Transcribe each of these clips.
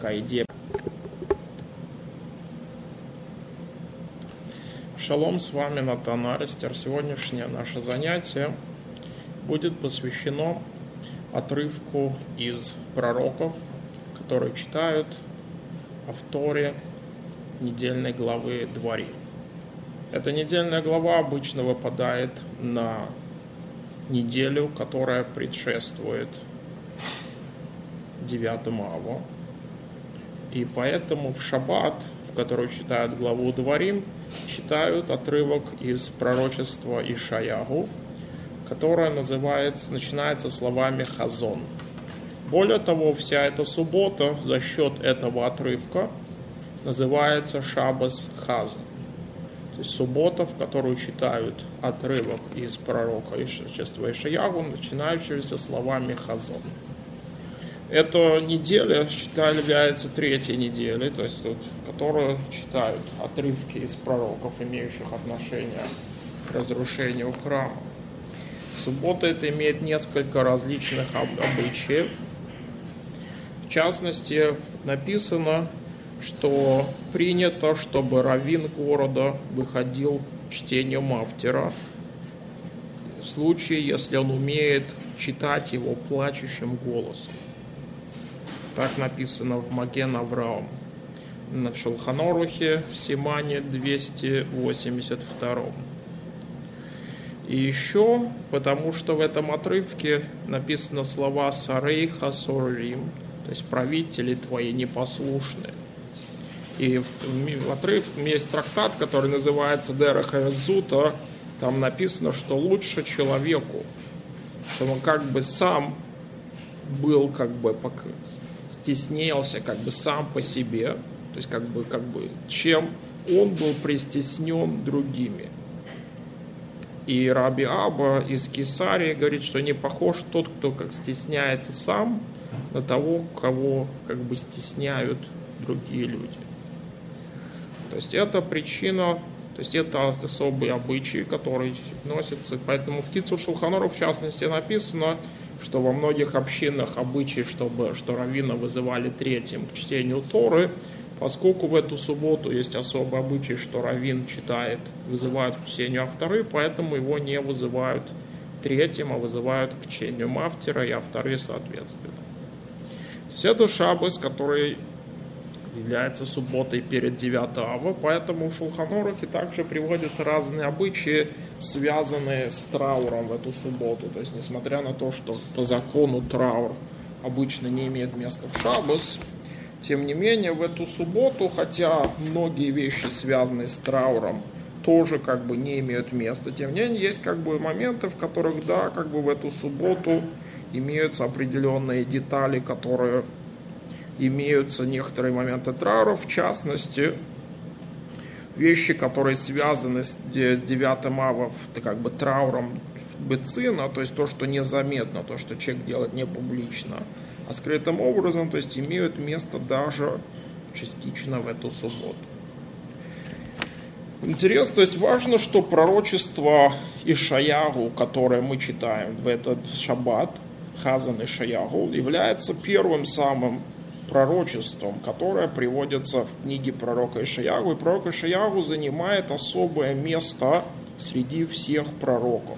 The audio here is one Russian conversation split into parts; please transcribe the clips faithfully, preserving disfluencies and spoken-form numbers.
такая идея. Шалом, с вами Натан Арестер. Сегодняшнее наше занятие будет посвящено отрывку из пророков, которые читают в Торе недельной главы Дворим. Эта недельная глава обычно выпадает на неделю, которая предшествует девятому аву. И поэтому в шаббат, в который читают главу Дворим, читают отрывок из пророчества Ишаяху, которое называется, начинается словами «Хазон». Более того, вся эта суббота за счет этого отрывка называется Шаббас Хазон. То есть суббота, в которую читают отрывок из пророка пророчества Ишаяху, начинающегося словами «Хазон». Эта неделя, считаю, является третьей неделей, то есть тут, которую читают отрывки из пророков, имеющих отношение к разрушению храма. Суббота это имеет несколько различных обычаев. В частности, написано, что принято, чтобы раввин города выходил к чтению Мафтира, в случае, если он умеет читать его плачущим голосом. Так написано в Маген Авраам, в Шулхан Арухе, в Симане двести восемьдесят два. И еще, потому что в этом отрывке написано слова «Сарей хасорим», то есть правители твои непослушные. И в отрывке есть трактат, который называется «Дерех Эзута», там написано, что лучше человеку, чтобы он как бы сам был как бы стеснялся как бы сам по себе, то есть как бы, как бы, чем он был пристеснен другими. И Раби Аба из Кесарии говорит, что не похож тот, кто как стесняется сам, на того, кого как бы стесняют другие люди. То есть это причина, то есть это особые обычаи, которые носятся. Поэтому в Кицур Шулхан Арух в частности написано, что во многих общинах обычай, чтобы, что раввина вызывали третьим к чтению Торы, поскольку в эту субботу есть особый обычай, что раввин читает, вызывают к чтению авторы, поэтому его не вызывают третьим, а вызывают к чтению Мафтира и авторы соответственно. То есть это шаббас, который является субботой перед девятым авом, поэтому в Шулхан Арухе также приводят разные обычаи, связанные с трауром в эту субботу. То есть, несмотря на то, что по закону траур обычно не имеет места в шаббас, тем не менее в эту субботу, хотя многие вещи, связанные с трауром, тоже как бы не имеют места, тем не менее есть как бы моменты, в которых, да, как бы в эту субботу имеются определенные детали, которые имеются некоторые моменты траура, в частности, вещи, которые связаны с девятым авом, как бы трауром бецина, то есть то, что незаметно, то, что человек делает не публично, а скрытым образом, то есть имеют место даже частично в эту субботу. Интересно, то есть важно, что пророчество Ишаяху, которое мы читаем в этот шаббат, Хазон Ишаяху, является первым самым пророчеством, которое приводится в книге пророка Ишаяху. И пророк Ишаяху занимает особое место среди всех пророков.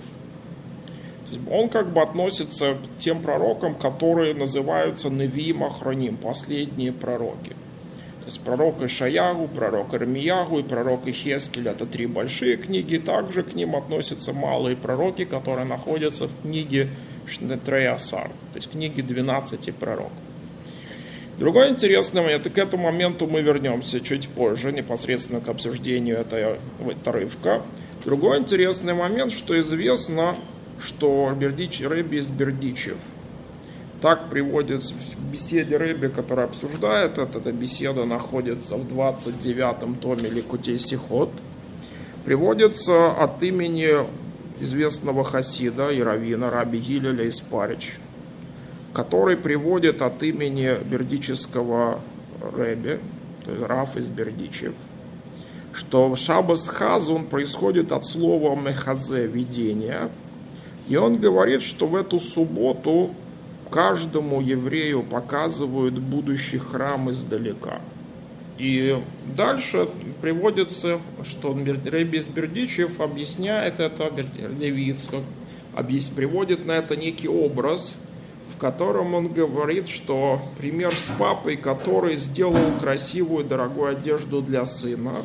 Он как бы относится к тем пророкам, которые называются Невиим Ахроним, последние пророки. То есть пророк Ишаяху, пророк Ирмияху и пророк Ихескель — это три большие книги. Также к ним относятся малые пророки, которые находятся в книге Шнетрей Асар, то есть книге двенадцати пророков. Другой интересный момент, и к этому моменту мы вернемся чуть позже, непосредственно к обсуждению этого отрывка. Другой интересный момент, что известно, что Бердич, Ребби из Бердичев. Так приводится в беседе Ребби, которая обсуждает это. Эта беседа находится в двадцать девятом томе Ликутей Сихот. Приводится от имени известного хасида и раввина Раби Гилеля из Парич, который приводит от имени бердического Ребби, то есть Раф из Бердичев, что Шаббас Хазон происходит от слова мехазе, видение, и он говорит, что в эту субботу каждому еврею показывают будущий храм издалека. И дальше приводится, что Ребби из Бердичев объясняет это, Леви Ицхак приводит на это некий образ, в котором он говорит, что пример с папой, который сделал красивую, дорогую одежду для сына,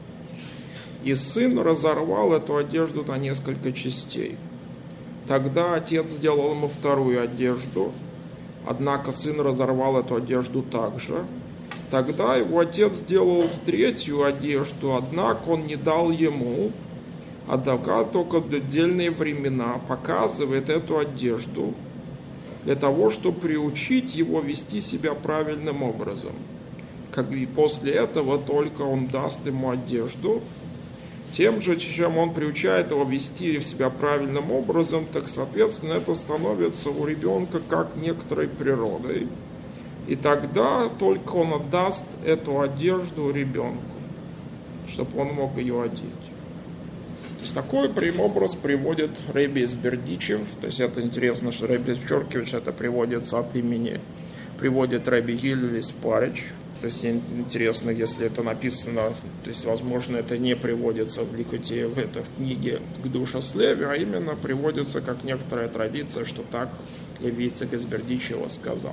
и сын разорвал эту одежду на несколько частей. Тогда отец сделал ему вторую одежду, однако сын разорвал эту одежду также. Тогда его отец сделал третью одежду, однако он не дал ему, а давал только в отдельные времена, показывает эту одежду для того, чтобы приучить его вести себя правильным образом. Как и после этого только он даст ему одежду. Тем же, чем он приучает его вести себя правильным образом, так, соответственно, это становится у ребенка как некоторой природой. И тогда только он отдаст эту одежду ребенку, чтобы он мог ее одеть. То есть такой образ приводит Ребби из Бердичев. То есть это интересно, что Ребби Чоркевич это приводится от имени, приводит Ребби Гиллель из Парич. То есть интересно, если это написано, то есть, возможно, это не приводится в Ликуте, в этой книге к Душаслеве, а именно приводится как некоторая традиция, что так Леви Ицхак из Бердичева сказал.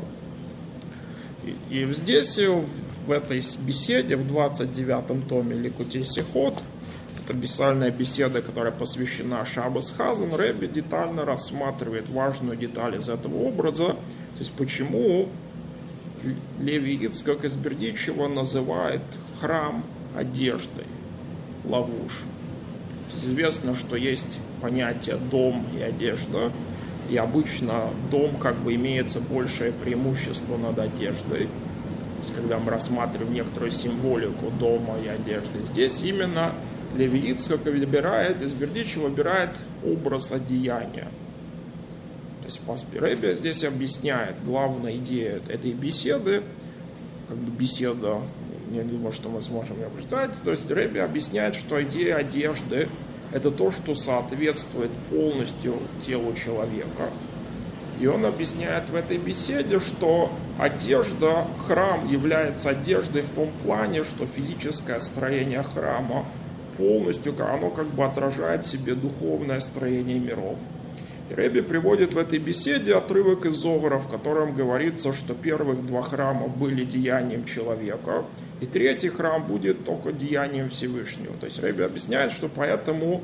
И, и здесь, в этой беседе, в двадцать девятом томе Ликутей Сихот, это бессальная беседа, которая посвящена Шаббас Хазан, Ребби детально рассматривает важную деталь из этого образа, то есть почему Леви Ицхак из Бердичева называет храм одеждой, лавуш. Известно, что есть понятие дом и одежда, и обычно дом как бы имеется большее преимущество над одеждой. То есть, когда мы рассматриваем некоторую символику дома и одежды, здесь именно Леви Ицхак выбирает, из Бердичева выбирает образ одеяния. То есть Ребби здесь объясняет главную идею этой беседы, как бы беседа, не думаю, что мы сможем ее прочитать. То есть Ребби объясняет, что идея одежды – это то, что соответствует полностью телу человека. И он объясняет в этой беседе, что одежда, храм является одеждой в том плане, что физическое строение храма полностью, оно как бы отражает в себе духовное строение миров. И Ребби приводит в этой беседе отрывок из Зогара, в котором говорится, что первых два храма были деянием человека, и третий храм будет только деянием Всевышнего. То есть Ребби объясняет, что поэтому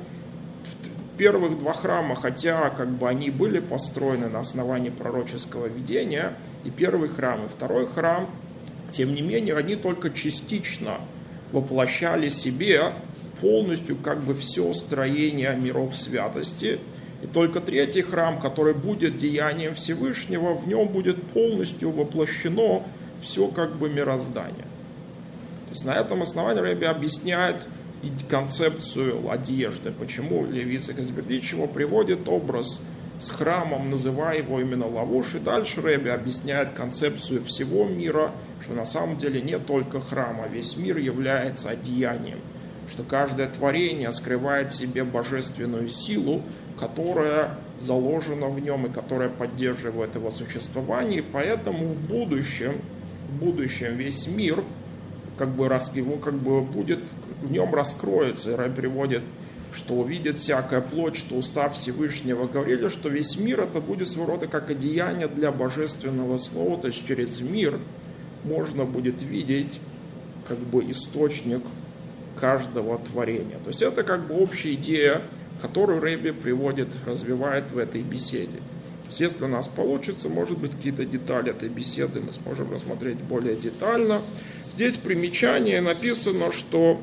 первых два храма, хотя как бы они были построены на основании пророческого видения, и первый храм, и второй храм, тем не менее, они только частично воплощали в себе полностью как бы все строение миров святости. И только третий храм, который будет деянием Всевышнего, в нем будет полностью воплощено все как бы мироздание. То есть на этом основании Ребби объясняет концепцию одежды, почему Леви Ицхак из Бердичева приводит образ с храмом, называя его именно лавуш, и дальше Ребби объясняет концепцию всего мира, что на самом деле не только храм, а весь мир является одеянием, что каждое творение скрывает в себе божественную силу, которая заложена в нем и которая поддерживает его существование, и поэтому в будущем, в будущем весь мир как бы, его как бы будет, в нем раскроется. И Ребби приводит, что увидит всякая плоть, что уста Всевышнего говорили, что весь мир это будет своего рода как одеяние для божественного слова, то есть через мир можно будет видеть как бы источник каждого творения. То есть это как бы общая идея, которую Ребби приводит, развивает в этой беседе. То есть если у нас получится, может быть, какие-то детали этой беседы мы сможем рассмотреть более детально. Здесь примечание написано, что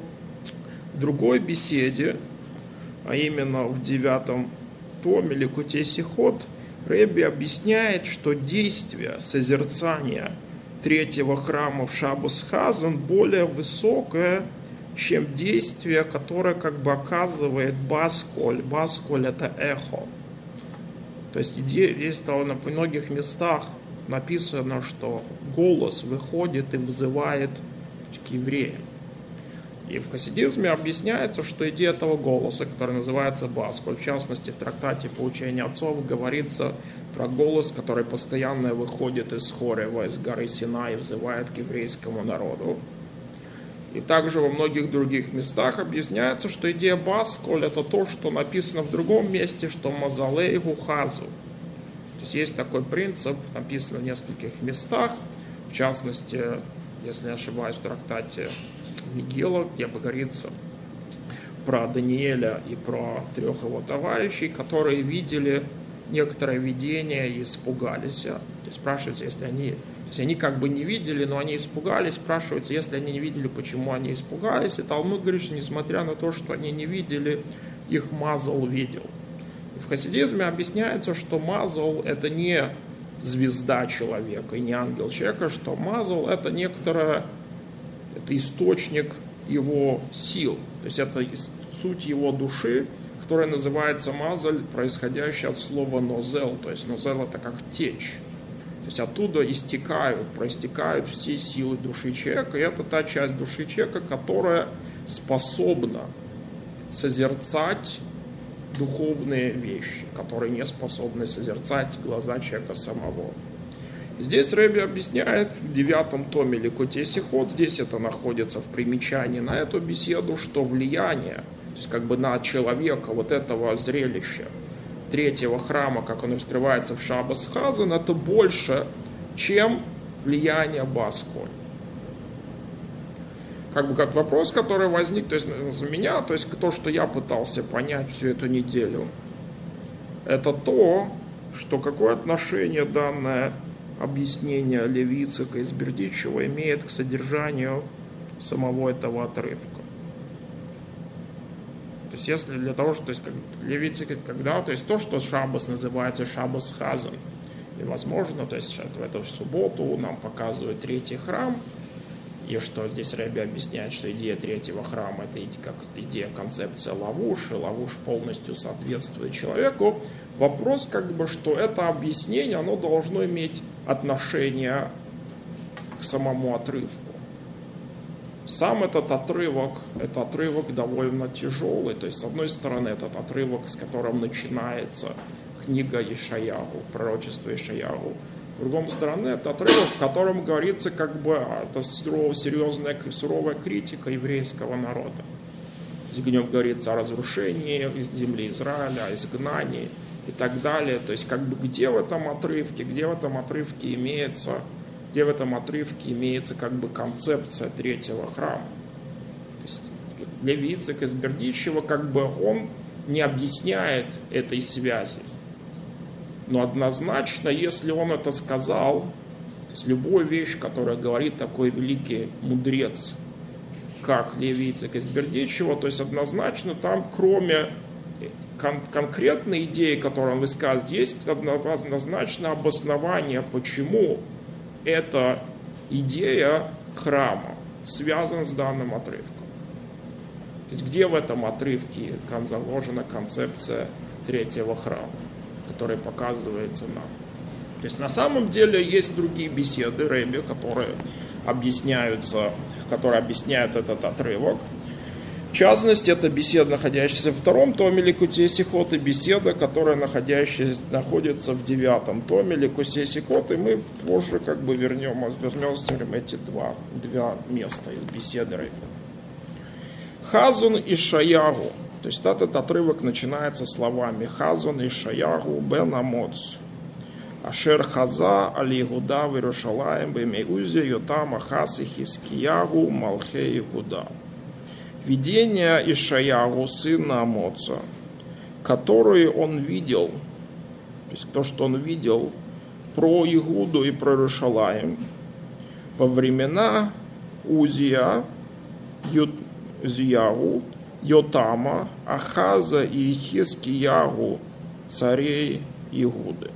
в другой беседе, а именно в девятом томе Ликутей Сихот, Ребби объясняет, что действие созерцания третьего храма в Шаббас Хазан более высокое, чем действие, которое как бы оказывает басколь. Басколь – это эхо. То есть здесь на многих местах написано, что голос выходит и вызывает к евреям. И в хасидизме объясняется, что идея этого голоса, который называется баскуль, в частности, в трактате «Поучение отцов» говорится про голос, который постоянно выходит из Хорева, из горы Синай, и взывает к еврейскому народу. И также во многих других местах объясняется, что идея баскуль — это то, что написано в другом месте, что мазалей гухазу. То есть есть такой принцип, написано в нескольких местах, в частности, если не ошибаюсь, в трактате Мигела, где говорится про Даниэля и про трех его товарищей, которые видели некоторое видение и испугались. То есть спрашивается, если они... То есть они как бы не видели, но они испугались. Спрашивается, если они не видели, почему они испугались. И Талмуд говорит, что несмотря на то, что они не видели, их мазал видел. И в хасидизме объясняется, что мазал — это не звезда человека и не ангел человека, что мазал — это некоторое... Это источник его сил, то есть это суть его души, которая называется мазаль, происходящая от слова нозел, то есть нозел — это как течь, то есть оттуда истекают, проистекают все силы души человека, и это та часть души человека, которая способна созерцать духовные вещи, которые не способны созерцать глаза человека самого. Здесь Ребе объясняет в девятом томе Ликутей Сихот, здесь это находится в примечании на эту беседу, что влияние, то есть как бы на человека вот этого зрелища третьего храма, как он раскрывается в Шаббас Хазан, это больше, чем влияние баскуль. Как бы как вопрос, который возник, то есть у меня, то есть то, что я пытался понять всю эту неделю, это то, что какое отношение данное объяснение Леви Ицхака из Бердичева имеет к содержанию самого этого отрывка. То есть если для того, что, то есть, как Леви Ицхак, когда, то есть то, что Шаббас называется Шаббас Хазан, и возможно, то есть в эту субботу нам показывают третий храм, и что здесь Ребе объясняет, что идея третьего храма — это как идея, концепция лавуш, и лавуш полностью соответствует человеку. Вопрос, как бы, что это объяснение, оно должно иметь отношение к самому отрывку. Сам этот отрывок, это отрывок довольно тяжелый. То есть, с одной стороны, этот отрывок, с которым начинается книга Ишаяху, пророчество Ишаяху. С другой стороны, это отрывок, в котором говорится, как бы, это серьезная, суровая критика еврейского народа. Здесь в нем говорится о разрушении из земли Израиля, о изгнании и так далее. То есть, как бы, где в этом отрывке, где в этом отрывке имеется, где в этом отрывке имеется, как бы, концепция третьего храма. То есть, Леви Ицхак из Бердичева, как бы, он не объясняет этой связи. Но однозначно, если он это сказал, то есть любую вещь, которая говорит такой великий мудрец, как Леви Ицхак из Бердичева, то есть однозначно там, кроме кон- конкретной идеи, которую он высказывает, есть однозначно обоснование, почему эта идея храма связана с данным отрывком. То есть где в этом отрывке заложена концепция третьего храма, который показывается нам. То есть на самом деле есть другие беседы Ребе, которые объясняются, которые объясняют этот отрывок. В частности, это беседа, находящаяся во втором томе Ликутей Сихот, и беседа, которая находящаяся, находится в девятом томе Ликутей Сихот, и мы позже как бы вернем, вернемся в эти два, два места из беседы Ребе. Хазун и Шаягу. То есть этот отрывок начинается словами «Хазон и Шаягу бен Амоц, Ашер Хаза али Игуда в Иерушалаим бемеузе Йотам Ахас и Хискиягу Малхе Игуда». Видение Ишаягу, сына Амоца, которые он видел, то есть то, что он видел про Игуду и про Иерушалаим во времена Узия, Узиягу, Йотама, Ахаза и Хискиягу, царей Игуды.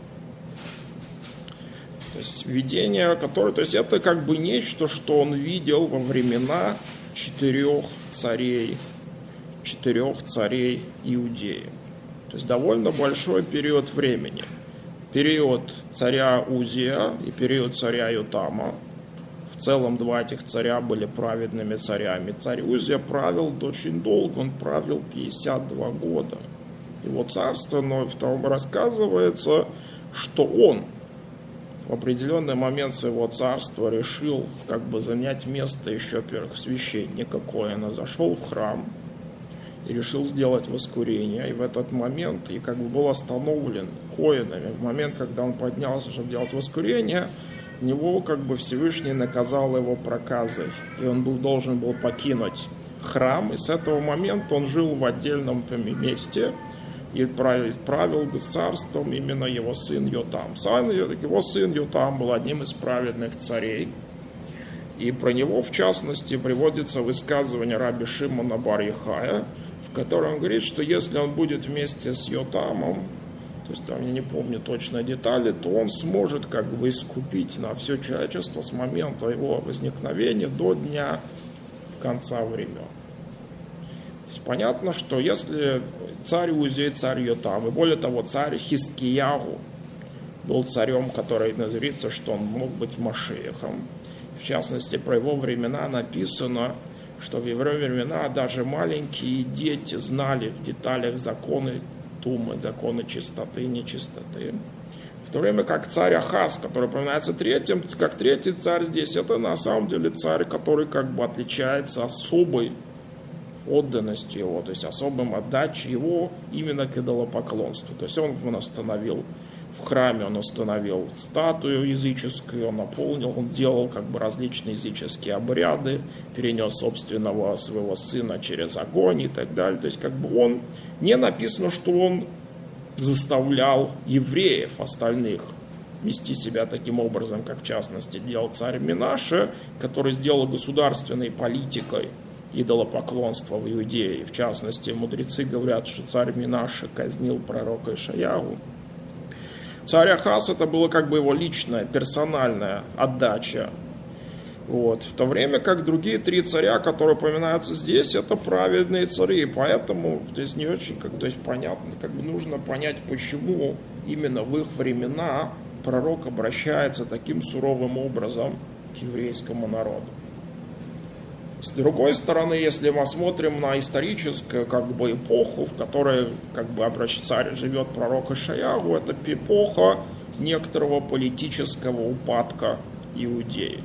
То есть видение, которое, то есть это как бы нечто, что он видел во времена четырех царей, четырех царей Иудеи. То есть довольно большой период времени. Период царя Узия и период царя Йотама, В целом два этих царя были праведными царями. Царь Узия правил очень долго, он правил пятьдесят два года. Его царство, но в том рассказывается, что он в определенный момент своего царства решил как бы занять место еще первосвященника Коэна. Зашел в храм и решил сделать воскурение. И в этот момент и как бы был остановлен Коэнами. В момент, когда он поднялся, чтобы делать воскурение, него как бы Всевышний наказал его проказой. И он был, должен был покинуть храм. И с этого момента он жил в отдельном месте и правил царством именно его сын Йотам. Сам его сын Йотам был одним из праведных царей. И про него, в частности, приводится высказывание раби Шимона бар Йохая, в котором он говорит, что если он будет вместе с Йотамом, то есть там я не помню точно детали, то он сможет как бы искупить на все человечество с момента его возникновения до дня конца времен. То есть понятно, что если царь Узия, царь Йотам, и более того, царь Хискиягу был царем, который называется, что он мог быть Машиахом. В частности, про его времена написано, что в его времена даже маленькие дети знали в деталях законы тумы, законы чистоты и нечистоты. В то время как царь Ахаз, который упоминается третьим, как третий царь здесь, это на самом деле царь, который как бы отличается особой отданностью его, то есть особым отдачей его именно к идолопоклонству. То есть он, он установил в храме, он установил статую языческую, он наполнил, он делал как бы различные языческие обряды, перенес собственного своего сына через огонь и так далее. То есть как бы он, не написано, что он заставлял евреев остальных вести себя таким образом, как в частности делал царь Менаше, который сделал государственной политикой идолопоклонства в Иудее. В частности, мудрецы говорят, что царь Менаше казнил пророка Ишаягу. Царь Ахаз — это была как бы его личная, персональная отдача. Вот. В то время как другие три царя, которые упоминаются здесь, это праведные цари. И поэтому здесь не очень как, то есть понятно, как бы нужно понять, почему именно в их времена пророк обращается таким суровым образом к еврейскому народу. С другой стороны, если мы смотрим на историческую как бы эпоху, в которой как бы царь живет пророк Ишаягу, это эпоха некоторого политического упадка Иудеи.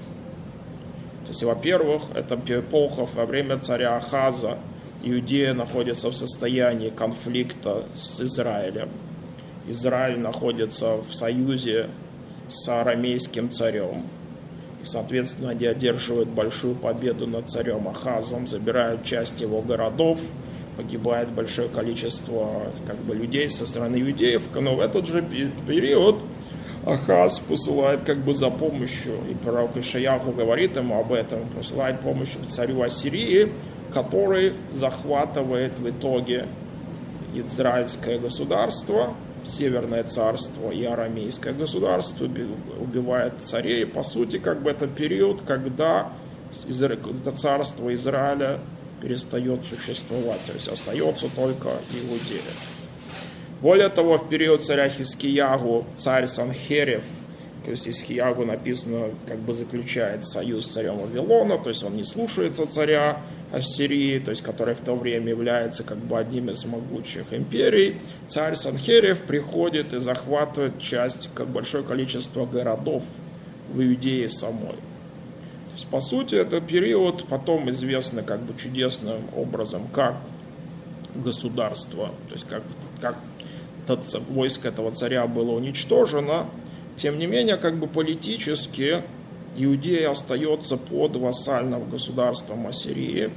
То есть, во-первых, это эпоха во время царя Ахаза. Иудея находится в состоянии конфликта с Израилем. Израиль находится в союзе с арамейским царем. И, соответственно, они одерживают большую победу над царем Ахазом, забирают часть его городов, погибает большое количество как бы, людей со стороны иудеев. Но в этот же период Ахаз посылает как бы за помощью, и пророк Ишаяху говорит ему об этом, посылает помощь к царю Ассирии, который захватывает в итоге израильское государство, Северное царство и арамейское государство, убивает царей. По сути, как бы это период, когда это царство Израиля перестает существовать, то есть остается только Иудея. Более того, в период царя Хискиягу царь Санхерев, то есть Хискиягу написано, как бы заключает союз с царем Вавилона, то есть он не слушается царя Ассирии, то есть который в то время является как бы одним из могучих империй. Царь Санхерев приходит и захватывает часть, как большое количество городов в Иудее самой. То есть, по сути, это период потом известно как бы чудесным образом как государство, то есть как, как войско этого царя было уничтожено. Тем не менее, как бы политически Иудея остается под вассальным государством Ассирии.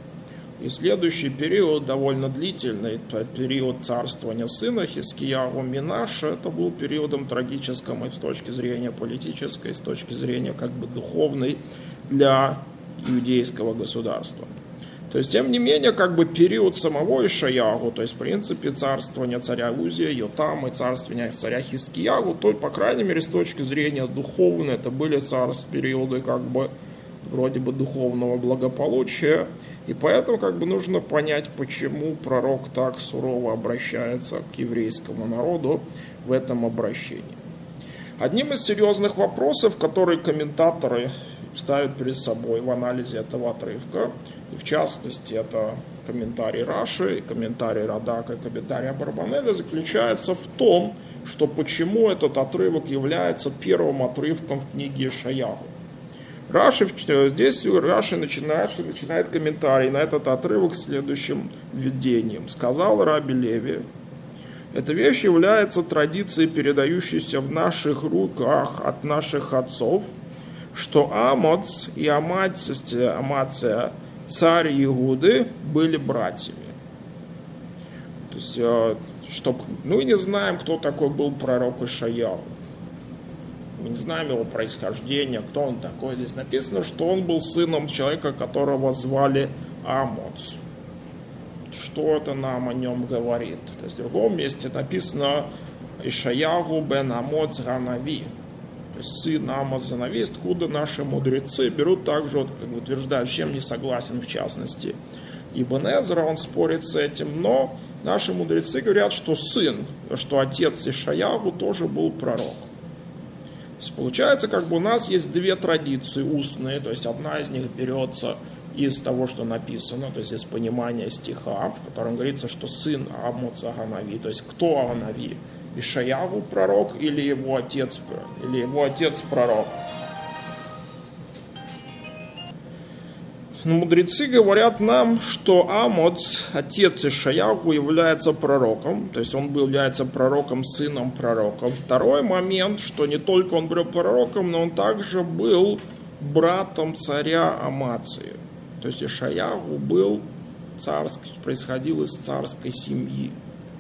И следующий период, довольно длительный, период царствования сына Хискиягу Менаше, это был периодом трагическим и с точки зрения политической, и с точки зрения как бы духовной для иудейского государства. То есть, тем не менее, как бы период самого Ишаягу, то есть, в принципе, царствование царя Узия, Йотама и царствование царя Хискиягу, то, по крайней мере, с точки зрения духовной, это были царств, периоды, как бы, вроде бы, духовного благополучия. И поэтому, как бы, нужно понять, почему пророк так сурово обращается к еврейскому народу в этом обращении. Одним из серьезных вопросов, которые комментаторы ставит перед собой в анализе этого отрывка. И в частности, это комментарий Раши, комментарий Радака и комментарий Абарбанеля заключается в том, что почему этот отрывок является первым отрывком в книге Ишаяху. Раши, здесь Раши начинает, начинает комментарий на этот отрывок следующим введением. Сказал Раби Леви: эта вещь является традицией, передающейся в наших руках от наших отцов, что Амоц и Амация, Амация царь Иуды, были братьями. То есть, чтоб, ну и не знаем, кто такой был пророк Ишаяху. Мы не знаем его происхождения, кто он такой. Здесь написано, что он был сыном человека, которого звали Амоц. Что это нам о нем говорит? То есть в другом месте написано Ишаяху бен Амоц Ганави. То есть сын Амоц Ганави, откуда наши мудрецы берут также, вот, как бы утверждают, с чем не согласен в частности Ибн Эзра, он спорит с этим, но наши мудрецы говорят, что сын, что отец Ишаяху тоже был пророк. То есть получается, как бы у нас есть две традиции устные, то есть одна из них берется из того, что написано, то есть из понимания стиха, в котором говорится, что сын Амоца Ганави, то есть кто Ганави? Ишаяху пророк или его отец, или его отец пророк? Но мудрецы говорят нам, что Амоц, отец Ишаяху, является пророком, то есть он был, является пророком, сыном пророка. Второй момент, что не только он был пророком, но он также был братом царя Амации. То есть Ишаяху был царский, происходил из царской семьи.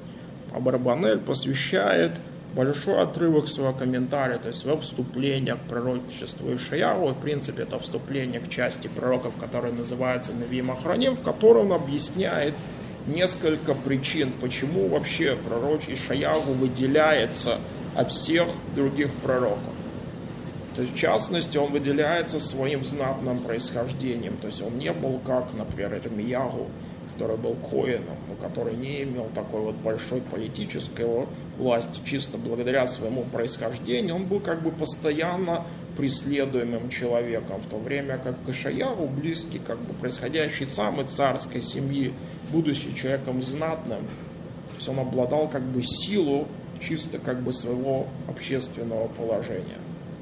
Абарбанель посвящает большой отрывок своего комментария, то есть своего вступления к пророчеству Ишаяху. В принципе, это вступление к части пророков, которые называются Навиим Ахроним, в котором он объясняет несколько причин, почему вообще пророк Ишаяху выделяется от всех других пророков. То есть, в частности, он выделяется своим знатным происхождением. То есть, он не был как, например, Ирмияху, который был коэном, но который не имел такой вот большой политической власти, чисто благодаря своему происхождению. Он был как бы постоянно преследуемым человеком, в то время как к Ишаяху, близкий, как бы происходящий сам из царской семьи, будучи человеком знатным, то есть он обладал как бы силу чисто как бы своего общественного положения.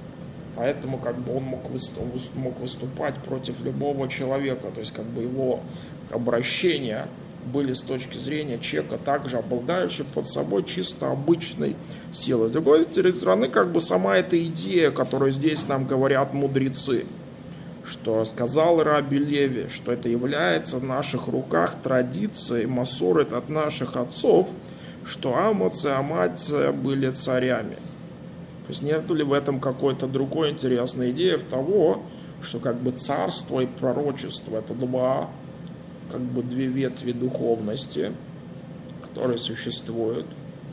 Поэтому как бы он мог выступать, мог выступать против любого человека, то есть как бы его обращения были с точки зрения человека, также обладающий под собой чисто обычной силой. С другой стороны, как бы сама эта идея, которую здесь нам говорят мудрецы, что сказал Раби Леви, что это является в наших руках традицией, масорет от наших отцов, что Амоц и Амация были царями. То есть нет ли в этом какой-то другой интересной идеи в того, что как бы царство и пророчество — это два, как бы две ветви духовности, которые существуют.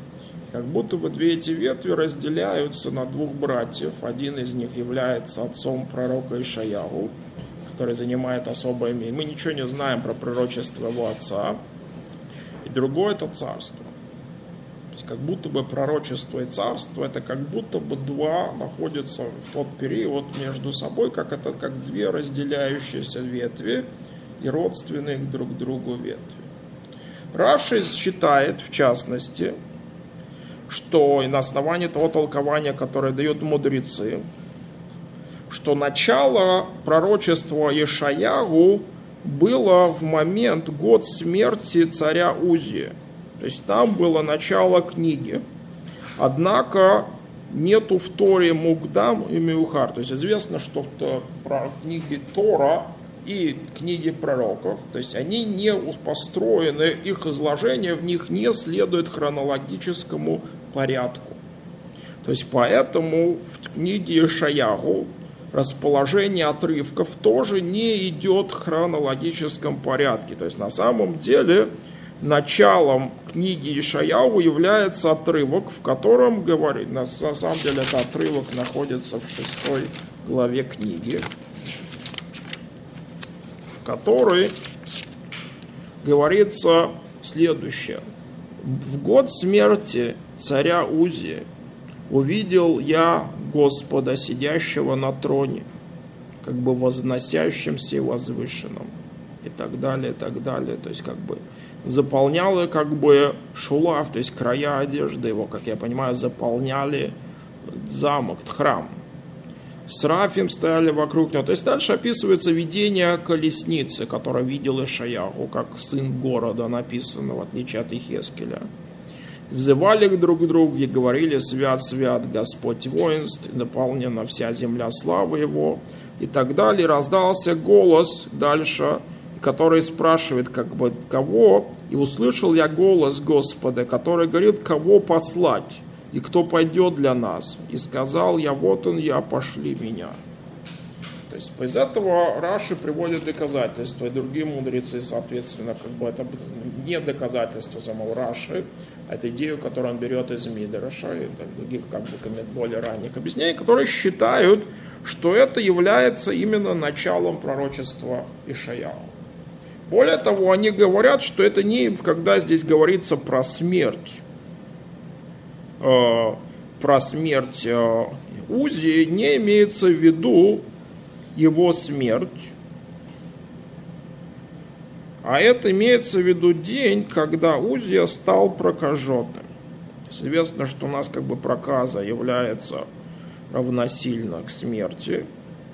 Как будто бы две эти ветви разделяются на двух братьев. Один из них является отцом пророка Ишаяху, который занимает особое место. Мы ничего не знаем про пророчество его отца. И другой — это царство. То есть как будто бы пророчество и царство — это как будто бы два находятся в тот период между собой, как это как две разделяющиеся ветви и родственные друг к другу ветви. Раши считает, в частности, что и на основании того толкования, которое дают мудрецы, что начало пророчества Ишаяху было в момент год смерти царя Узия. То есть там было начало книги. Однако нету в Торе Мукдам и Меухар. То есть известно, что про книги Тора и книги пророков, то есть они не построены, их изложение в них не следует хронологическому порядку. То есть поэтому в книге Ишаяху расположение отрывков тоже не идет в хронологическом порядке. То есть на самом деле началом книги Ишаяху является отрывок, в котором говорит, на самом деле этот отрывок находится в шестой главе книги, в которой говорится следующее. В год смерти царя Узия увидел я Господа, сидящего на троне, как бы возносящимся и возвышенным. И так далее, и так далее. То есть, как бы заполняла как бы шулав, то есть края одежды его, как я понимаю, заполняли замок, храм. Серафим стояли вокруг него. То есть дальше описывается видение колесницы, которое видел Ишаяху, как сын города написано, в отличие от Ихескеля. Взывали друг к другу и говорили: свят, свят Господь воинств, наполнена вся земля славы его. И так далее. Раздался голос дальше, который спрашивает, как бы, кого, и услышал я голос Господа, который говорит, кого послать, и кто пойдет для нас. И сказал я: вот он я, пошли меня. То есть из этого Раши приводит доказательства, и другие мудрецы, соответственно, как бы это не доказательство самого Раши, а это идею, которую он берет из Мидраша и других как бы более ранних объяснений, которые считают, что это является именно началом пророчества Ишаяху. Более того, они говорят, что это не когда здесь говорится про смерть, э, про смерть э, Узи, не имеется в виду его смерть, а это имеется в виду день, когда Узия стал прокаженным. Известно, что у нас как бы проказа является равносильно к смерти,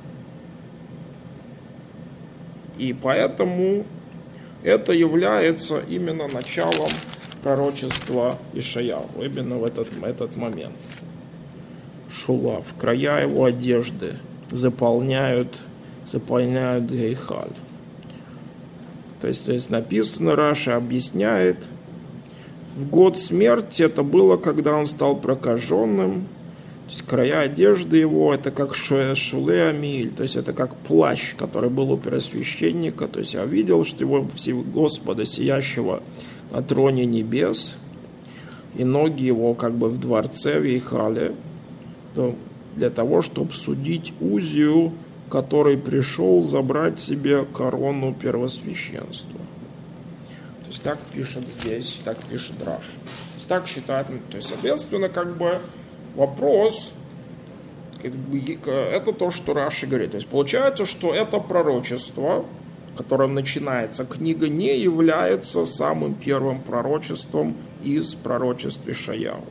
и поэтому это является именно началом пророчества Ишаяху, именно в этот, этот момент. Шулав, края его одежды заполняют, заполняют Гейхаль. То есть здесь написано, Раши объясняет, в год смерти это было, когда он стал прокаженным. То есть края одежды его, это как шуле амиль, то есть это как плащ, который был у первосвященника. То есть я видел, что его Господа, сиящего на троне небес, и ноги его как бы в дворце в Ейхале, для того, чтобы судить Узию, который пришел забрать себе корону первосвященства. То есть так пишет здесь, так пишет Раши. То есть так считает, то есть соответственно как бы вопрос, это то, что Раши говорит. То есть получается, что это пророчество, которым начинается книга, не является самым первым пророчеством из пророчеств Ишаяху.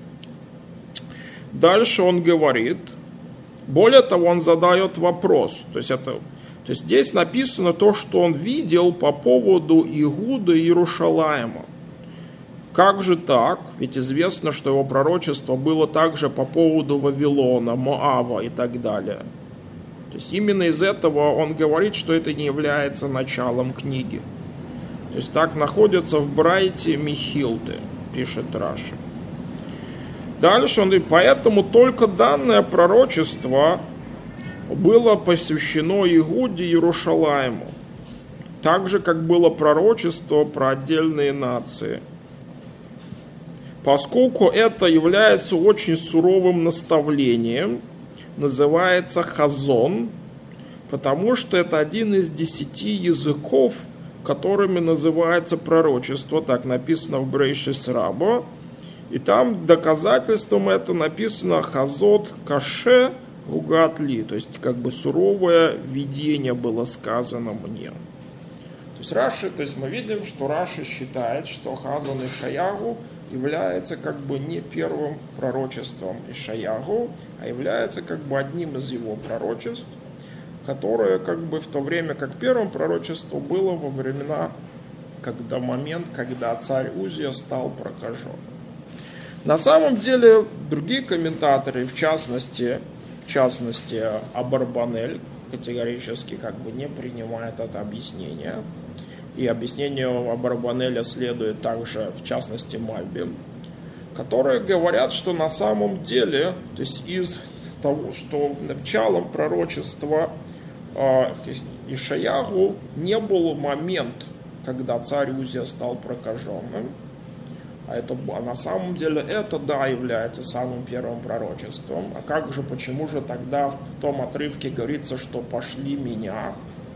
Дальше он говорит, более того, он задает вопрос. То есть, это, то есть здесь написано то, что он видел по поводу Игуда и Иерушалаима. Как же так? Ведь известно, что его пророчество было также по поводу Вавилона, Моава и так далее. То есть именно из этого он говорит, что это не является началом книги. То есть так находится в Брайте Михилты, пишет Раши. Дальше он говорит, поэтому только данное пророчество было посвящено Игуде и Иерушалаиму. Так же, как было пророчество про отдельные нации. Поскольку это является очень суровым наставлением, называется хазон, потому что это один из десяти языков, которыми называется пророчество, так написано в Брейшис Рабо, и там доказательством это написано хазот каше угатли, то есть как бы суровое видение было сказано мне. То есть Раши, то есть мы видим, что Раши считает, что хазон Ишаяху является как бы не первым пророчеством Ишаяху, а является как бы одним из его пророчеств, которое как бы в то время, как первым пророчеством было во времена, когда момент, когда царь Узия стал прокаженным. На самом деле, другие комментаторы, в частности, в частности Абарбанель, категорически как бы не принимает это объяснение. И объяснению Абарбанеля следует также, в частности, Мальби, которые говорят, что на самом деле, то есть из того, что началом пророчества э, Ишаяху не был момент, когда царь Узия стал прокаженным, а, это, а на самом деле это, да, является самым первым пророчеством. А как же, почему же тогда в том отрывке говорится, что пошли меня?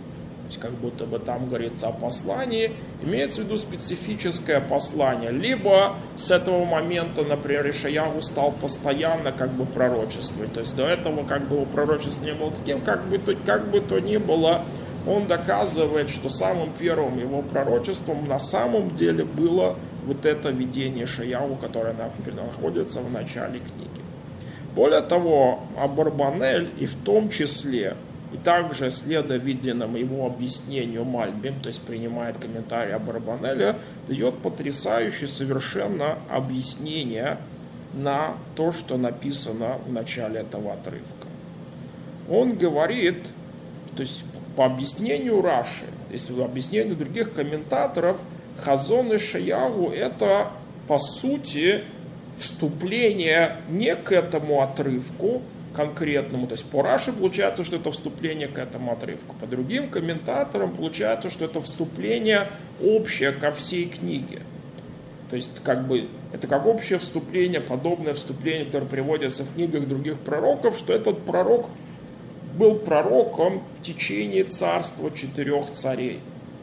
есть как будто бы там говорится о послании, имеется в виду специфическое послание. Либо с этого момента, например, Ишаяху стал постоянно как бы пророчествовать. То есть до этого как бы его пророчество не было таким, как бы то, как бы то ни было, он доказывает, что самым первым его пророчеством на самом деле было вот это видение Ишаяху, которое находится в начале книги. Более того, Абарбанель и в том числе, и также, следуя виденному его объяснению Мальбим, то есть принимает комментарий Абарбанеля, дает потрясающее совершенно объяснение на то, что написано в начале этого отрывка. Он говорит, то есть по объяснению Раши, если по объяснению других комментаторов, Хазон Ишаяху это по сути вступление не к этому отрывку конкретному, то есть по Раши получается, что это вступление к этому отрывку, по другим комментаторам получается, что это вступление общее ко всей книге. То есть как бы это как общее вступление, подобное вступление, которое приводится в книгах других пророков, что этот пророк был пророком в течение царства четырех царей.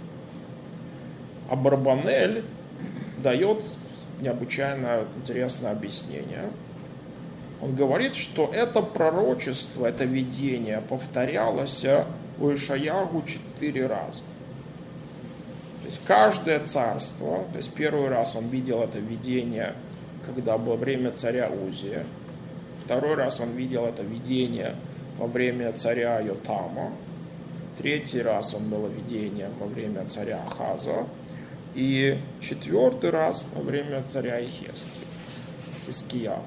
А Барбанель дает необычайно интересное объяснение. Он говорит, что это пророчество, это видение повторялось у Ишаяху четыре раза. То есть каждое царство, то есть первый раз он видел это видение, когда было время царя Узия, второй раз он видел это видение во время царя Йотама, третий раз он было видение во время царя Ахаза, и четвертый раз во время царя Ихески, Хискияху.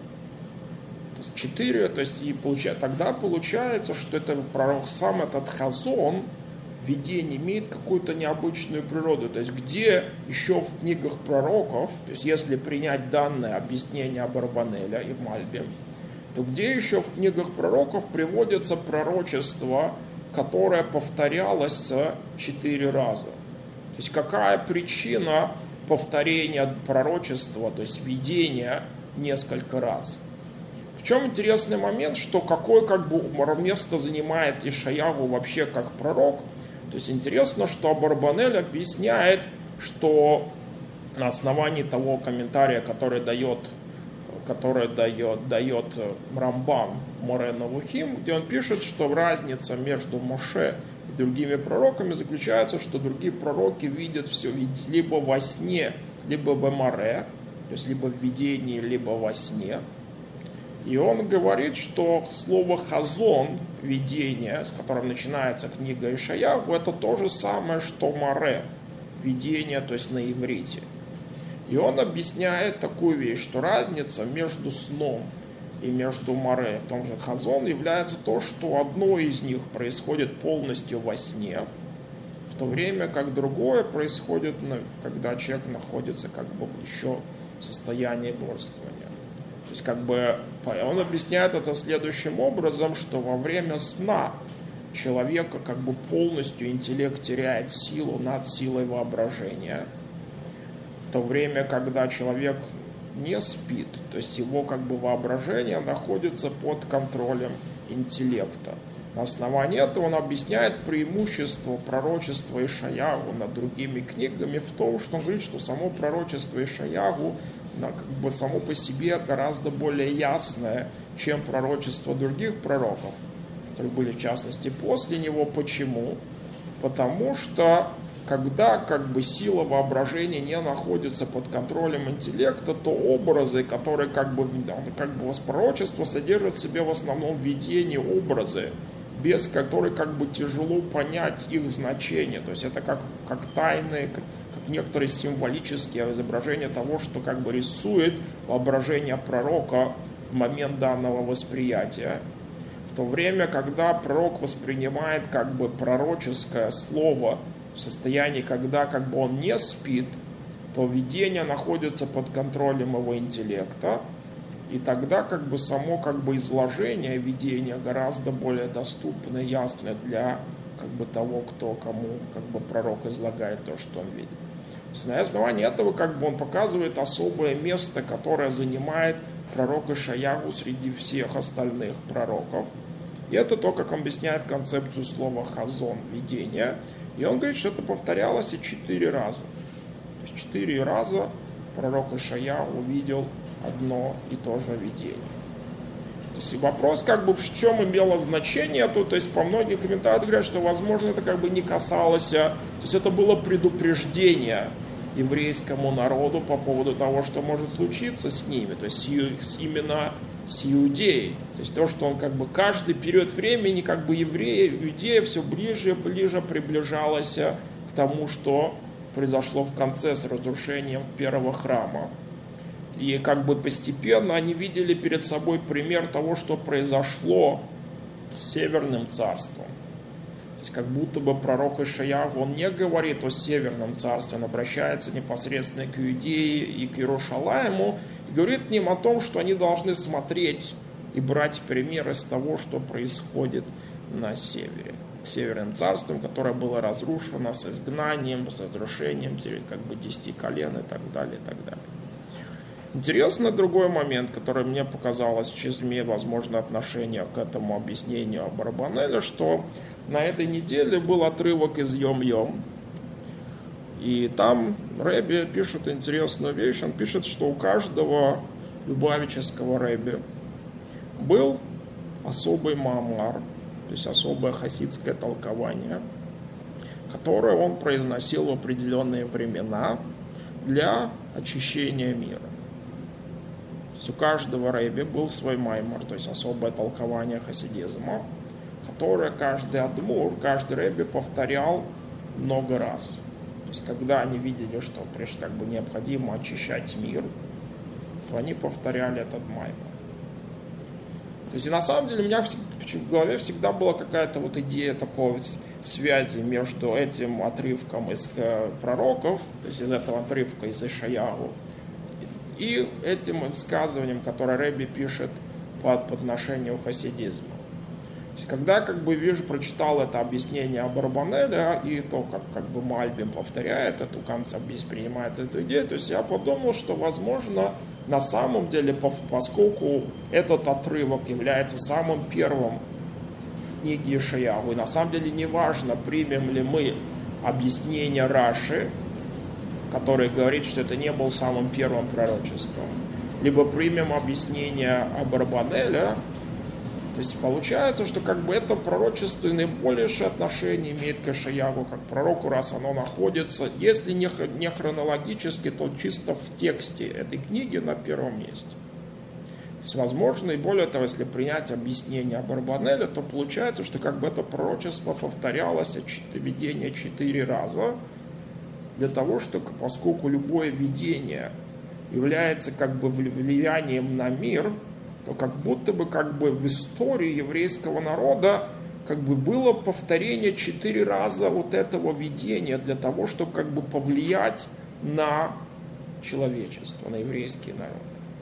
То есть четыре, то есть и получается, тогда получается, что это пророк сам этот Хазон, видение имеет какую-то необычную природу. То есть где еще в книгах пророков, то есть если принять данное объяснение Абарбанеля и Мальбим, то где еще в книгах пророков приводится пророчество, которое повторялось четыре раза? То есть какая причина повторения пророчества, то есть видения несколько раз? В чем интересный момент, что какое как бы место занимает Ишаяху вообще как пророк? То есть интересно, что Абарбанель объясняет, что на основании того комментария, который дает, который дает, дает Рамбан Море Навухим, где он пишет, что разница между Моше и другими пророками заключается, что другие пророки видят все либо во сне, либо в Море, то есть либо в видении, либо во сне. И он говорит, что слово «хазон», видение, с которым начинается книга Ишаяху, это то же самое, что «море», видение, то есть на иврите. И он объясняет такую вещь, что разница между сном и между море в том же хазон является то, что одно из них происходит полностью во сне, в то время как другое происходит, когда человек находится как бы еще в состоянии бодрствования. То есть как бы он объясняет это следующим образом, что во время сна человека как бы полностью интеллект теряет силу над силой воображения, в то время, когда человек не спит, то есть его как бы воображение находится под контролем интеллекта. На основании этого он объясняет преимущество пророчества Ишаяху над другими книгами в том, что он говорит, что само пророчество Ишаяху как бы само по себе гораздо более ясное, чем пророчество других пророков, которые были в частности после него. Почему? Потому что когда как бы сила воображения не находится под контролем интеллекта, то образы, которые как бы, как бы пророчество содержат в себе в основном видение, образы, без которых как бы тяжело понять их значение. То есть это как, как тайные, как, как некоторые символические изображения того, что как бы рисует воображение пророка в момент данного восприятия. В то время, когда пророк воспринимает как бы пророческое слово в состоянии, когда как бы он не спит, то видение находится под контролем его интеллекта, и тогда как бы само как бы изложение видения гораздо более доступно и ясно для как бы того, кто кому как бы пророк излагает то, что он видит. То есть на основании этого как бы он показывает особое место, которое занимает пророк Ишаяху среди всех остальных пророков. И это то, как он объясняет концепцию слова «хазон» – видение. И он говорит, что это повторялось и четыре раза. То есть четыре раза пророк Ишая увидел одно и то же видение. То есть вопрос, как бы, в чем имело значение тут, то есть по многим комментаторам говорят, что, возможно, это как бы не касалось, то есть это было предупреждение еврейскому народу по поводу того, что может случиться с ними, то есть именно с Иудеей. То есть то, что он как бы каждый период времени, как бы евреи, Иудея все ближе и ближе приближалась к тому, что произошло в конце с разрушением первого храма. И как бы постепенно они видели перед собой пример того, что произошло с Северным царством. То есть как будто бы пророк Ишаяху, он не говорит о Северном царстве, он обращается непосредственно к Иудее и к Иерушалаиму, и говорит к ним о том, что они должны смотреть и брать пример из того, что происходит на севере. Северным царством, которое было разрушено с изгнанием, с разрушением как бы десяти колен и так далее, и так далее. Интересно другой момент, который мне показалось, имеет, возможно, отношение к этому объяснению Абарбанеля, что на этой неделе был отрывок из Йом-Йом. И там Ребе пишет интересную вещь. Он пишет, что у каждого любавического Ребе был особый маамар, то есть особое хасидское толкование, которое он произносил в определенные времена для очищения мира. У каждого ребе был свой маймор, то есть особое толкование хасидизма, которое каждый адмур, каждый ребе повторял много раз. То есть когда они видели, что как бы необходимо очищать мир, то они повторяли этот маймор. То есть и на самом деле у меня в голове всегда была какая-то вот идея такой связи между этим отрывком из пророков, то есть из этого отрывка из Ишаяху, и этим высказыванием, которое Ребе пишет по отношению к хасидизму. То есть, когда как бы вижу, прочитал это объяснение Абарбанеля и то, как, как бы Мальбим повторяет эту концепцию, принимает эту идею, то есть я подумал, что возможно на самом деле, поскольку этот отрывок является самым первым в книге Ишаяху, и на самом деле не важно, примем ли мы объяснение Раши, который говорит, что это не был самым первым пророчеством, либо примем объяснение Абарбанеля, то есть получается, что как бы это пророчество и наибольшее отношение имеет к Ишаяху, как пророку, раз оно находится, если не хронологически, то чисто в тексте этой книги на первом месте. То есть возможно, и более того, если принять объяснение Абарбанеля, то получается, что как бы это пророчество повторялось, видение четыре раза, для того, что, поскольку любое видение является как бы влиянием на мир, то как будто бы как бы в истории еврейского народа как бы было повторение четыре раза вот этого видения для того, чтобы как бы повлиять на человечество, на еврейский народ.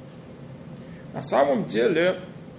На самом деле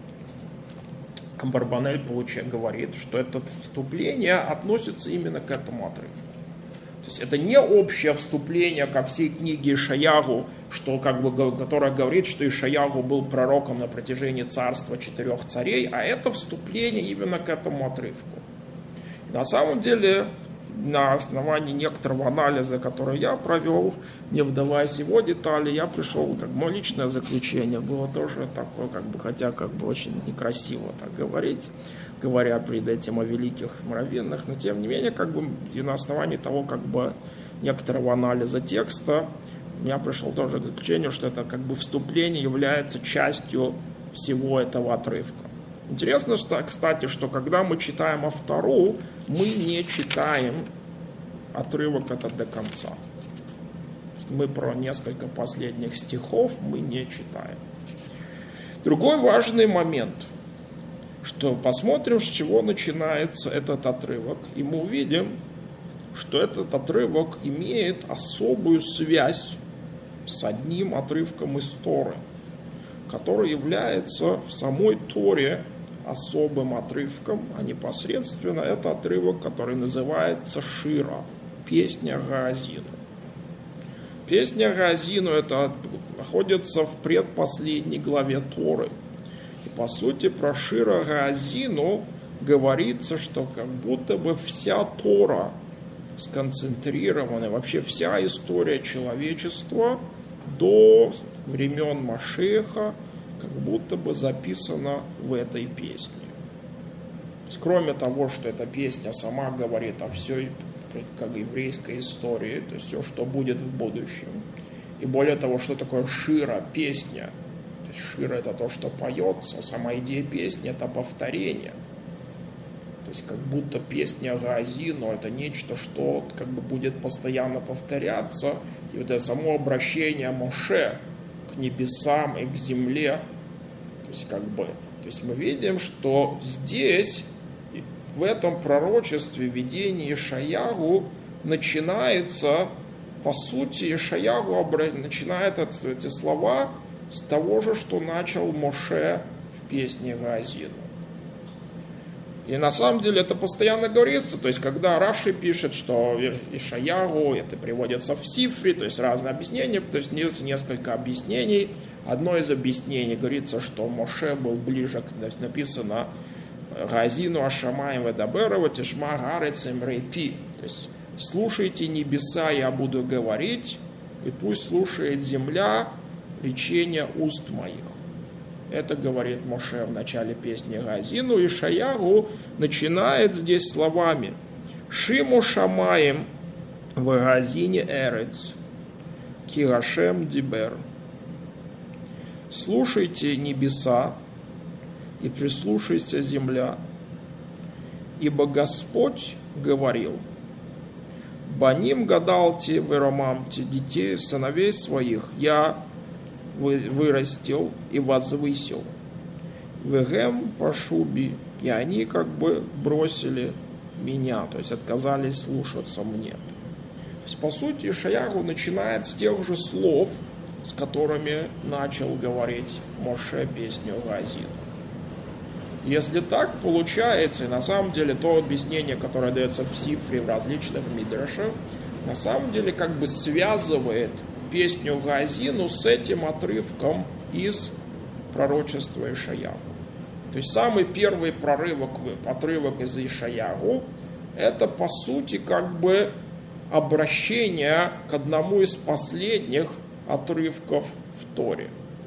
Абарбанель говорит, что это вступление относится именно к этому отрывку. То есть это не общее вступление ко всей книге Ишаяху, что, как бы, которое говорит, что Ишаяху был пророком на протяжении царства четырех царей, а это вступление именно к этому отрывку. И на самом деле, на основании некоторого анализа, который я провел, не вдаваясь в его детали, я пришел, как мое личное заключение было тоже такое, как бы, хотя как бы очень некрасиво так говорить, говоря пред этим о великих раввинах, но тем не менее, как бы и на основании того, как бы некоторого анализа текста, я пришел тоже к заключению, что это как бы вступление является частью всего этого отрывка. Интересно, что, кстати, что когда мы читаем Афтару, мы не читаем отрывок этот до конца. Мы про несколько последних стихов мы не читаем. Другой важный момент, что посмотрим, с чего начинается этот отрывок, и мы увидим, что этот отрывок имеет особую связь с одним отрывком из Торы, который является в самой Торе особым отрывком, а непосредственно это отрывок, который называется Шира, песня Гаазину. Песня Гаазину это находится в предпоследней главе Торы. И по сути про Шира Гаазину говорится, что как будто бы вся Тора сконцентрирована, вообще вся история человечества до времен Машиаха как будто бы записана в этой песне. То есть, кроме того, что эта песня сама говорит о всей как еврейской истории, то есть все, что будет в будущем. И более того, что такое шира, песня. То есть шира — это то, что поется, а сама идея песни — это повторение. То есть как будто песня Гази, но это нечто, что как бы будет постоянно повторяться. И вот это само обращение Моше к небесам и к земле, то есть как бы, то есть мы видим, что здесь, в этом пророчестве, видении Ишаяху, начинается, по сути, Ишаяху начинает эти слова с того же, что начал Моше в песне Гаазину. И на самом деле это постоянно говорится, то есть когда Раши пишет, что Ишаяху, это приводится в Сифре, то есть разные объяснения, то есть несколько объяснений. Одно из объяснений говорится, что Моше был ближе, то есть написано Гаазину Ашамаем Ведаберова Тишма Гарецем Рейпи, то есть слушайте небеса, я буду говорить, и пусть слушает земля речения уст моих. Это говорит Моше в начале песни Гаазину, и Ишаяху начинает здесь словами «Шиму шамаем в Гаазине эрец, ки Гашем дибер». Слушайте небеса и прислушайся земля, ибо Господь говорил: «Баним гадалти веромамти, детей, сыновей своих я вырастил и возвысил. Вегем пашуби, и они как бы бросили меня, то есть отказались слушаться мне». То есть, по сути, Ишаяху начинает с тех же слов, с которыми начал говорить Моше песню Гаазину. Если так получается, и на самом деле то объяснение, которое дается в Сифре, в различных мидрашах, на самом деле как бы связывает песню Гаазину с этим отрывком из пророчества Ишаяху. То есть самый первый прорывок, отрывок из Ишаяху, это по сути как бы обращение к одному из последних отрывков в Торе.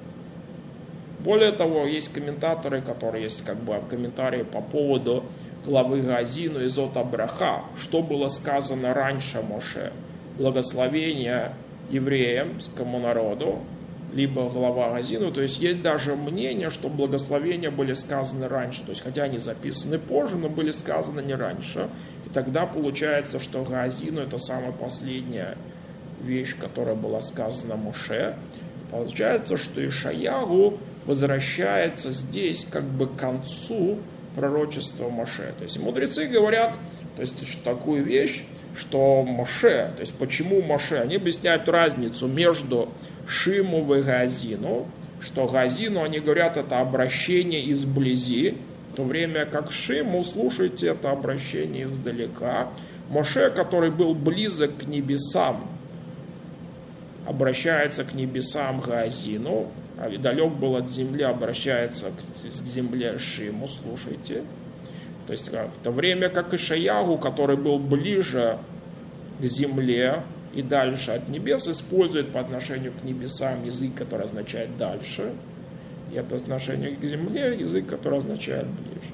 Более того, есть комментаторы, которые есть как бы комментарии по поводу главы Гаазину из От Абраха, что было сказано раньше Моше, благословение евреям, скому народу, либо глава Гаазину. То есть есть даже мнение, что благословения были сказаны раньше, то есть хотя они записаны позже, но были сказаны не раньше. И тогда получается, что Гаазину — это самая последняя вещь, которая была сказана Моше. Получается, что Ишаяху возвращается здесь как бы к концу пророчества Моше. То есть мудрецы говорят, то есть такую вещь, что Моше, то есть почему Моше, они объясняют разницу между Шиму и Гаазину, что Гаазину, они говорят, это обращение изблизи, в то время как Шиму, слушайте, это обращение издалека. Моше, который был близок к небесам, обращается к небесам Гаазину, а далек был от земли, обращается к земле Шиму, слушайте. То есть в то время как Ишаяху, который был ближе к земле и дальше от небес, использует по отношению к небесам язык, который означает дальше, и по отношению к земле язык, который означает ближе.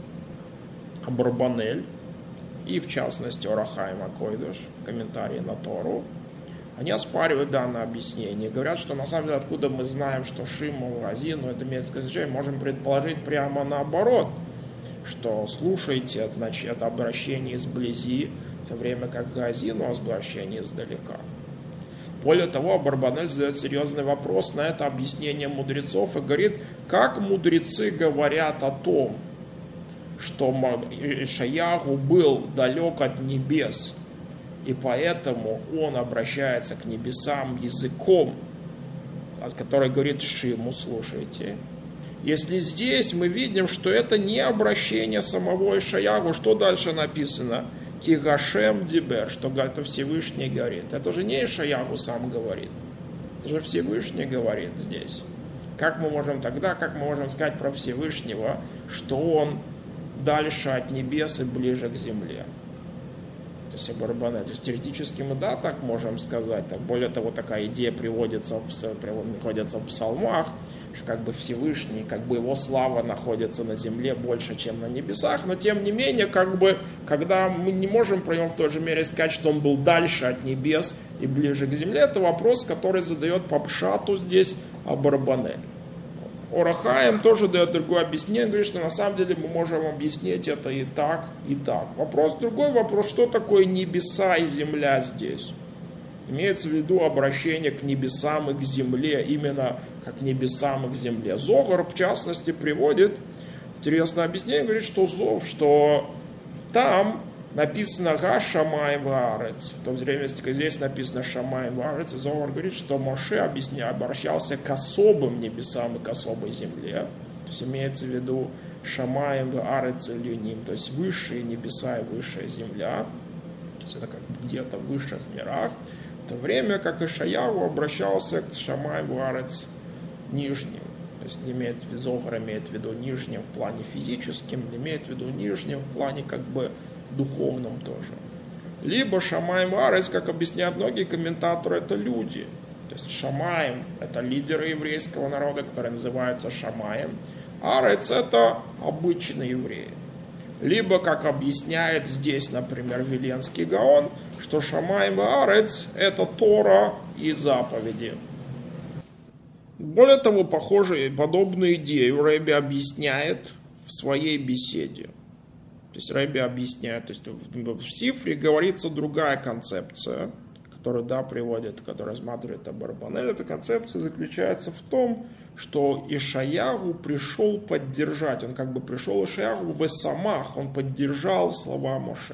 Абарбанель и в частности Ор ха-Хаим ха-Койдеш в комментарии на Тору, они оспаривают данное объяснение, говорят, что на самом деле откуда мы знаем, что Шиму, Гаазину, это местное значение, можем предположить прямо наоборот, что слушайте, это значит это обращение изблизи, в то время как Гаазину обращение издалека. Более того, Абарбанель задает серьезный вопрос на это объяснение мудрецов и говорит, как мудрецы говорят о том, что Ишаяху был далек от небес, и поэтому он обращается к небесам языком, который говорит Шиму, слушайте. Если здесь мы видим, что это не обращение самого Ишаяху, что дальше написано? Ки Гашем дибер, что это Всевышний говорит. Это же не Ишаяху сам говорит. Это же Всевышний говорит здесь. Как мы можем тогда, как мы можем сказать про Всевышнего, что он дальше от небес и ближе к земле. То есть Абарбанель. То есть теоретически мы, да, так можем сказать. Так, более того, такая идея приводится в, приводится в псалмах, что как бы Всевышний, как бы его слава находится на земле больше, чем на небесах, но тем не менее, как бы, когда мы не можем про него в той же мере сказать, что он был дальше от небес и ближе к земле, это вопрос, который задает по пшату здесь Абарбанель. Ор ха-Хаим тоже дает другое объяснение, говорит, что на самом деле мы можем объяснить это и так, и так. Вопрос, другой вопрос, что такое небеса и земля здесь? Имеется в виду обращение к небесам и к земле, именно как к небесам и к земле. Зогар, в частности, приводит интересное объяснение, говорит, что зов, что там написано «Га шамай ваарец». В то время, как здесь написано «Шамай ваарец», Зогар говорит, что Моше объяснял, обращался к особым небесам и к особой земле. То есть имеется в виду «Шамай ваарец люним», то есть высшие небеса и высшая земля. То есть это как где-то в высших мирах. В то время как Ишаяху обращался к Шамай ваарец нижним. То есть имеет, Зогар имеет в виду нижним в плане физическим, имеет в виду нижним в плане как бы духовном тоже. Либо Шамаим Арец, как объясняют многие комментаторы, это люди. То есть Шамаим – это лидеры еврейского народа, которые называются Шамаем. Арец – это обычные евреи. Либо, как объясняет здесь, например, Виленский Гаон, что Шамаим Арец – это Тора и заповеди. Более того, похожие подобные идеи Рэби объясняет в своей беседе. То есть Рэби объясняет, то есть в Сифре говорится другая концепция, которую, да, приводит, которую рассматривает Абарбанель. Эта концепция заключается в том, что Ишаяху пришел поддержать, он как бы пришел Ишаяху в Эсамах, он поддержал слова Моше.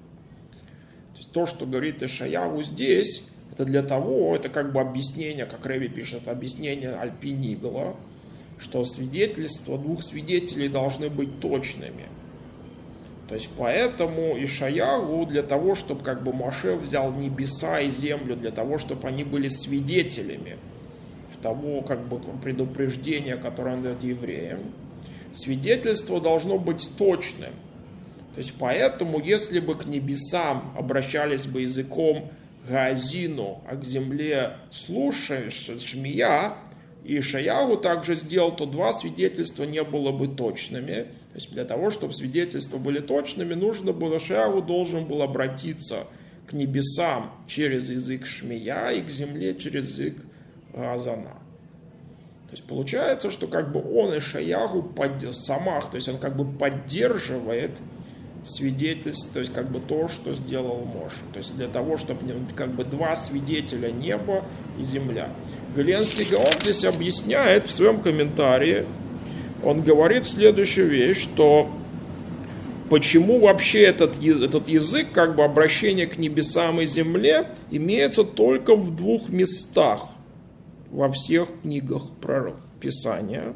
То есть то, что говорит Ишаяху здесь, это для того, это как бы объяснение, как Рэби пишет, объяснение Альпинигала, что свидетельства двух свидетелей должны быть точными. То есть поэтому Ишаяху для того, чтобы как бы Моше взял небеса и землю, для того, чтобы они были свидетелями в того как бы предупреждения, которое он дает евреям, свидетельство должно быть точным. То есть поэтому, если бы к небесам обращались бы языком Гаазину, а к земле слушаешь Шмия, и Ишаяху также сделал, то два свидетельства не было бы точными. То есть для того, чтобы свидетельства были точными, нужно было, Ишаяху должен был обратиться к небесам через язык Шмия и к земле через язык Азана. То есть получается, что как бы он Ишаяху под самах, то есть он как бы поддерживает свидетельство, то есть как бы то, что сделал Моше. То есть для того, чтобы как бы два свидетеля, небо и земля. Виленский Гаон здесь объясняет в своем комментарии, он говорит следующую вещь, что почему вообще этот, этот язык, как бы обращение к небесам и земле, имеется только в двух местах во всех книгах пророк Писания.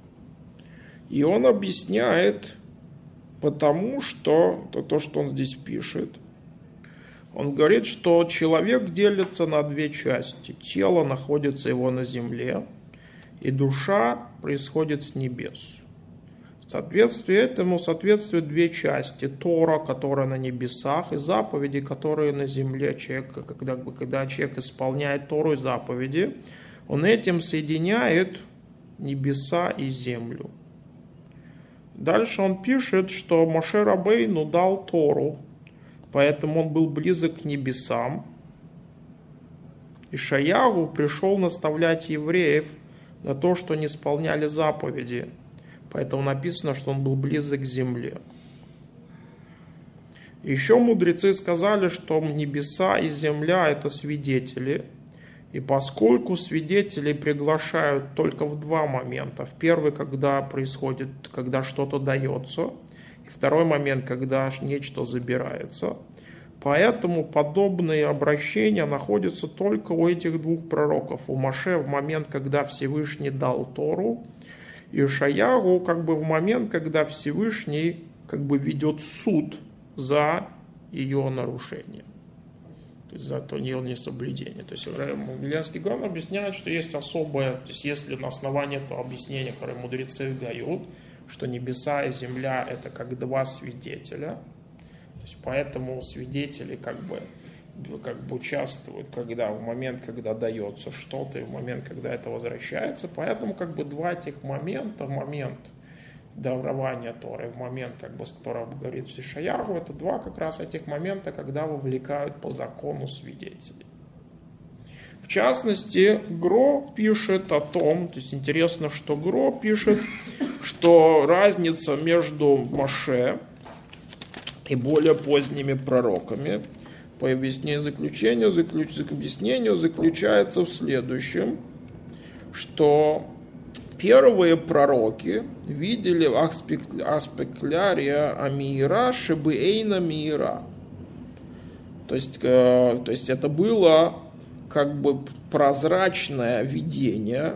И он объясняет, потому что, то, то, что он здесь пишет, он говорит, что человек делится на две части. Тело находится его на земле, и душа происходит с небес. В соответствии этому соответствуют две части. Тора, которая на небесах, и заповеди, которые на земле. Человек, когда, когда человек исполняет Тору и заповеди, он этим соединяет небеса и землю. Дальше он пишет, что Моше Рабейну дал Тору, поэтому он был близок к небесам. Ишаяху пришел наставлять евреев на то, что не исполняли заповеди. Поэтому написано, что он был близок к земле. Еще мудрецы сказали, что небеса и земля – это свидетели. И поскольку свидетелей приглашают только в два момента. В первый, когда происходит, когда что-то дается. И второй момент, когда нечто забирается. Поэтому подобные обращения находятся только у этих двух пророков. У Моше в момент, когда Всевышний дал Тору, и Ишаяху как бы в момент, когда Всевышний как бы ведет суд за ее нарушение. То есть за то ее несоблюдение. То есть Виленский Гаон объясняет, что есть особое, то есть если на основании этого объяснения, которое мудрецы дают, что небеса и земля – это как два свидетеля. То есть поэтому свидетели как бы, как бы участвуют, когда, в момент, когда дается что-то, и в момент, когда это возвращается. Поэтому как бы два этих момента, момент дарования Торы, в момент, как бы, с которого говорит Ишаяху, это два как раз этих момента, когда вовлекают по закону свидетелей. В частности, Гро пишет о том, то есть интересно, что Гро пишет, что разница между Моше и более поздними пророками, по объяснению заключению, заключ, объяснению заключается в следующем, что первые пророки видели аспеклярия амиира шебеэйна миира. То есть, э, то есть это было как бы прозрачное видение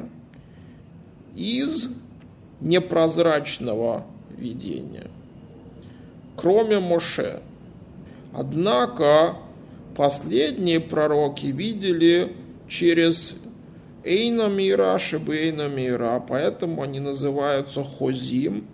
из непрозрачного видения, кроме Моше. Однако последние пророки видели через Эйна мира, Шебейна мира, поэтому они называются Хозим,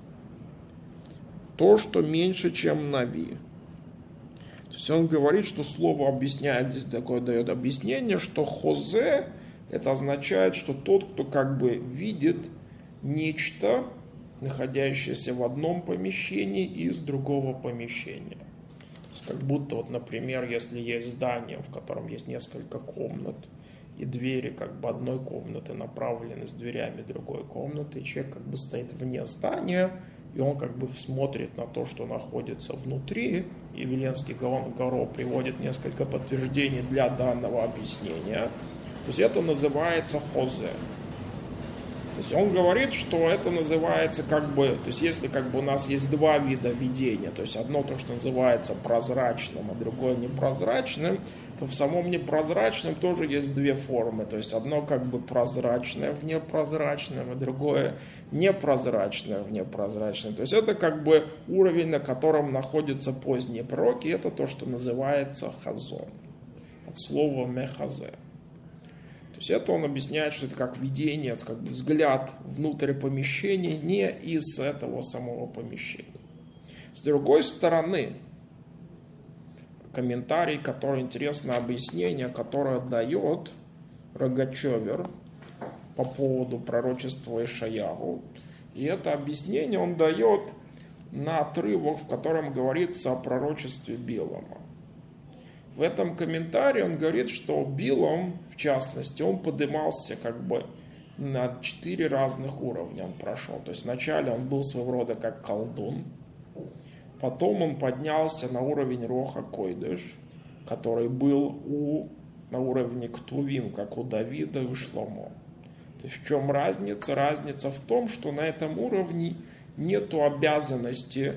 то, что меньше, чем Нави. То есть он говорит, что слово объясняет, здесь такое дает объяснение, что Хозе, это означает, что тот, кто как бы видит нечто, находящееся в одном помещении из другого помещения. Как будто, вот, например, если есть здание, в котором есть несколько комнат, и двери как бы одной комнаты направлены с дверями другой комнаты, и человек как бы стоит вне здания, и он как бы смотрит на то, что находится внутри, и Виленский Гаон Горо приводит несколько подтверждений для данного объяснения. То есть это называется хозе. То есть он говорит, что это называется как бы, то есть если как бы у нас есть два вида видения, то есть одно то, что называется прозрачным, а другое непрозрачным, то в самом непрозрачном тоже есть две формы. То есть одно как бы прозрачное в непрозрачном, а другое непрозрачное в непрозрачном. То есть это как бы уровень, на котором находятся поздние пророки, и это то, что называется хазон. От слова мехазе. То есть это он объясняет, что это как видение, как бы взгляд внутрь помещения, не из этого самого помещения. С другой стороны, комментарий, который интересное объяснение, которое дает Рогачевер по поводу пророчества Ишаяху. И это объяснение он дает на отрывок, в котором говорится о пророчестве Билама. В этом комментарии он говорит, что Билам, в частности, он поднимался как бы на четыре разных уровня он прошел. То есть вначале он был своего рода как колдун, потом он поднялся на уровень Роха Койдыш, который был у, на уровне Ктувим, как у Давида и Шломо. То есть в чем разница? Разница в том, что на этом уровне нету обязанности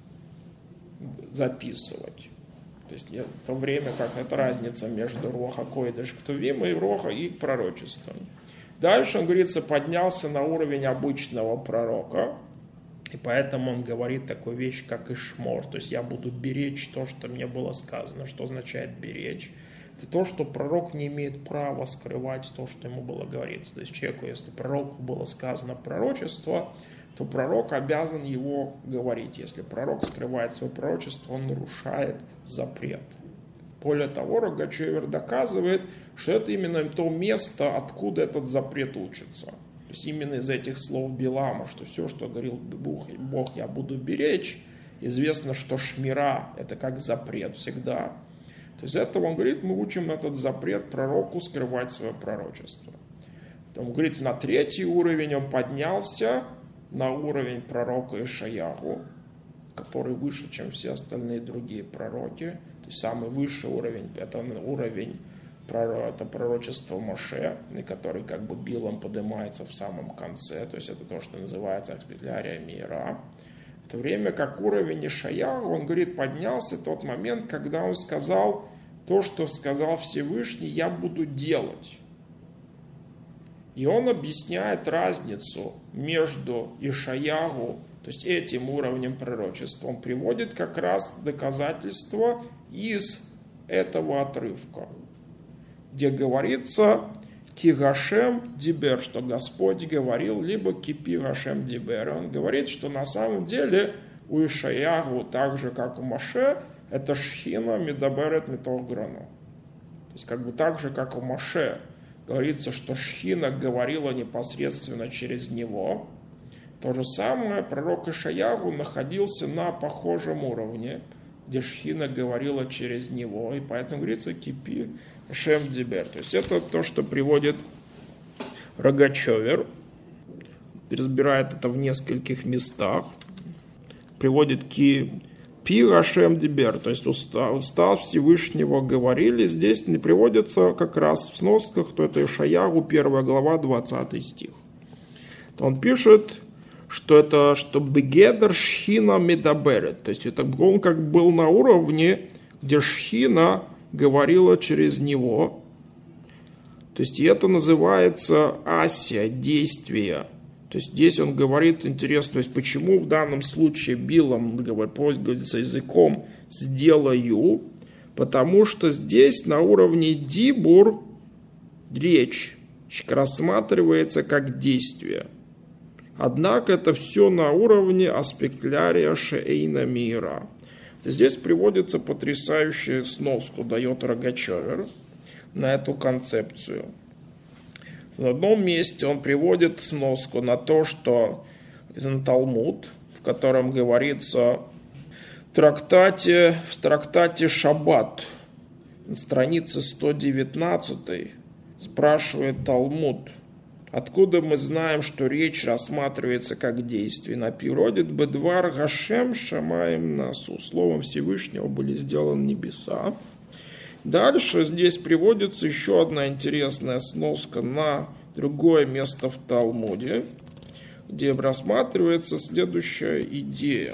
записывать. То есть в то время как это разница между Роха Койдыш Ктувим и Роха и пророчеством. Дальше он, говорится, поднялся на уровень обычного пророка, и поэтому он говорит такую вещь, как Ишмор. То есть я буду беречь то, что мне было сказано. Что означает беречь? Это то, что пророк не имеет права скрывать то, что ему было говориться. То есть человеку, если пророку было сказано пророчество, то пророк обязан его говорить. Если пророк скрывает свое пророчество, он нарушает запрет. Более того, Рогачевер доказывает, что это именно то место, откуда этот запрет учится. То есть именно из этих слов Билама, что все, что говорил Бог, Бог я буду беречь, известно, что шмира – это как запрет всегда. То есть из этого он говорит, мы учим этот запрет пророку скрывать свое пророчество. Он говорит, на третий уровень он поднялся, на уровень пророка Ишаяху, который выше, чем все остальные другие пророки. То есть самый высший уровень – это уровень это пророчество Моше, который как бы Билам поднимается в самом конце. То есть это то, что называется Аспеклярия мира. В то время как уровень Ишаяху, он говорит, поднялся тот момент, когда он сказал то, что сказал Всевышний, я буду делать. И он объясняет разницу между Ишаяху, то есть этим уровнем пророчества. Он приводит как раз доказательства из этого отрывка, где говорится, ки Гашем дибер, что Господь говорил, либо кипи Гашем дибер. Он говорит, что на самом деле у Ишаяху, так же как у Моше, это шхина медаберет митох грону. То есть как бы так же, как у Моше, говорится, что шхина говорила непосредственно через него. То же самое пророк Ишаяху находился на похожем уровне, где шхина говорила через него, и поэтому говорится кипи Шем Дибер. То есть это то, что приводит Рогачевер, разбирает это в нескольких местах, приводит ки пи Шем Дибер, то есть уста, уста Всевышнего говорили. Здесь не приводится как раз в сносках, то это Ишаяху, первая глава, двадцатый стих. То он пишет, что это что бегедер шхина медаберет, то есть это он как был на уровне, где шхина говорила через него. То есть и это называется асия, действие. То есть здесь он говорит, интересно, то есть почему в данном случае Билам пользуется языком «сделаю», потому что здесь на уровне дибур речь рассматривается как действие. Однако это все на уровне аспектлярия шеэйна мира. Здесь приводится потрясающая сноску, дает Рогачевер на эту концепцию. В одном месте он приводит сноску на то, что Талмуд, в котором говорится в трактате, в трактате Шаббат, на странице сто девятнадцать, спрашивает Талмуд, откуда мы знаем, что речь рассматривается как действие? На природе бедвар гашем шамаем насу. Словом Всевышнего были сделаны небеса. Дальше здесь приводится еще одна интересная сноска на другое место в Талмуде, где рассматривается следующая идея.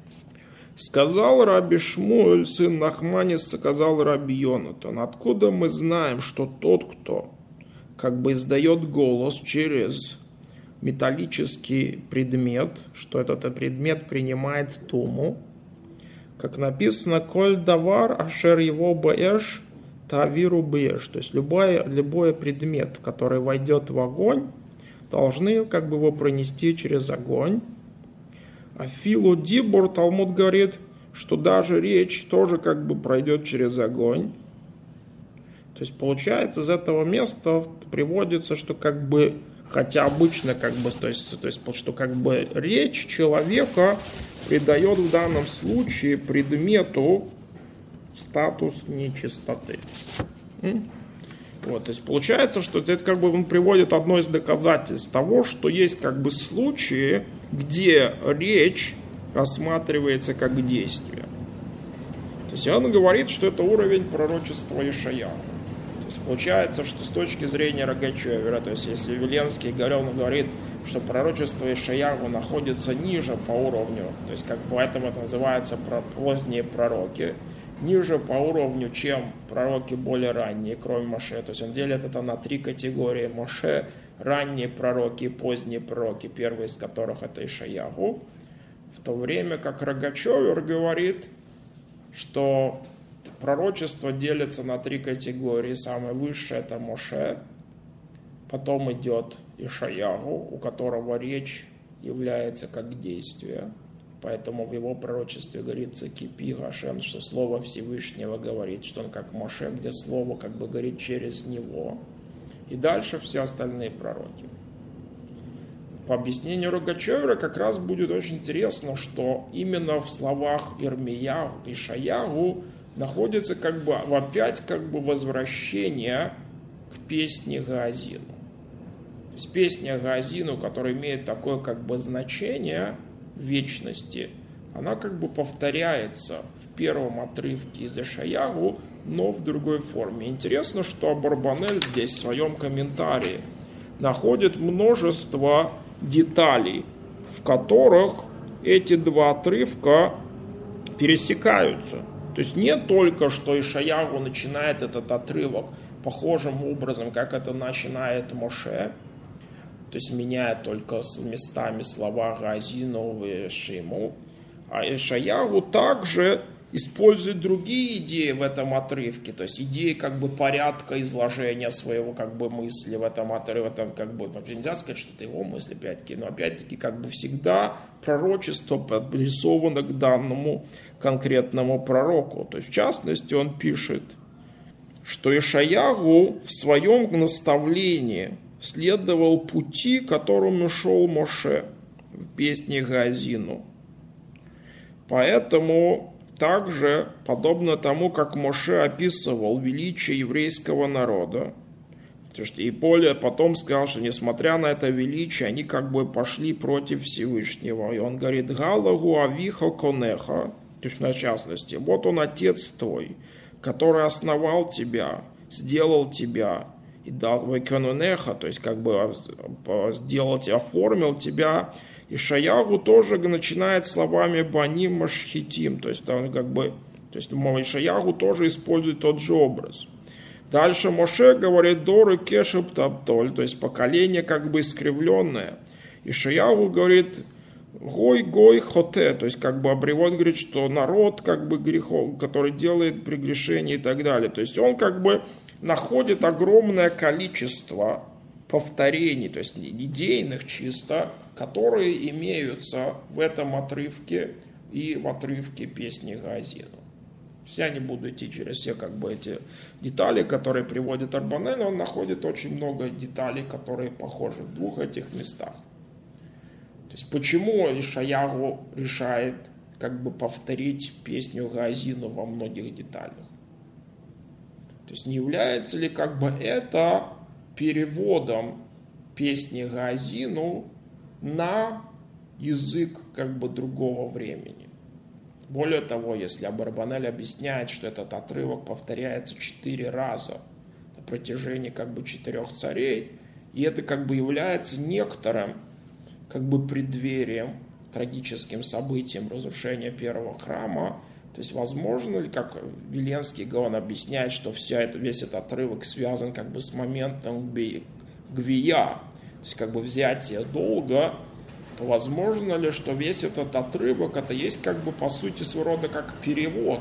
Сказал Раби Шмуэль, сын Нахмани, сказал Раби Йонатан, откуда мы знаем, что тот, кто как бы издает голос через металлический предмет, что этот предмет принимает туму, как написано, коль давар ашер его бэш тавиру бэш, то есть любой, любой предмет, который войдет в огонь, должны как бы его пронести через огонь. А филу дибур, Талмуд говорит, что даже речь тоже как бы пройдет через огонь. То есть получается из этого места приводится, что как бы, хотя обычно как бы, то есть, то есть что как бы речь человека придает в данном случае предмету статус нечистоты. Вот, то есть получается, что здесь как бы он приводит одно из доказательств того, что есть как бы случаи, где речь рассматривается как действие. То есть он говорит, что это уровень пророчества Ишаяху. То есть получается, что с точки зрения Рогачевера, то есть если Веленский говорил, он говорит, что пророчество Ишаяху находится ниже по уровню, то есть как поэтому это называется поздние пророки, ниже по уровню, чем пророки более ранние, кроме Моше. То есть он делит это на три категории: Моше, ранние пророки и поздние пророки, первый из которых это Ишаяху. В то время как Рогачевер говорит, что пророчество делится на три категории. Самое высшее это Моше, потом идет Ишаяху, у которого речь является как действие. Поэтому в его пророчестве говорится кипи Гашем, что слово Всевышнего говорит, что он как Моше, где слово как бы говорит через него. И дальше все остальные пророки. По объяснению Рогачевера как раз будет очень интересно, что именно в словах Ирмияху и Ишаяху находится как бы опять как бы возвращение к песне Гаазину. То есть песня Гаазину, которая имеет такое как бы значение вечности, она как бы повторяется в первом отрывке из Ишаяху, но в другой форме. Интересно, что Абарбанель здесь в своем комментарии находит множество деталей, в которых эти два отрывка пересекаются. То есть не только, что Ишаяху начинает этот отрывок похожим образом, как это начинает Моше, то есть меняя только с местами слова Гаазину и Шиму, а Ишаяху также использует другие идеи в этом отрывке, то есть идеи как бы порядка изложения своего как бы мысли в этом отрывке, в этом как бы, вообще нельзя сказать, что это его мысли, опять-таки, но опять-таки как бы всегда пророчество адресовано к данному конкретному пророку. То есть в частности он пишет, что Ишаягу в своем наставлении следовал пути, которым шел Моше в песне Гаазину. Поэтому также, подобно тому, как Моше описывал величие еврейского народа, потому что и более потом сказал, что несмотря на это величие, они как бы пошли против Всевышнего. И он говорит, «Галагу авиха конеха», то есть в частности, «Вот он, отец твой, который основал тебя, сделал тебя, и дал веконунеха», то есть как бы сделал тебя, оформил тебя. И Ишаягу тоже начинает словами «баним машхитим», то есть он как бы, то есть Ишаягу тоже использует тот же образ. Дальше Моше говорит «доры кешеб таптоль», то есть поколение как бы искривленное. Ишаягу говорит «гой гой хоте», то есть как бы обревод говорит, что народ как бы грехов, который делает прегрешения и так далее. То есть он как бы находит огромное количество повторений, то есть идейных чисто, которые имеются в этом отрывке и в отрывке песни Гаазину. Я не буду идти через все как бы эти детали, которые приводит Арбанель, он находит очень много деталей, которые похожи в двух этих местах. То есть почему Ишаягу решает как бы повторить песню Гаазину во многих деталях? То есть не является ли как бы это переводом песни Гаазину на язык как бы другого времени? Более того, если Абарбанель объясняет, что этот отрывок повторяется четыре раза на протяжении как бы четырех царей, и это как бы является некоторым как бы преддверием, трагическим событием разрушения первого храма, то есть возможно ли, как Виленский Гаон объясняет, что вся это, весь этот отрывок связан как бы с моментом гвия, то есть как бы взятие долга, то возможно ли, что весь этот отрывок это есть как бы по сути своего рода как перевод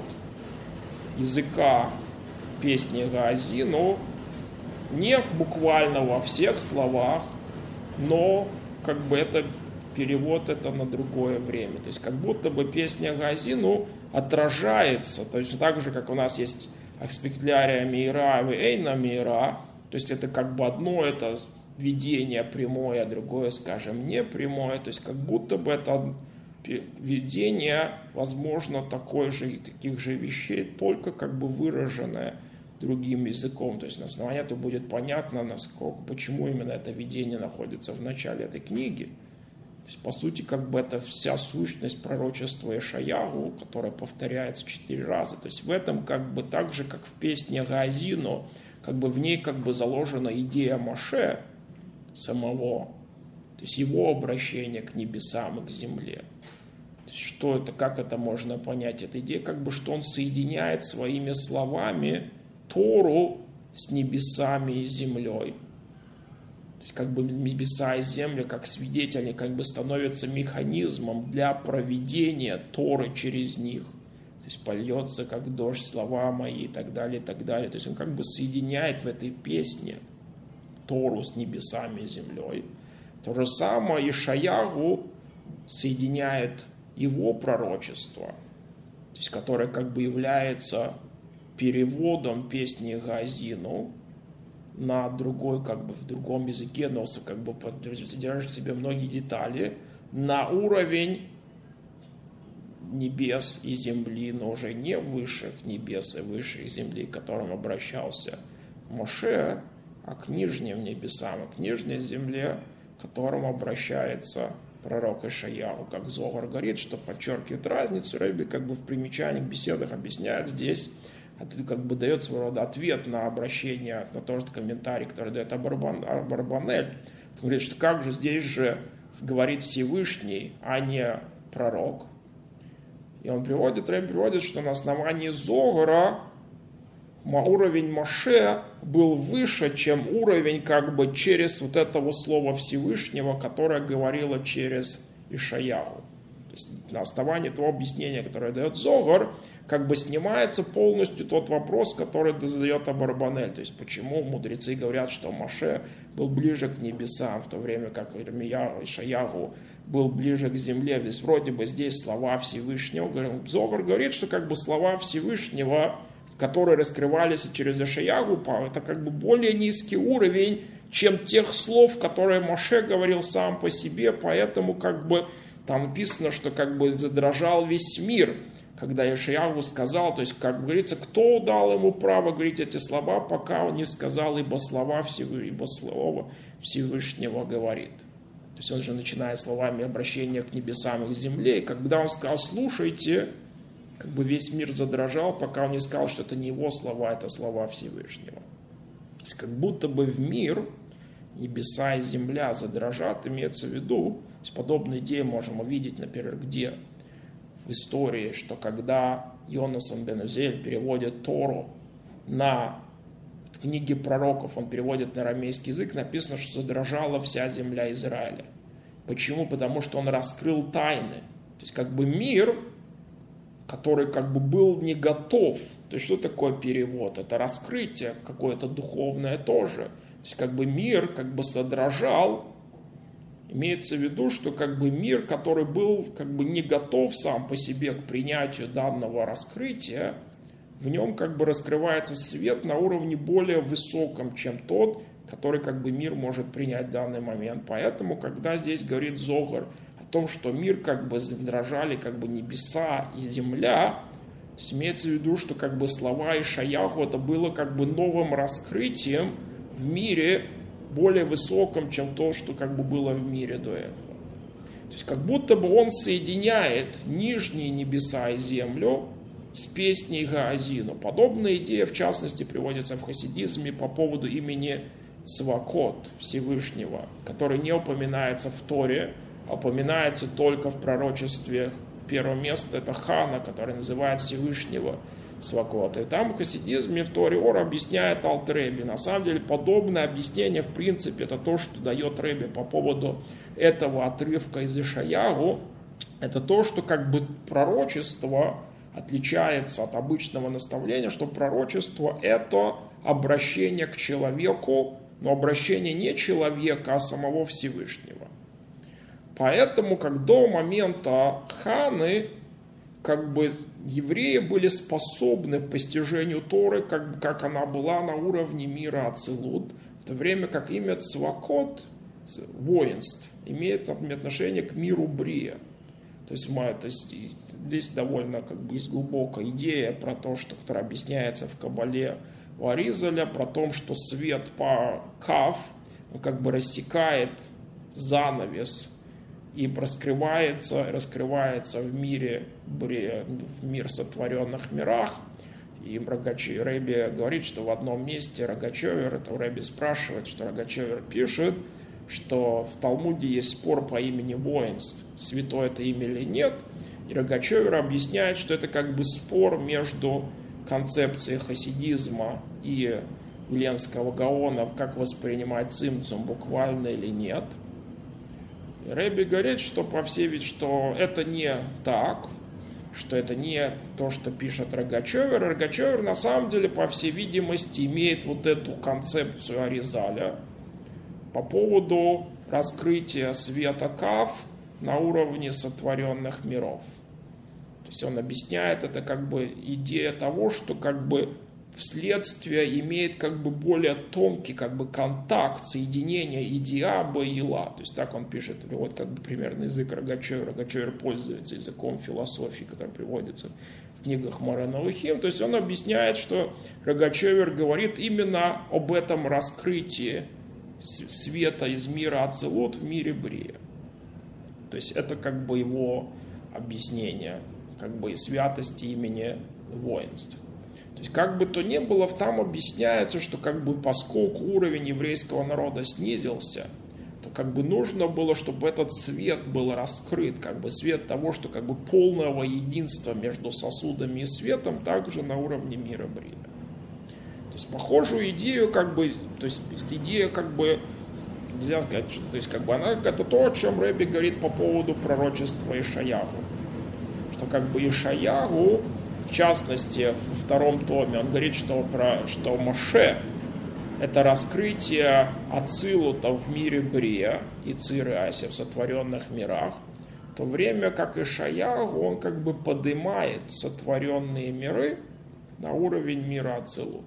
языка песни Гаазину, не буквально во всех словах, но как бы это перевод это на другое время. То есть как будто бы песня Гаазину отражается, то есть так же, как у нас есть аспектлярия мира и эйна мира, то есть это как бы одно это видение прямое, а другое, скажем, не прямое, то есть как будто бы это видение, возможно, такое же, таких же вещей, только как бы выраженное другим языком, то есть на основании этого будет понятно, насколько, почему именно это видение находится в начале этой книги. То есть, по сути, как бы это вся сущность пророчества Ишаягу, которая повторяется четыре раза. То есть в этом как бы так же, как в песне Гаазину, как бы в ней как бы заложена идея Моше самого, то есть его обращение к небесам и к земле. То есть что это, как это можно понять? Эта идея как бы, что он соединяет своими словами Тору с небесами и землей. То есть как бы небеса и земля, как свидетели, как бы становятся механизмом для проведения Торы через них. То есть польется как дождь слова мои и так далее, и так далее. То есть он как бы соединяет в этой песне Тору с небесами и землей. То же самое Ишаягу соединяет его пророчество, то есть которое как бы является переводом песни Гаазину на другой, как бы в другом языке, но как бы содержит в себе многие детали, на уровень небес и земли, но уже не высших небес и высших земли, к которым обращался Моше, а к нижним небесам, а к нижней земле, к которым обращается пророк Ишаягу. Как Зогар говорит, что подчеркивает разницу, Рэби как бы в примечаниях, беседах объясняет здесь, это как бы дает своего рода ответ на обращение, на тот же комментарий, который дает Абарбанель. Он говорит, что как же здесь же говорит Всевышний, а не пророк. И он приводит, Рэби приводит, что на основании Зогара уровень Моше был выше, чем уровень как бы через вот этого слова Всевышнего, которое говорило через Ишаягу. То То есть на основании того объяснения, которое дает Зогар, как бы снимается полностью тот вопрос, который задает Абарбанель. То есть почему мудрецы говорят, что Моше был ближе к небесам, в то время как Ирмияу и Шаягу был ближе к земле. Ведь вроде бы здесь слова Всевышнего. Зогар говорит, что как бы слова Всевышнего, которые раскрывались через Ишаягу, это как бы более низкий уровень, чем тех слов, которые Моше говорил сам по себе, поэтому как бы там написано, что как бы задрожал весь мир, когда Ишаягу сказал, то есть, как говорится, кто дал ему право говорить эти слова, пока он не сказал, ибо слова Всевышнего, ибо слово Всевышнего говорит. То есть он же начинает словами обращения к небесам и к земле, и когда он сказал, слушайте, как бы весь мир задрожал, пока он не сказал, что это не его слова, это слова Всевышнего. То есть как будто бы в мир небеса и земля задрожат, имеется в виду, то есть подобные идеи можем увидеть, например, где в истории, что когда Йонасан бен Узель переводит Тору на книги пророков, он переводит на арамейский язык, написано, что задрожала вся земля Израиля. Почему? Потому что он раскрыл тайны. То есть как бы мир, который как бы был не готов. То есть что такое перевод? Это раскрытие какое-то духовное тоже. То есть как бы мир как бы задрожал. Имеется в виду, что как бы мир, который был как бы не готов сам по себе к принятию данного раскрытия, в нем как бы раскрывается свет на уровне более высоком, чем тот, который как бы мир может принять в данный момент. Поэтому, когда здесь говорит Зогар о том, что мир как бы задрожали как бы небеса и земля, то есть имеется в виду, что как бы слова Ишаяху это было как бы новым раскрытием в мире, более высоком, чем то, что как бы было в мире до этого. То есть как будто бы он соединяет нижние небеса и землю с песней Гаазину. Подобная идея, в частности, приводится в хасидизме по поводу имени Цвакот Всевышнего, который не упоминается в Торе, а упоминается только в пророчестве. Первое место это Хана, который называет Всевышнего Цвакот. И там в хасидизме в Торе Ор объясняет Алтер Ребе. На самом деле подобное объяснение в принципе это то, что дает Ребе по поводу этого отрывка из Ишаягу. Это то, что как бы пророчество отличается от обычного наставления, что пророчество это обращение к человеку, но обращение не человека, а самого Всевышнего. Поэтому, как до момента Ханы, как бы евреи были способны к постижению Торы, как, как она была на уровне мира Ацилут, в то время как имя Цвакот, воинств, имеет отношение к миру Брия. То есть, то есть здесь довольно как бы есть глубокая идея про то, что, которая объясняется в Кабале у Аризаля, про то, что свет по Кав, он как бы рассекает занавес и раскрывается, раскрывается в мире, в мир сотворенных мирах. И Рогачи Ребе говорит, что в одном месте Рогачевер, это Ребе спрашивает, что Рогачевер пишет, что в Талмуде есть спор по имени воинств, святое это имя или нет. И Рогачевер объясняет, что это как бы спор между концепцией хасидизма и Виленского Гаона, как воспринимать цимцум, буквально или нет. Ребе говорит, что по всей виду, что это не так, что это не то, что пишет Рогачевер. Рогачевер на самом деле, по всей видимости, имеет вот эту концепцию Аризаля по поводу раскрытия света Кав на уровне сотворенных миров. То есть он объясняет, это как бы идея того, что как бы вследствие имеет как бы более тонкий как бы контакт, соединение идиаба и ила. То есть так он пишет, вот как бы примерно язык Рогачевера. Рогачевер пользуется языком философии, который приводится в книгах Морен Алухим. То есть он объясняет, что Рогачевер говорит именно об этом раскрытии света из мира Ацилут в мире Брия. То есть это как бы его объяснение, как бы и святости имени воинств. То есть как бы то ни было, там объясняется, что как бы поскольку уровень еврейского народа снизился, то как бы нужно было, чтобы этот свет был раскрыт, как бы свет того, что как бы полного единства между сосудами и светом, также на уровне мира Брия. То есть похожую идею, как бы, то есть идея как бы нельзя сказать, что, то есть как бы она, это то, о чем Рэби говорит по поводу пророчества Ишаягу. Что как бы Ишаягу, в частности, во втором томе, он говорит, что, про, что Моше – это раскрытие Ацилута в мире Брия и Цир и Аси в сотворенных мирах, в то время как Ишаягу, он как бы поднимает сотворенные миры на уровень мира Ацилут.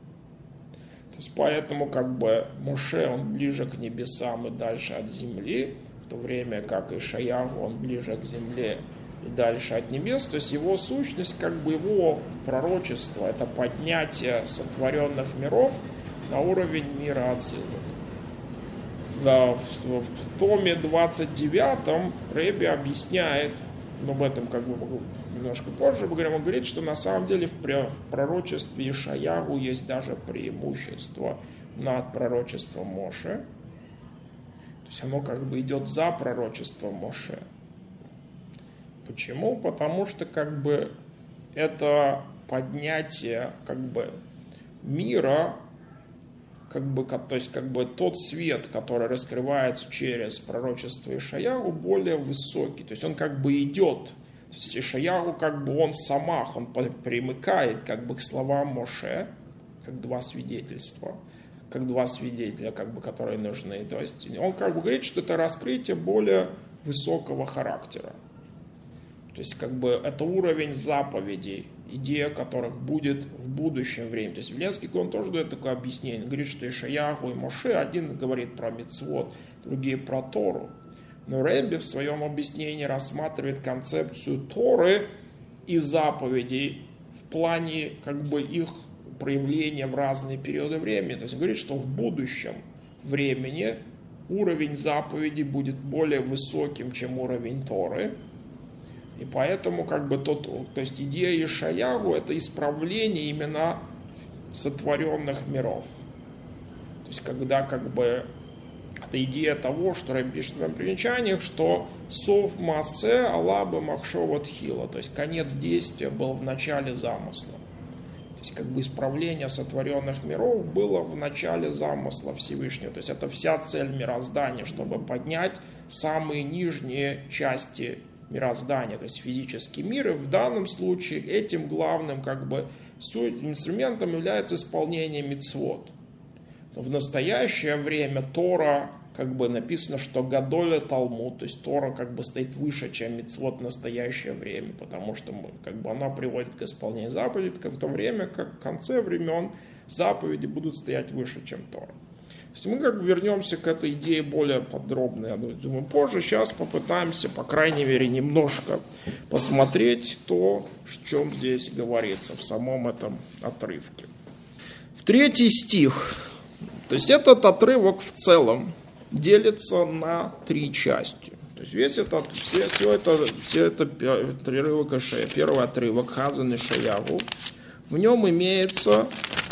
То есть поэтому как бы Моше, он ближе к небесам и дальше от земли, в то время как Ишаягу, он ближе к земле и дальше от небес. То есть его сущность, как бы его пророчество, это поднятие сотворенных миров на уровень мира Ацилут. В, в, в томе двадцать девятом Рэби объясняет, но об этом как бы немножко позже поговорим, он говорит, что на самом деле в пророчестве Ишаягу есть даже преимущество над пророчеством Моше. То есть оно как бы идет за пророчеством Моше. Почему? Потому что как бы это поднятие как бы мира, как бы, то есть как бы тот свет, который раскрывается через пророчество Ишаягу, более высокий. То есть он как бы идет. То есть Ишаягу как бы он самах, он примыкает как бы к словам Моше, как два свидетельства, как два свидетеля, как бы, которые нужны. То есть он как бы говорит, что это раскрытие более высокого характера. То есть как бы это уровень заповедей, идея которых будет в будущем времени. То есть Виленский он тоже дает такое объяснение. Он говорит, что Ишаягу и Моше, один говорит про мицвот, другие про Тору. Но Рэби в своем объяснении рассматривает концепцию Торы и заповедей в плане как бы их проявления в разные периоды времени. То есть он говорит, что в будущем времени уровень заповедей будет более высоким, чем уровень Торы. И поэтому как бы тот, то есть идея Ишаягу – это исправление именно сотворенных миров. То есть когда как бы это идея того, что Рэбби пишет в своем примечаниях, что сов массе алаба махшова тхила, то есть конец действия был в начале замысла. То есть как бы исправление сотворенных миров было в начале замысла Всевышнего. То есть это вся цель мироздания, чтобы поднять самые нижние части мироздания, то есть физический мир. И в данном случае этим главным как бы инструментом является исполнение мицвот. В настоящее время Тора, как бы написано, что Гадоля Талмуд, то есть Тора как бы стоит выше, чем мицвот в настоящее время, потому что мы, как бы она приводит к исполнению заповедей, в то время как в конце времен заповеди будут стоять выше, чем Тора. То есть мы как бы вернемся к этой идее более подробно, я думаю, позже. Сейчас попытаемся, по крайней мере, немножко посмотреть то, о чем здесь говорится в самом этом отрывке. В третий стих. То есть этот отрывок в целом делится на три части. То есть весь этот, все, все это, все это отрывок Ишая, первый отрывок Хазан Ишаягу, в нем имеется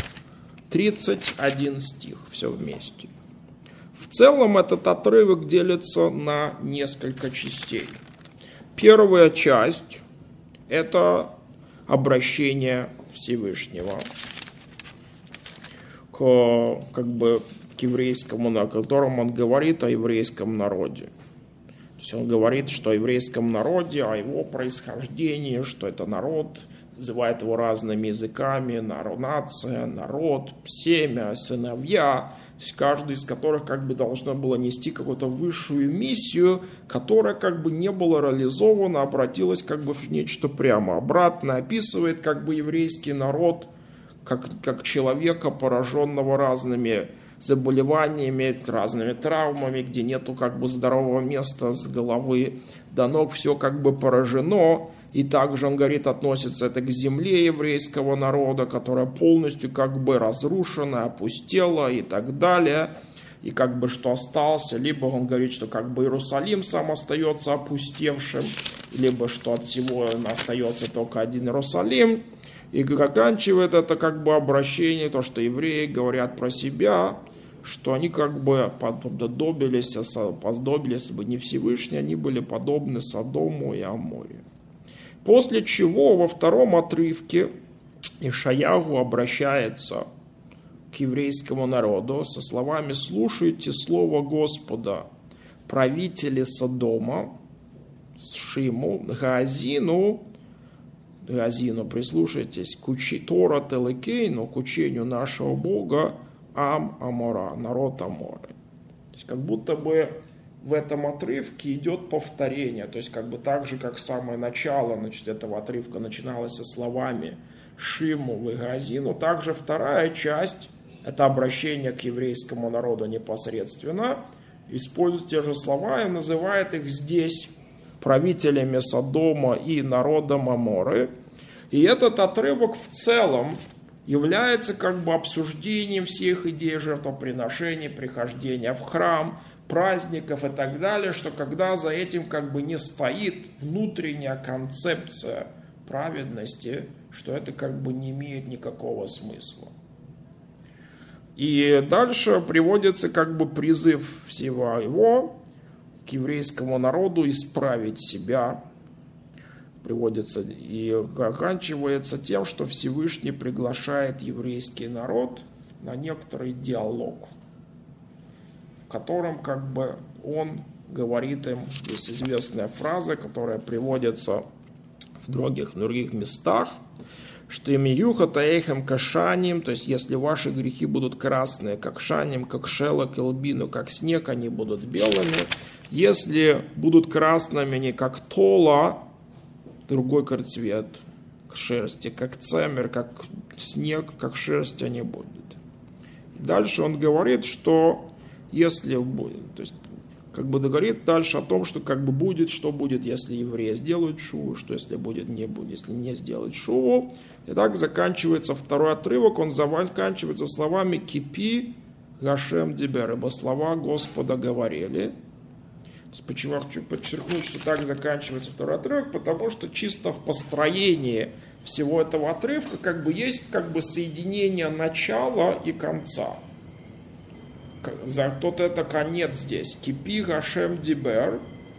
тридцать один стих, все вместе. В целом этот отрывок делится на несколько частей. Первая часть – это обращение Всевышнего к, как бы, к еврейскому, на котором он говорит о еврейском народе. То есть он говорит, что о еврейском народе, о его происхождении, что это народ, называет его разными языками, народ, нация, народ, семя, сыновья, то есть каждый из которых как бы должно было нести какую-то высшую миссию, которая как бы не была реализована, обратилась как бы в нечто прямо обратно, описывает как бы еврейский народ как, как человека, пораженного разными заболеваниями, разными травмами, где нету как бы здорового места с головы до ног, все как бы поражено. И также он говорит, относится это к земле еврейского народа, которая полностью как бы разрушена, опустела и так далее. И как бы что остался, либо он говорит, что как бы Иерусалим сам остается опустевшим, либо что от всего остается только один Иерусалим. И оканчивает это как бы обращение, то, что евреи говорят про себя, что они как бы подобились, подобились бы не Всевышний, они были подобны Содому и Аморе. После чего во втором отрывке Ишаягу обращается к еврейскому народу со словами «Слушайте слово Господа, правители Содома, Шиму, Гаазину, Гаазину, прислушайтесь, к учи, Тора Телекейну, к учению нашего Бога, Ам Амора, народ Аморы». То есть как будто бы в этом отрывке идет повторение, то есть как бы так же, как самое начало, значит, этого отрывка начиналось со словами «Шиму и Гаазину», также вторая часть, это обращение к еврейскому народу непосредственно, использует те же слова и называет их здесь правителями Содома и народом Аморы. И этот отрывок в целом является как бы обсуждением всех идей жертвоприношений, прихождения в храм, праздников и так далее, что когда за этим как бы не стоит внутренняя концепция праведности, что это как бы не имеет никакого смысла. И дальше приводится как бы призыв всего его к еврейскому народу исправить себя. Приводится и оканчивается тем, что Всевышний приглашает еврейский народ на некоторый диалог, в котором как бы он говорит им, есть известная фраза, которая приводится в других, в других местах, что им юха таэхем кашаним, то есть если ваши грехи будут красные, как шаним, как шелок и лбину, как снег, они будут белыми. Если будут красными, они как тола, другой цвет, к шерсти, как цемер, как снег, как шерсть они будут. И дальше он говорит, что если будет, то есть как бы говорит дальше о том, что как бы будет, что будет, если евреи сделают шуву, что если будет, не будет, если не сделать шуву. И так заканчивается второй отрывок, он заканчивается словами «Кипи Гашем Дибер», ибо слова Господа говорили. Почему я хочу подчеркнуть, что так заканчивается второй отрывок, потому что чисто в построении всего этого отрывка как бы есть как бы соединение начала и конца. За тот это конец здесь. Кипи Гашем Дибер.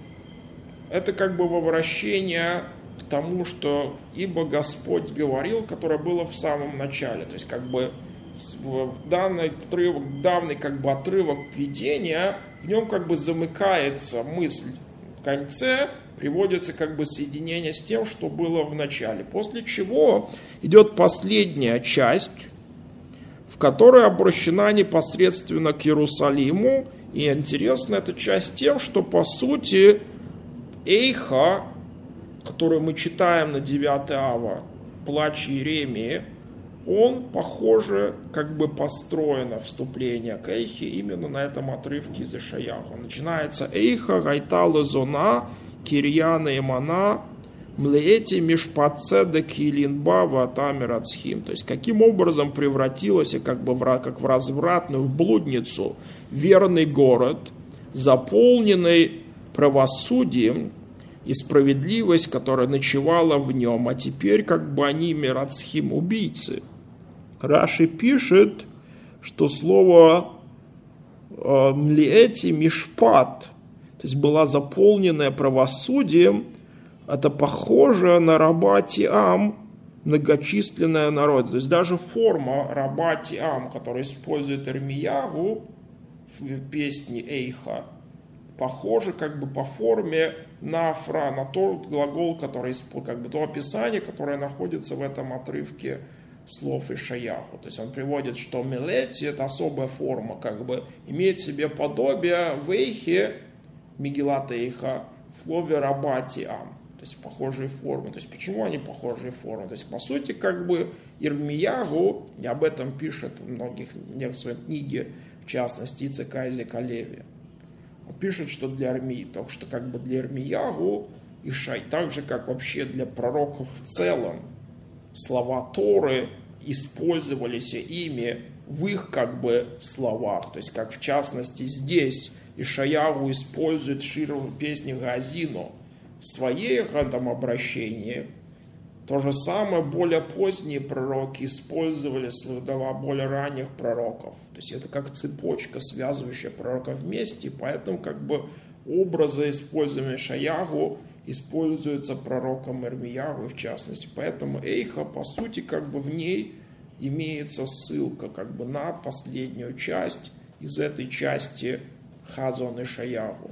Это как бы возвращение к тому, что ибо Господь говорил, которое было в самом начале. То есть как бы данный отрывок, данный как бы отрывок видения, в нем как бы замыкается мысль в конце, приводится как бы соединение с тем, что было в начале. После чего идет последняя часть, в которой обращена непосредственно к Иерусалиму. И интересна эта часть тем, что по сути Эйха, которую мы читаем на девятое ава, плач Иеремии, он, похоже, как бы построено вступление к Эйхе именно на этом отрывке из Ишаяху. Начинается Эйха, Гайтала Зона, Кирьяна Имана, Млеэти Мишпацеда Килинба Ватамир Ацхим. То есть, каким образом превратилась как бы в, как в развратную, в блудницу, верный город, заполненный правосудием, и справедливость, которая ночевала в нем, а теперь как бы они мирацхим, убийцы. Раши пишет, что слово «млиэти мишпат», то есть была заполненная правосудием, это похоже на рабати ам, многочисленная народ. То есть даже форма рабати ам, которую использует Ирмиягу в песне Эйха, похоже как бы по форме на фра, на тот глагол, который, как бы то описание, которое находится в этом отрывке слов Ишаяху. То есть он приводит, что мелети, это особая форма, как бы имеет в себе подобие в Эйхе, Мегилат Эйха, в слове рабати ам. То есть похожие формы. То есть почему они похожие формы? То есть по сути как бы Ирмиягу, и об этом пишет в многих, в своей книге, в частности Ицхак Айзек Алеви. Он пишет, что для Армии, так что как бы для Ирмиягу и Шай, так же как вообще для пророков в целом, слова Торы использовались ими в их как бы словах. То есть как в частности здесь Ишаяху использует ширу песни Гаазину в своих этом обращении. То же самое более поздние пророки использовали слова более ранних пророков. То есть это как цепочка, связывающая пророков вместе. Поэтому как бы образы, используемые Ишаяху, используются пророком Ирмиягу в частности. Поэтому Эйха, по сути, как бы в ней имеется ссылка как бы на последнюю часть из этой части Хазон Ишаяху.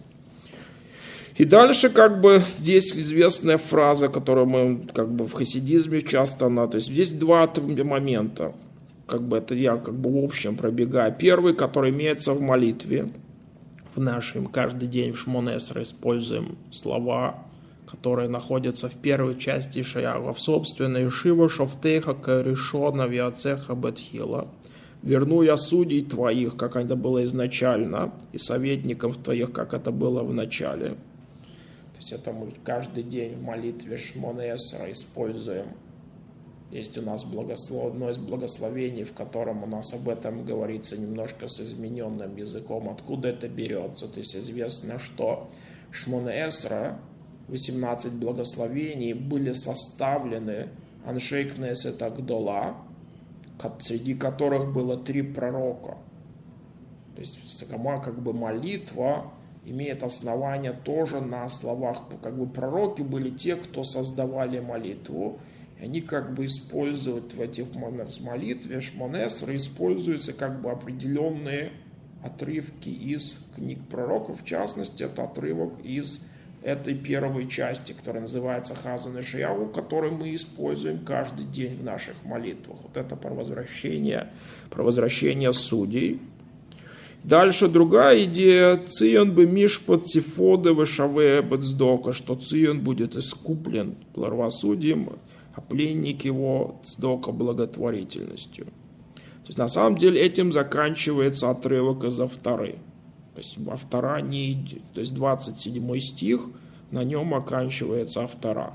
И дальше как бы здесь известная фраза, которую мы как бы в хасидизме часто, она, то есть здесь два момента, как бы это я как бы в общем пробегаю. Первый, который имеется в молитве, в нашем каждый день в Шмоне Эсре используем слова, которые находятся в первой части Ишаяху, в собственной Шива Шофтеха Каришона Виацеха Бетхила. Верну я судей твоих, как это было изначально, и советников твоих, как это было в начале. То есть это мы каждый день в молитве Шмоне Эсре используем. Есть у нас благослов... одно из благословений, в котором у нас об этом говорится немножко с измененным языком. Откуда это берется? То есть известно, что Шмоне Эсре, восемнадцать благословений, были составлены Аншей Кнесет Агдола, среди которых было три пророка. То есть сама как бы молитва имеет основание тоже на словах. Как бы пророки были те, кто создавали молитву. И они как бы используют в этих молитве Шмоне Эсре используются как бы определенные отрывки из книг пророков. В частности, это отрывок из этой первой части, которая называется Хазон Ишаяху, который мы используем каждый день в наших молитвах. Вот это про возвращение, про возвращение судей. Дальше другая идея. Цион бы мишпот сифоды вышаве бецдока, что Цион будет искуплен правосудием, а пленник его цдока благотворительностью. То есть на самом деле этим заканчивается отрывок из Авторы. То есть Автора не идет. То есть двадцать седьмой стих, на нем оканчивается Автора.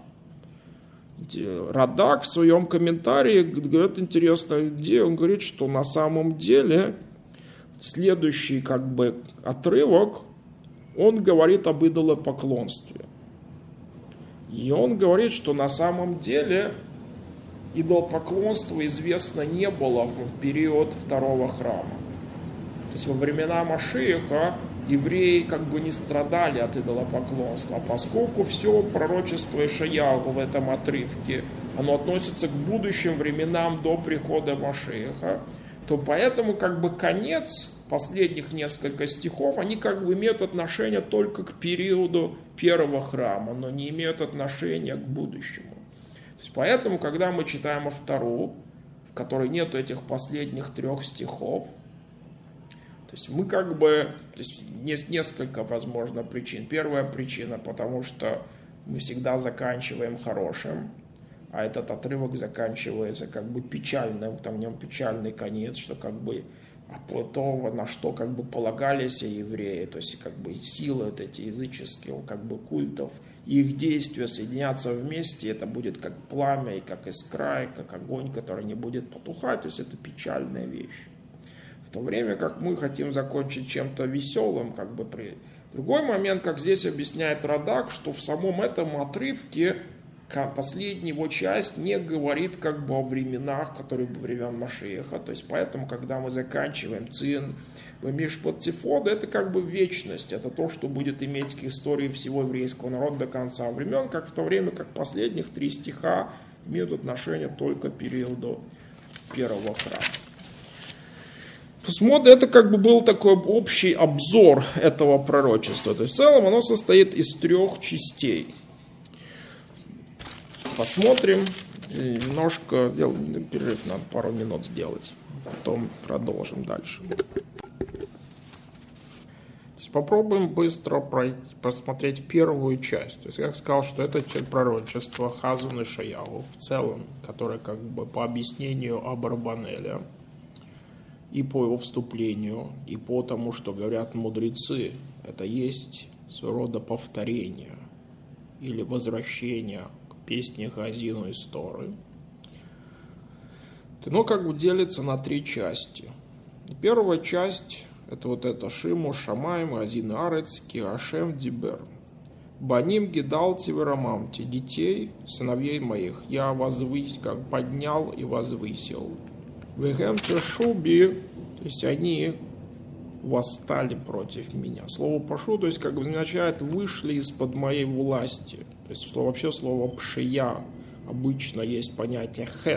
Радак в своем комментарии говорит интересную идею. Он говорит, что на самом деле следующий как бы отрывок, он говорит об идолопоклонстве. И он говорит, что на самом деле идолопоклонство известно не было в период второго храма. То есть во времена Машиаха евреи как бы не страдали от идолопоклонства, поскольку все пророчество Ишаяху в этом отрывке, оно относится к будущим временам до прихода Машиаха, то поэтому как бы конец, последних несколько стихов, они как бы имеют отношение только к периоду первого храма, но не имеют отношения к будущему. То есть поэтому, когда мы читаем Автору, в которой нет этих последних трех стихов, то есть мы как бы, то есть есть несколько, возможно, причин. Первая причина, потому что мы всегда заканчиваем хорошим, а этот отрывок заканчивается как бы печальным, там в нем печальный конец, что как бы то, на что как бы полагались евреи, то есть как бы силы вот эти языческие как бы культов, их действия соединятся вместе, это будет как пламя, и как искра, и как огонь, который не будет потухать, то есть это печальная вещь. В то время как мы хотим закончить чем-то веселым, как бы при... Другой момент, как здесь объясняет Радак, что в самом этом отрывке последняя его часть не говорит как бы о временах, которые бы времен Машиаха. То есть поэтому, когда мы заканчиваем Цион Мишпот Сифода, это как бы вечность. Это то, что будет иметь к истории всего еврейского народа до конца времен, как в то время, как последних три стиха имеют отношение только к периоду первого храма. Посмотрим, это как бы был такой общий обзор этого пророчества. То есть в целом оно состоит из трех частей. Посмотрим, немножко сделаем перерыв, надо пару минут сделать, потом продолжим дальше. То есть попробуем быстро пройти, посмотреть первую часть. То есть я сказал, что это пророчество Хазон Ишаяху в целом, которое как бы по объяснению Абарбанеля и по его вступлению, и по тому, что говорят мудрецы, это есть своего рода повторение или возвращение песни Хазину из Торы. Оно как бы делится на три части. Первая часть — это вот это Шиму, Шамаем, Азин Арец, Киашем, Дибер. Баним гидалти верамамти, детей, сыновей моих, я возвысил, как поднял и возвысил. Вехем тешуби, то есть они восстали против меня. Слово пашу, то есть как бы означает вышли из-под моей власти. То есть что вообще слово пшия обычно есть понятие хет,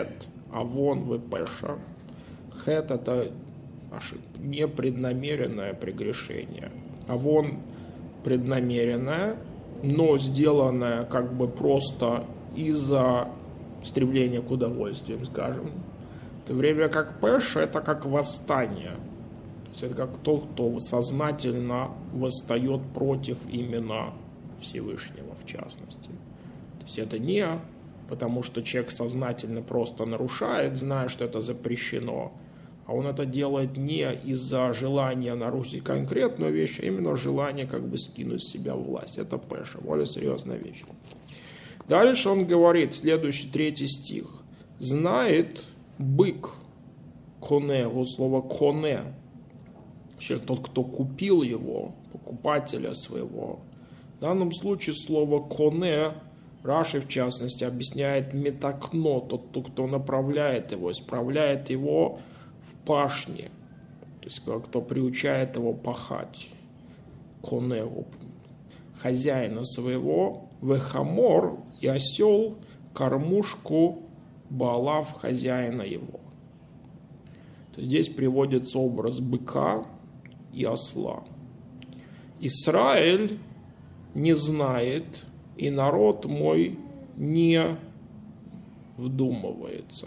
авон вепеша. Хет – это непреднамеренное прегрешение. Авон – преднамеренное, но сделанное как бы просто из-за стремления к удовольствиям, скажем. В то время как пеша – это как восстание. То есть это как тот, кто сознательно восстает против именно Всевышнего, в частности. То есть это не потому, что человек сознательно просто нарушает, зная, что это запрещено, а он это делает не из-за желания нарушить конкретную вещь, а именно желание как бы скинуть с себя власть. Это пеша, более серьезная вещь. Дальше он говорит, следующий, третий стих. «Знает бык коне», вот слово коне, человек тот, кто купил его, покупателя своего. В данном случае слово коне, Раши в частности объясняет метакно, тот, кто направляет его, исправляет его в пашне, то есть кто приучает его пахать. Конегу, хозяина своего, вехамор и осел, кормушку балав хозяина его. То есть здесь приводится образ быка и осла. Израиль не знает, и народ мой не вдумывается.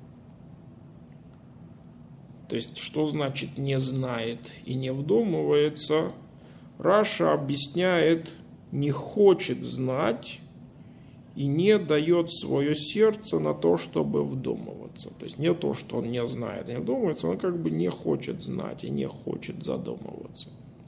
То есть, что значит не знает и не вдумывается? Раша объясняет, не хочет знать и не дает свое сердце на то, чтобы вдумываться. То есть не то, что он не знает и не вдумывается, он как бы не хочет знать и не хочет задумываться.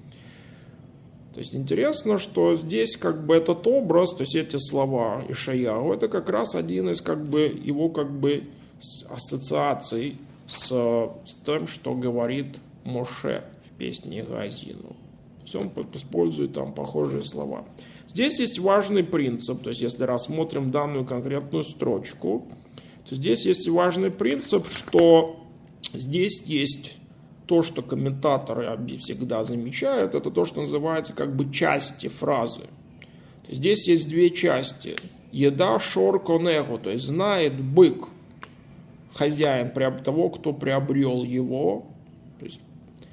То есть интересно, что здесь как бы этот образ, то есть эти слова Ишаяху, это как раз один из как бы его как бы ассоциаций с, с тем, что говорит Моше в песне Газину. То есть он использует там похожие слова. Здесь есть важный принцип, то есть если рассмотрим данную конкретную строчку, то здесь есть важный принцип, что здесь есть то, что комментаторы всегда замечают, это то, что называется как бы части фразы. То есть здесь есть две части. Еда шор конеху, то есть знает бык, хозяин того, кто приобрел его, то есть,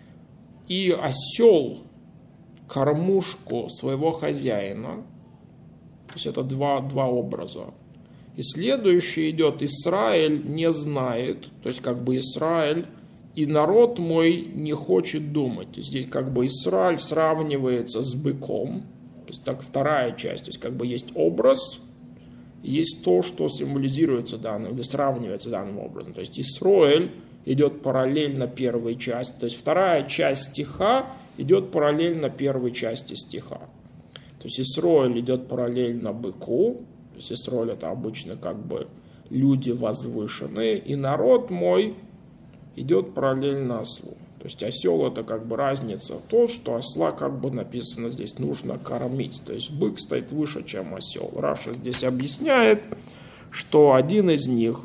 и осел кормушку своего хозяина. То есть это два, два образа. И следующий идет: Израиль не знает, то есть как бы Израиль, и народ мой не хочет думать. Здесь как бы Израиль сравнивается с быком. То есть так вторая часть. То есть как бы есть образ, есть то, что символизируется данным, или сравнивается данным образом. То есть Израиль идет параллельно первой части. То есть вторая часть стиха идет параллельно первой части стиха. То есть Израиль идет параллельно быку. То есть Израиль это обычно как бы люди возвышенные. И народ мой идет параллельно ослу. То есть осел это как бы разница. То, что осла как бы написано здесь нужно кормить. То есть бык стоит выше, чем осел. Раша здесь объясняет, что один из них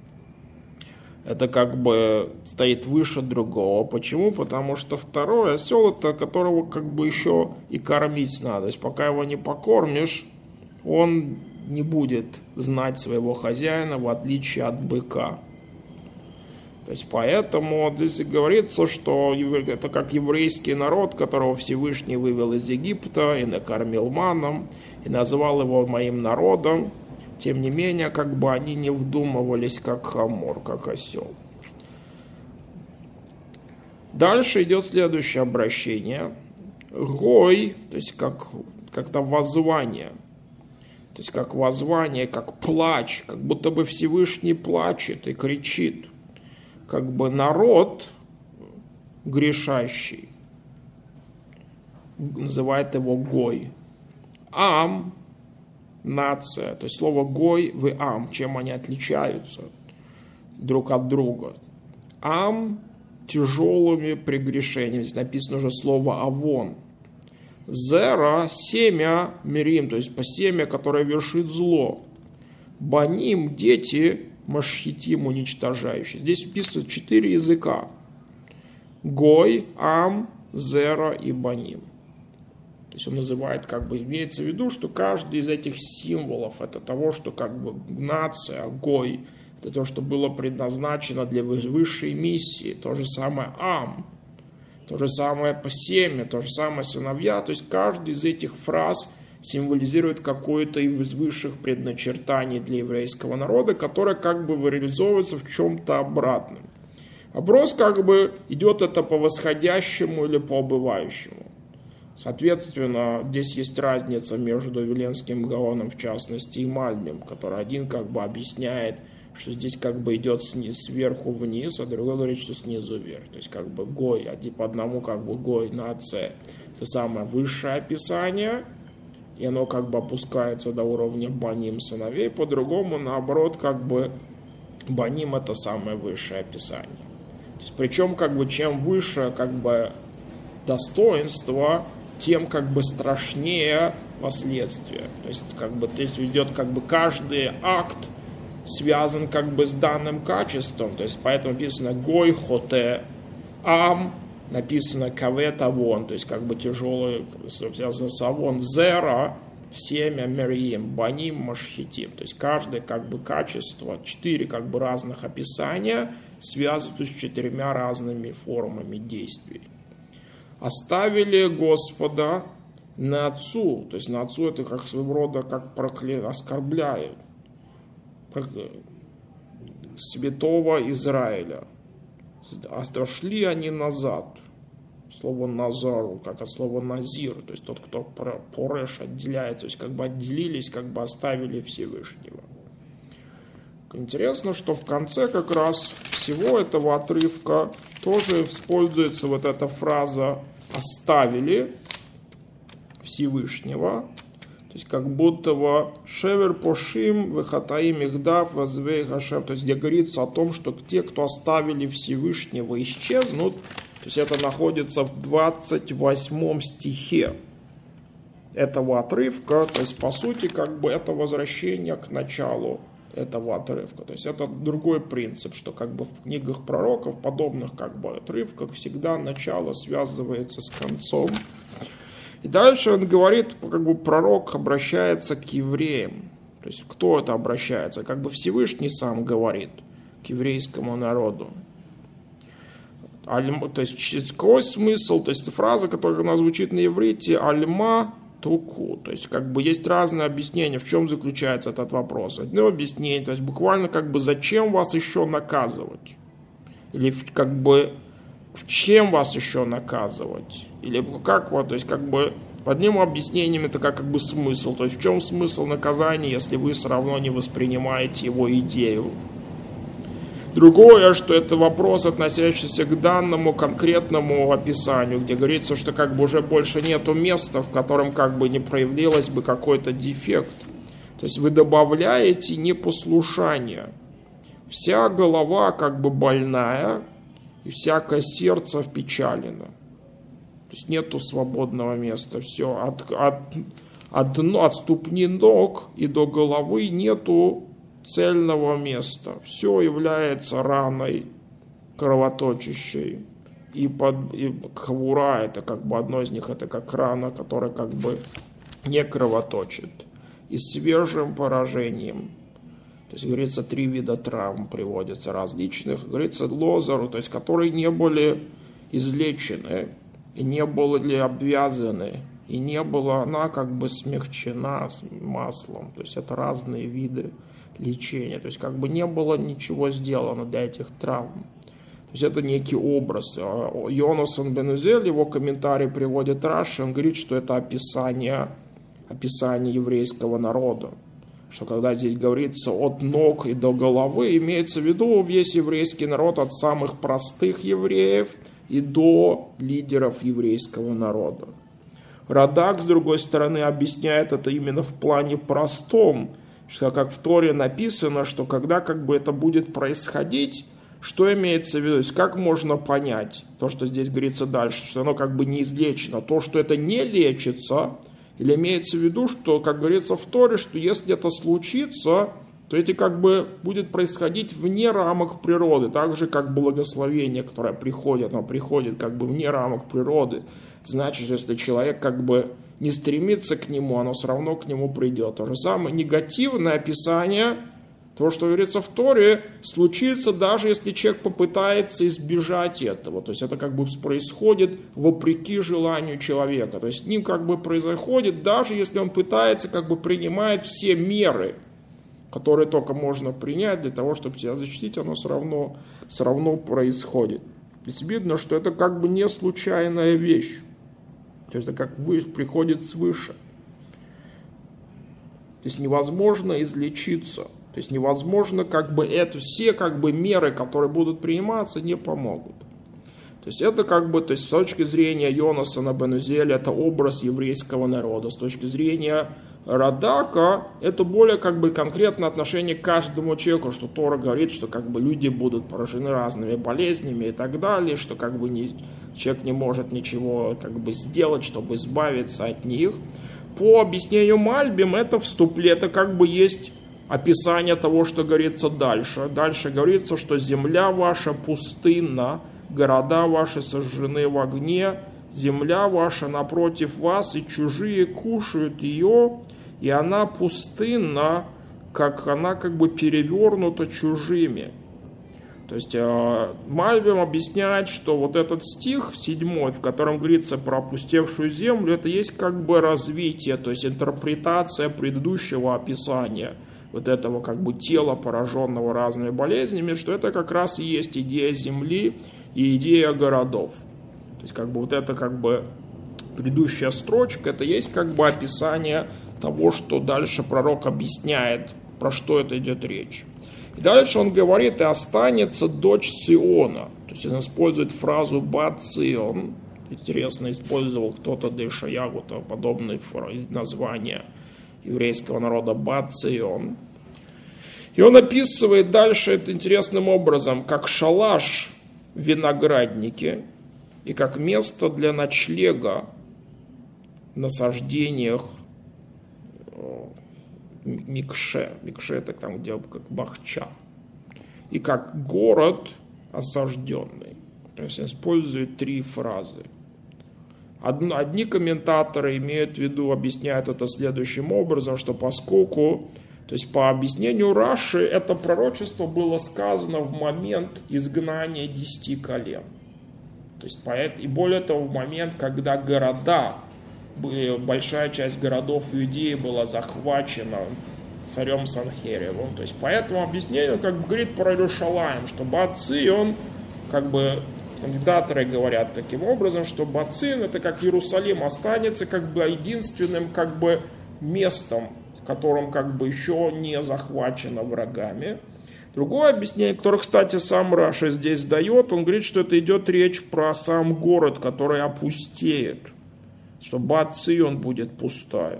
это как бы стоит выше другого. Почему? Потому что второй осел это которого как бы еще и кормить надо. То есть пока его не покормишь, он не будет знать своего хозяина, в отличие от быка. То есть поэтому здесь говорится, что это как еврейский народ, которого Всевышний вывел из Египта и накормил маном, и назвал его моим народом. Тем не менее, как бы они не вдумывались, как хамор, как осел. Дальше идет следующее обращение. Гой, то есть как, как-то воззвание. То есть как воззвание, как плач, как будто бы Всевышний плачет и кричит. Как бы народ грешащий, называет его гой. Ам, нация, то есть слово гой в ам, чем они отличаются друг от друга. Ам тяжелыми прегрешениями, здесь написано уже слово авон. Зера, семя мирим, то есть по семя, которое вершит зло. Баним, дети, машхитим, уничтожающий. Здесь вписывают четыре языка. Гой, Ам, Зера и Баним. То есть он называет, как бы, имеется в виду, что каждый из этих символов это того, что как бы нация, Гой, это то, что было предназначено для высшей миссии. То же самое Ам, то же самое семя, то же самое сыновья. То есть каждый из этих фраз символизирует какое-то из высших предначертаний для еврейского народа, которое как бы реализовывается в чем-то обратном. Вопрос как бы, идет это по восходящему или по убывающему. Соответственно, здесь есть разница между Виленским Гаоном, в частности, и Мальбим, который один как бы объясняет, что здесь как бы идет сверху вниз, а другой говорит, что снизу вверх. То есть как бы Гой, по одному как бы Гой на С. Это самое высшее описание, и оно как бы опускается до уровня Баним сыновей, по-другому, наоборот, как бы Баним это самое высшее описание. То есть, причем как бы чем выше как бы достоинство, тем как бы страшнее последствия. То есть как бы то есть идет как бы каждый акт связан как бы с данным качеством. То есть поэтому написано Гой хоте ам, написано кавет авон, то есть как бы тяжелый, связано с авон, зера, семя, мериим, баним, машхитим. То есть каждое как бы качество, четыре как бы разных описания связываются с четырьмя разными формами действий. Оставили Господа на отцу, то есть на отцу это как своего рода как прокля... оскорбляют святого Израиля. Отошли они назад. Слово назару, как от слова назир, то есть тот, кто пореш отделяет, то есть как бы отделились, как бы оставили Всевышнего. Интересно, что в конце как раз всего этого отрывка тоже используется вот эта фраза «оставили Всевышнего», то есть как будто во «шевер пошим вехатаим ихдав возвей хашем», то есть где говорится о том, что те, кто оставили Всевышнего, исчезнут. То есть это находится в двадцать восьмом стихе этого отрывка, то есть по сути как бы это возвращение к началу этого отрывка. То есть это другой принцип, что как бы в книгах пророков, подобных как бы отрывках, всегда начало связывается с концом. И дальше он говорит, как бы пророк обращается к евреям. То есть кто это обращается? Как бы Всевышний сам говорит к еврейскому народу. Альма, то есть какой смысл, то есть фраза, которая у нас звучит на иврите, альма туку, то есть как бы есть разные объяснения, в чем заключается этот вопрос. Одно объяснение, то есть буквально как бы зачем вас еще наказывать? Или как бы в чем вас еще наказывать? Или как вот, то есть как бы под одним объяснением это как, как бы смысл, то есть в чем смысл наказания, если вы все равно не воспринимаете его идею? Другое, что это вопрос, относящийся к данному конкретному описанию, где говорится, что как бы уже больше нету места, в котором как бы не проявилось бы какой-то дефект. То есть вы добавляете непослушание. Вся голова как бы больная, и всякое сердце впечалено. То есть нету свободного места. Все, от, от, от, от ступни ног и до головы нету цельного места. Все является раной кровоточащей. И, под, и хавура, это как бы одно из них, это как рана, которая как бы не кровоточит. И свежим поражением. То есть, говорится, три вида травм приводятся различных. Говорится, лозару, то есть, которые не были излечены, и не были обвязаны, и не была она как бы смягчена маслом. То есть, это разные виды лечения. То есть, как бы не было ничего сделано для этих травм. То есть, это некий образ. Йонасан бен Узель, его комментарий приводит Раши, он говорит, что это описание, описание еврейского народа. Что когда здесь говорится от ног и до головы, имеется в виду весь еврейский народ, от самых простых евреев и до лидеров еврейского народа. Радак, с другой стороны, объясняет это именно в плане простом, что как в Торе написано, что когда как бы это будет происходить, что имеется в виду, то есть как можно понять то, что здесь говорится дальше, что оно как бы неизлечено, то, что это не лечится. Или имеется в виду, что, как говорится в Торе, что если это случится, то это как бы будет происходить вне рамок природы. Так же, как благословение, которое приходит, оно приходит как бы вне рамок природы. Значит, если человек как бы не стремится к нему, оно все равно к нему придет. То же самое негативное описание То, что говорится в Торе, случится даже если человек попытается избежать этого. То есть это как бы происходит вопреки желанию человека. То есть с ним как бы происходит, даже если он пытается как бы принимать все меры, которые только можно принять для того, чтобы себя защитить, оно все равно, все равно происходит. То есть видно, что это как бы не случайная вещь. То есть это как бы приходит свыше. То есть невозможно излечиться. То есть невозможно, как бы это все как бы меры, которые будут приниматься, не помогут. То есть это как бы, то есть с точки зрения Йонасана бен Узиэля, это образ еврейского народа. С точки зрения Радака, это более как бы конкретное отношение к каждому человеку, что Тора говорит, что как бы люди будут поражены разными болезнями и так далее, что как бы не, человек не может ничего как бы сделать, чтобы избавиться от них. По объяснению Мальбим, это вступление, это как бы есть описание того, что говорится дальше. Дальше говорится, что земля ваша пустынна, города ваши сожжены в огне, земля ваша напротив вас, и чужие кушают ее, и она пустынна, как она как бы перевернута чужими. То есть Мальбим объясняет, что вот этот стих седьмой, в котором говорится про опустевшую землю, это есть как бы развитие, то есть интерпретация предыдущего описания вот этого как бы тела, пораженного разными болезнями, что это как раз и есть идея земли и идея городов. То есть как бы вот это как бы предыдущая строчка, это есть как бы описание того, что дальше пророк объясняет, про что это идет речь. И дальше он говорит, и останется дочь Сиона. То есть он использует фразу Бат Сион. Интересно, использовал кто-то до Ишаягу-то подобные названия еврейского народа Бат Сион. И он описывает дальше это интересным образом, как шалаш в винограднике и как место для ночлега в насаждениях Микше. Микше это там, где как бахча. И как город осажденный. То есть использует три фразы. Одни комментаторы имеют в виду, объясняют это следующим образом, что поскольку, то есть по объяснению Раши, это пророчество было сказано в момент изгнания десяти колен. То есть, и более того, в момент, когда города, большая часть городов Иудеи была захвачена царем Санхеревым. То есть, по этому объяснению, как бы говорит про Иерушалаим, что Бат Сион, как бы, комментаторы говорят таким образом, что Бат Сион, это как Иерусалим, останется как бы единственным как бы местом, которым как бы еще не захвачено врагами. Другое объяснение, которое, кстати, сам Раши здесь дает, он говорит, что это идет речь про сам город, который опустеет, что Бат Сион будет пустая.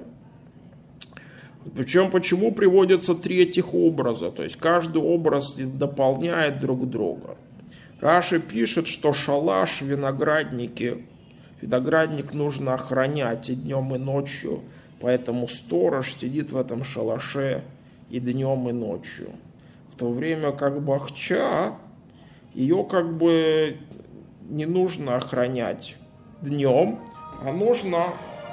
Причем почему приводятся три этих образа, то есть каждый образ дополняет друг друга. Раши пишет, что шалаш, виноградники, виноградник нужно охранять и днем, и ночью, поэтому сторож сидит в этом шалаше и днем, и ночью. В то время как бахча, ее как бы не нужно охранять днем, а нужно...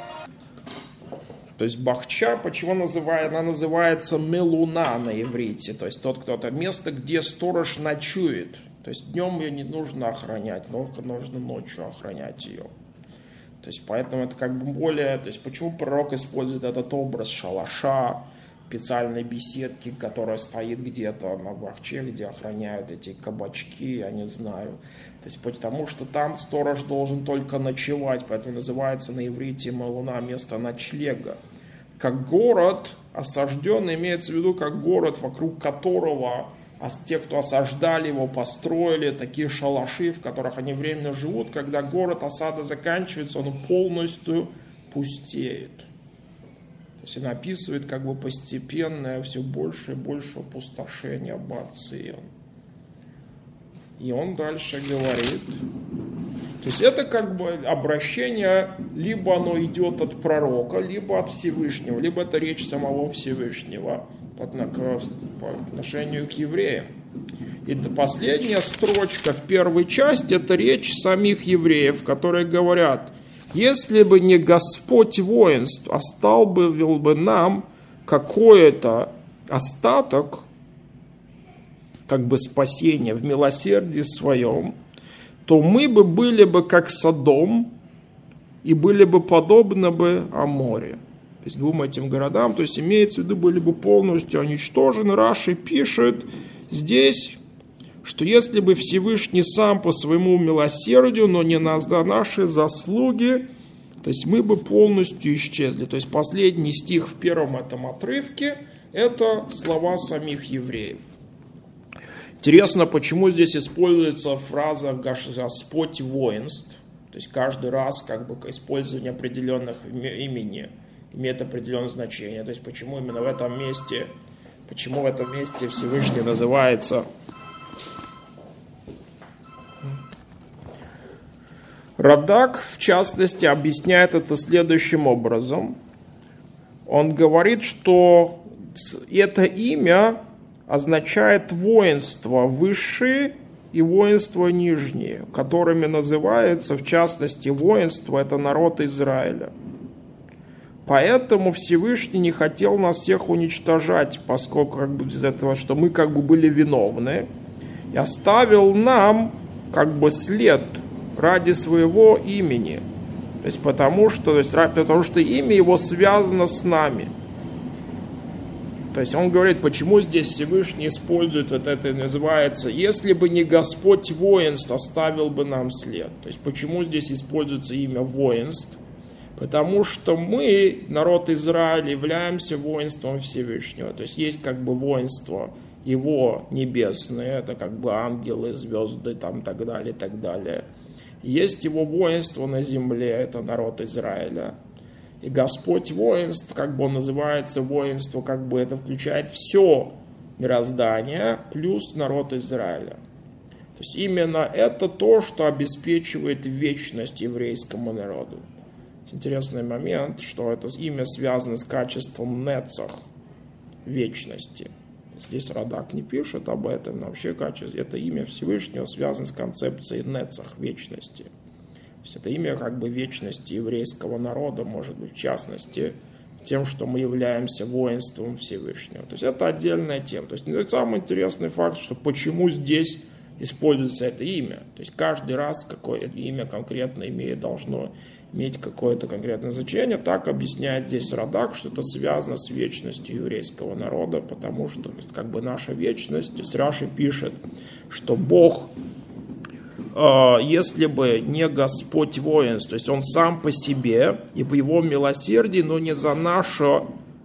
То есть бахча, почему называет, она называется мелуна на иврите, то есть тот кто-то, место, где сторож ночует. То есть днем ее не нужно охранять, но нужно ночью охранять ее. То есть поэтому это как бы более... То есть почему пророк использует этот образ шалаша, специальной беседки, которая стоит где-то на бахче, где охраняют эти кабачки, я не знаю. То есть потому что там сторож должен только ночевать, поэтому называется на иврите мелуна место ночлега. Как город осажденный, имеется в виду как город, вокруг которого а те, кто осаждали его, построили такие шалаши, в которых они временно живут. Когда город осада заканчивается, он полностью пустеет. То есть он описывает как бы постепенное все больше и больше опустошение Бат Сион. И он дальше говорит, то есть это как бы обращение, либо оно идет от пророка, либо от Всевышнего, либо это речь самого Всевышнего по отношению к евреям. И последняя строчка в первой части, это речь самих евреев, которые говорят, если бы не Господь воинств, оставил бы нам какой-то остаток, как бы спасения в милосердии своем, то мы бы были бы как Содом и были бы подобны бы Аморе. То есть двум этим городам, то есть имеется в виду, были бы полностью уничтожены. Раши пишет здесь, что если бы Всевышний сам по своему милосердию, но не на наши заслуги, то есть мы бы полностью исчезли. То есть последний стих в первом этом отрывке – это слова самих евреев. Интересно, почему здесь используется фраза «Господь воинств». То есть каждый раз как бы использование определенных имени имеет определенное значение. То есть почему именно в этом месте, почему в этом месте Всевышний называется Радак, в частности, объясняет это следующим образом. Он говорит, что это имя означает воинство высшие и воинство нижние, которыми называется, в частности, воинство – это народ Израиля. Поэтому Всевышний не хотел нас всех уничтожать, поскольку как бы из этого, что мы как бы были виновны, и оставил нам как бы след ради своего имени. То есть потому что, то есть, потому что имя его связано с нами. То есть он говорит, почему здесь Всевышний использует вот это, называется, если бы не Господь воинств, оставил бы нам след. То есть почему здесь используется имя воинств? Потому что мы, народ Израиля, являемся воинством Всевышнего. То есть есть как бы воинство его небесное, это как бы ангелы, звезды, там, так далее, так далее. Есть его воинство на земле, это народ Израиля. И Господь воинств, как бы он называется, воинство, как бы это включает все мироздание, плюс народ Израиля. То есть именно это то, что обеспечивает вечность еврейскому народу. Интересный момент, что это имя связано с качеством нецах, вечности. Здесь Радак не пишет об этом, но вообще качество, это имя Всевышнего связано с концепцией нецах, вечности. То есть это имя как бы вечности еврейского народа, может быть, в частности, тем, что мы являемся воинством Всевышнего. То есть это отдельная тема. То есть ну, самый интересный факт, что почему здесь используется это имя. То есть каждый раз какое имя конкретно имеет, должно иметь какое-то конкретное значение. Так объясняет здесь Радак, что это связано с вечностью еврейского народа, потому что то есть, как бы наша вечность, то есть Раши пишет, что Бог, э, если бы не Господь воинств, то есть Он сам по себе и по Его милосердии, но не за нашу,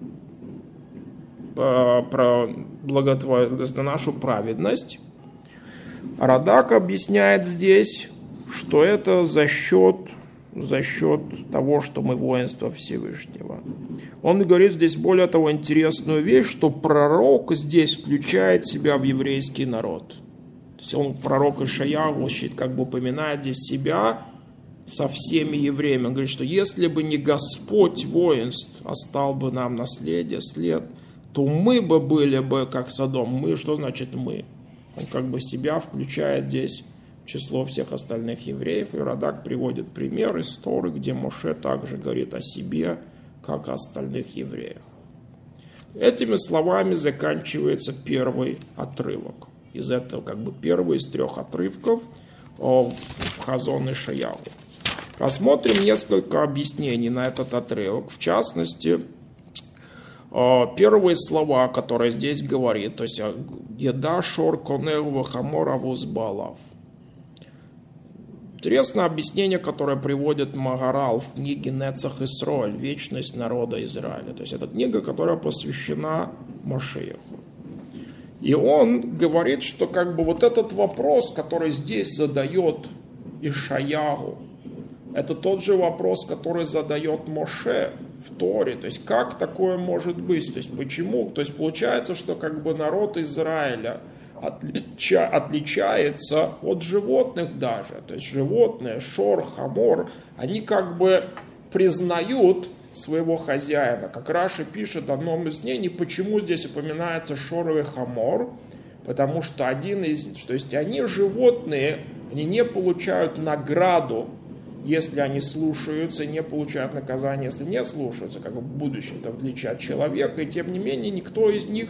э, про, благотворительность, за нашу праведность. Радак объясняет здесь, что это за счет за счет того, что мы воинство Всевышнего. Он говорит здесь более того интересную вещь, что пророк здесь включает себя в еврейский народ. То есть он, пророк Ишаяху, как бы упоминает здесь себя со всеми евреями. Он говорит, что если бы не Господь воинств оставил бы нам наследие, след, то мы бы были бы как Содом. Мы, что значит мы? Он как бы себя включает здесь число всех остальных евреев, и Радак приводит пример из Торы, где Моше также говорит о себе, как о остальных евреях. Этими словами заканчивается первый отрывок. Из этого как бы первый из трех отрывков в Хазон Ишаяху. Рассмотрим несколько объяснений на этот отрывок. В частности, первые слова, которые здесь говорит, то есть «Еда шор конел вахамор авуз балав». Интересное объяснение, которое приводит Магарал в книге Нецах Исроэль, «Вечность народа Израиля». То есть это книга, которая посвящена Машиаху. И он говорит, что как бы вот этот вопрос, который здесь задает Ишаяху, это тот же вопрос, который задает Моше в Торе. То есть как такое может быть? То есть почему? То есть получается, что как бы народ Израиля Отлича, отличается от животных даже. То есть животные, шор, хамор, они как бы признают своего хозяина. Как Раши пишет в одном из мнений, почему здесь упоминается шор и хамор, потому что один из, то есть они животные, они не получают награду, если они слушаются, не получают наказание, если не слушаются, как в будущем, в отличие от человека, и тем не менее никто из них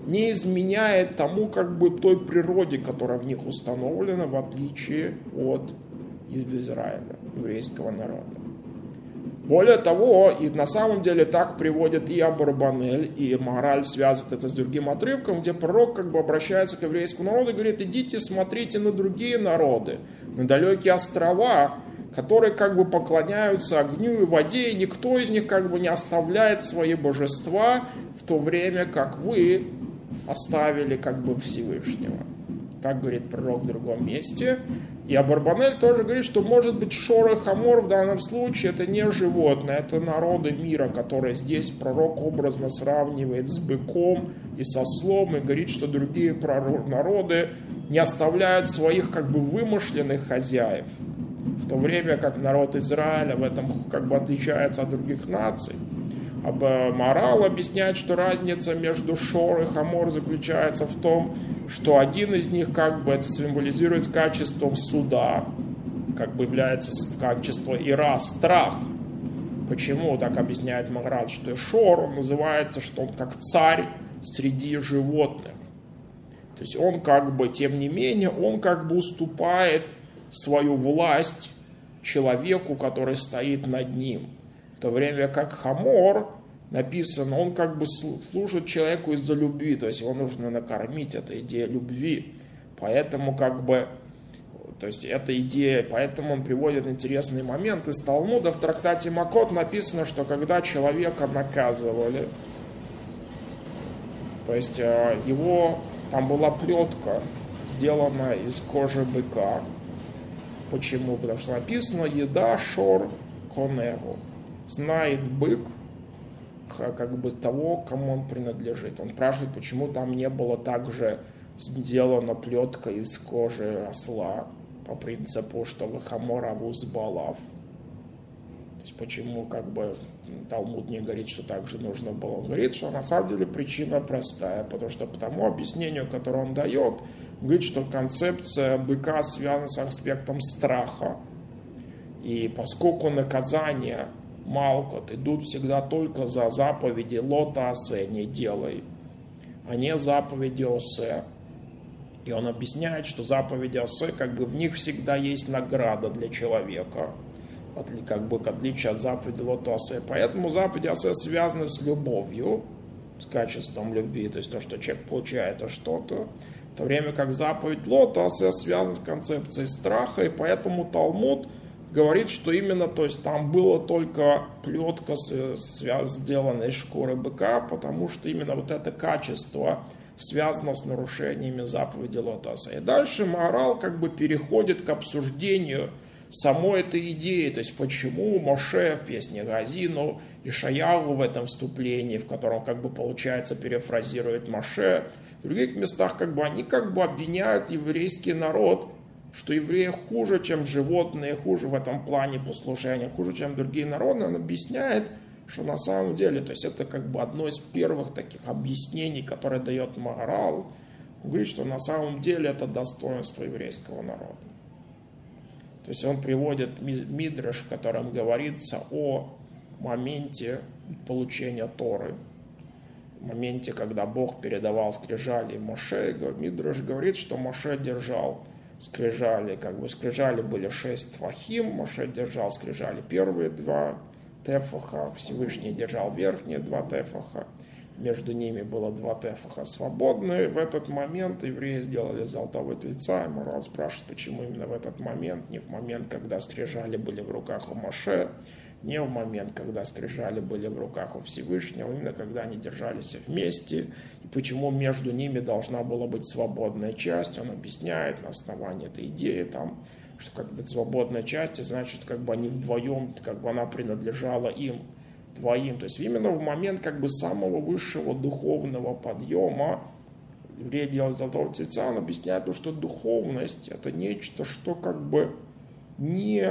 не изменяет тому, как бы, той природе, которая в них установлена, в отличие от Израиля, еврейского народа. Более того, и на самом деле так приводит и Абарбанель, и Магараль связывает это с другим отрывком, где пророк как бы обращается к еврейскому народу и говорит: идите, смотрите на другие народы, на далекие острова, которые как бы поклоняются огню и воде, и никто из них как бы не оставляет свои божества, в то время как вы оставили как бы Всевышнего. Так говорит пророк в другом месте. И Абарбанель тоже говорит, что может быть Шор и Хамор в данном случае это не животные, это народы мира, которые здесь пророк образно сравнивает с быком и со ослом, и говорит, что другие народы не оставляют своих как бы вымышленных хозяев, в то время как народ Израиля в этом как бы отличается от других наций. Магараль объясняет, что разница между Шор и Хамор заключается в том, что один из них как бы это символизирует качеством суда, как бы является качество ира, страх. Почему так объясняет Магараль, что Шор, он называется, что он как царь среди животных. То есть он как бы, тем не менее, он как бы уступает свою власть человеку, который стоит над ним. В то время как Хамор, написано, он как бы служит человеку из-за любви, то есть его нужно накормить, это идея любви. Поэтому как бы, то есть эта идея, поэтому он приводит интересный момент из Талмуда. В трактате Макот написано, что когда человека наказывали, то есть его, там была плетка, сделанная из кожи быка. Почему? Потому что написано «Еда шор конегу». Знает бык как бы того, кому он принадлежит. Он спрашивает, почему там не было также сделана плетка из кожи осла, по принципу, что «Вахамор авуз балав». То есть почему как бы Талмуд не говорит, что так же нужно было. Он говорит, что на самом деле причина простая, потому что по тому объяснению, которое он дает, он говорит, что концепция быка связана с аспектом страха. И поскольку наказание Малкот идут всегда только за заповеди Лота Асе, не делай, а не заповеди Осе. И он объясняет, что заповеди Осе, как бы в них всегда есть награда для человека, как бы в отличие от заповеди Лота Асе. Поэтому заповеди Осе связаны с любовью, с качеством любви, то есть то, что человек получает, это что-то. В то время как заповедь Лота Асе связана с концепцией страха, и поэтому Талмуд говорит, что именно, то есть там была только плетка, сделанная из шкуры быка, потому что именно вот это качество связано с нарушениями заповеди Лота Асе. И дальше Магараль как бы переходит к обсуждению самой этой идеи, то есть почему Моше в песне Газину и Шаяху в этом вступлении, в котором как бы получается перефразирует Моше, в других местах как бы они как бы обвиняют еврейский народ, что евреи хуже, чем животные, хуже в этом плане послушания, хуже, чем другие народы. Он объясняет, что на самом деле, то есть это как бы одно из первых таких объяснений, которое дает Магараль. Он говорит, что на самом деле это достоинство еврейского народа. То есть он приводит Мидраш, в котором говорится о моменте получения Торы, в моменте, когда Бог передавал скрижали Моше. Мидраш говорит, что Моше держал скрижали, как бы скрижали были шесть тфахим, Моше держал скрижали первые два тефаха, Всевышний держал верхние два тефаха, между ними было два тефаха свободные. В этот момент евреи сделали золотого тельца, и Магараль спрашивает, почему именно в этот момент, не в момент, когда скрижали были в руках у Моше, не в момент, когда скрижали были в руках у Всевышнего, именно когда они держались вместе, и почему между ними должна была быть свободная часть. Он объясняет на основании этой идеи, там, что когда свободная часть, значит, как бы они вдвоем, как бы она принадлежала им двоим. То есть именно в момент как бы самого высшего духовного подъема еврей делает золотого тельца, он объясняет, что духовность это нечто, что как бы не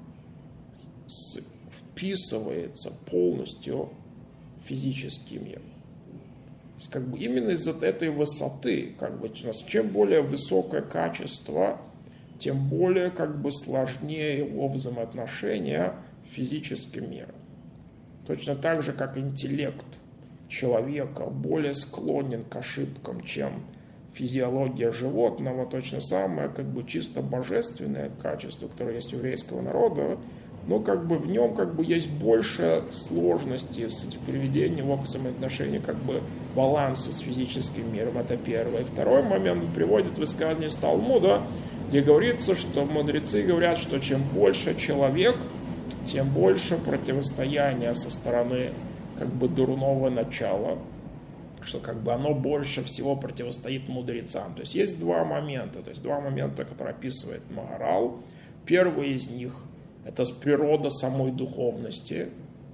вписывается полностью в физический мир. То есть, как бы именно из-за этой высоты, как бы, у нас чем более высокое качество, тем более как бы сложнее его взаимоотношения с физическим миром. Точно так же, как интеллект. человека более склонен к ошибкам, чем физиология животного, точно самое как бы чисто божественное качество, которое есть у еврейского народа, но как бы в нем как бы есть больше сложности с приведением его к самоотношению, как бы балансу с физическим миром. Это первое. И второй момент приводит высказывание из Талмуда, где говорится, что мудрецы говорят, что чем больше человек, тем больше противостояния со стороны как бы дурного начала, что как бы оно больше всего противостоит мудрецам. То есть есть два момента, то есть два момента, которые описывает Магарал. Первый из них – это природа самой духовности.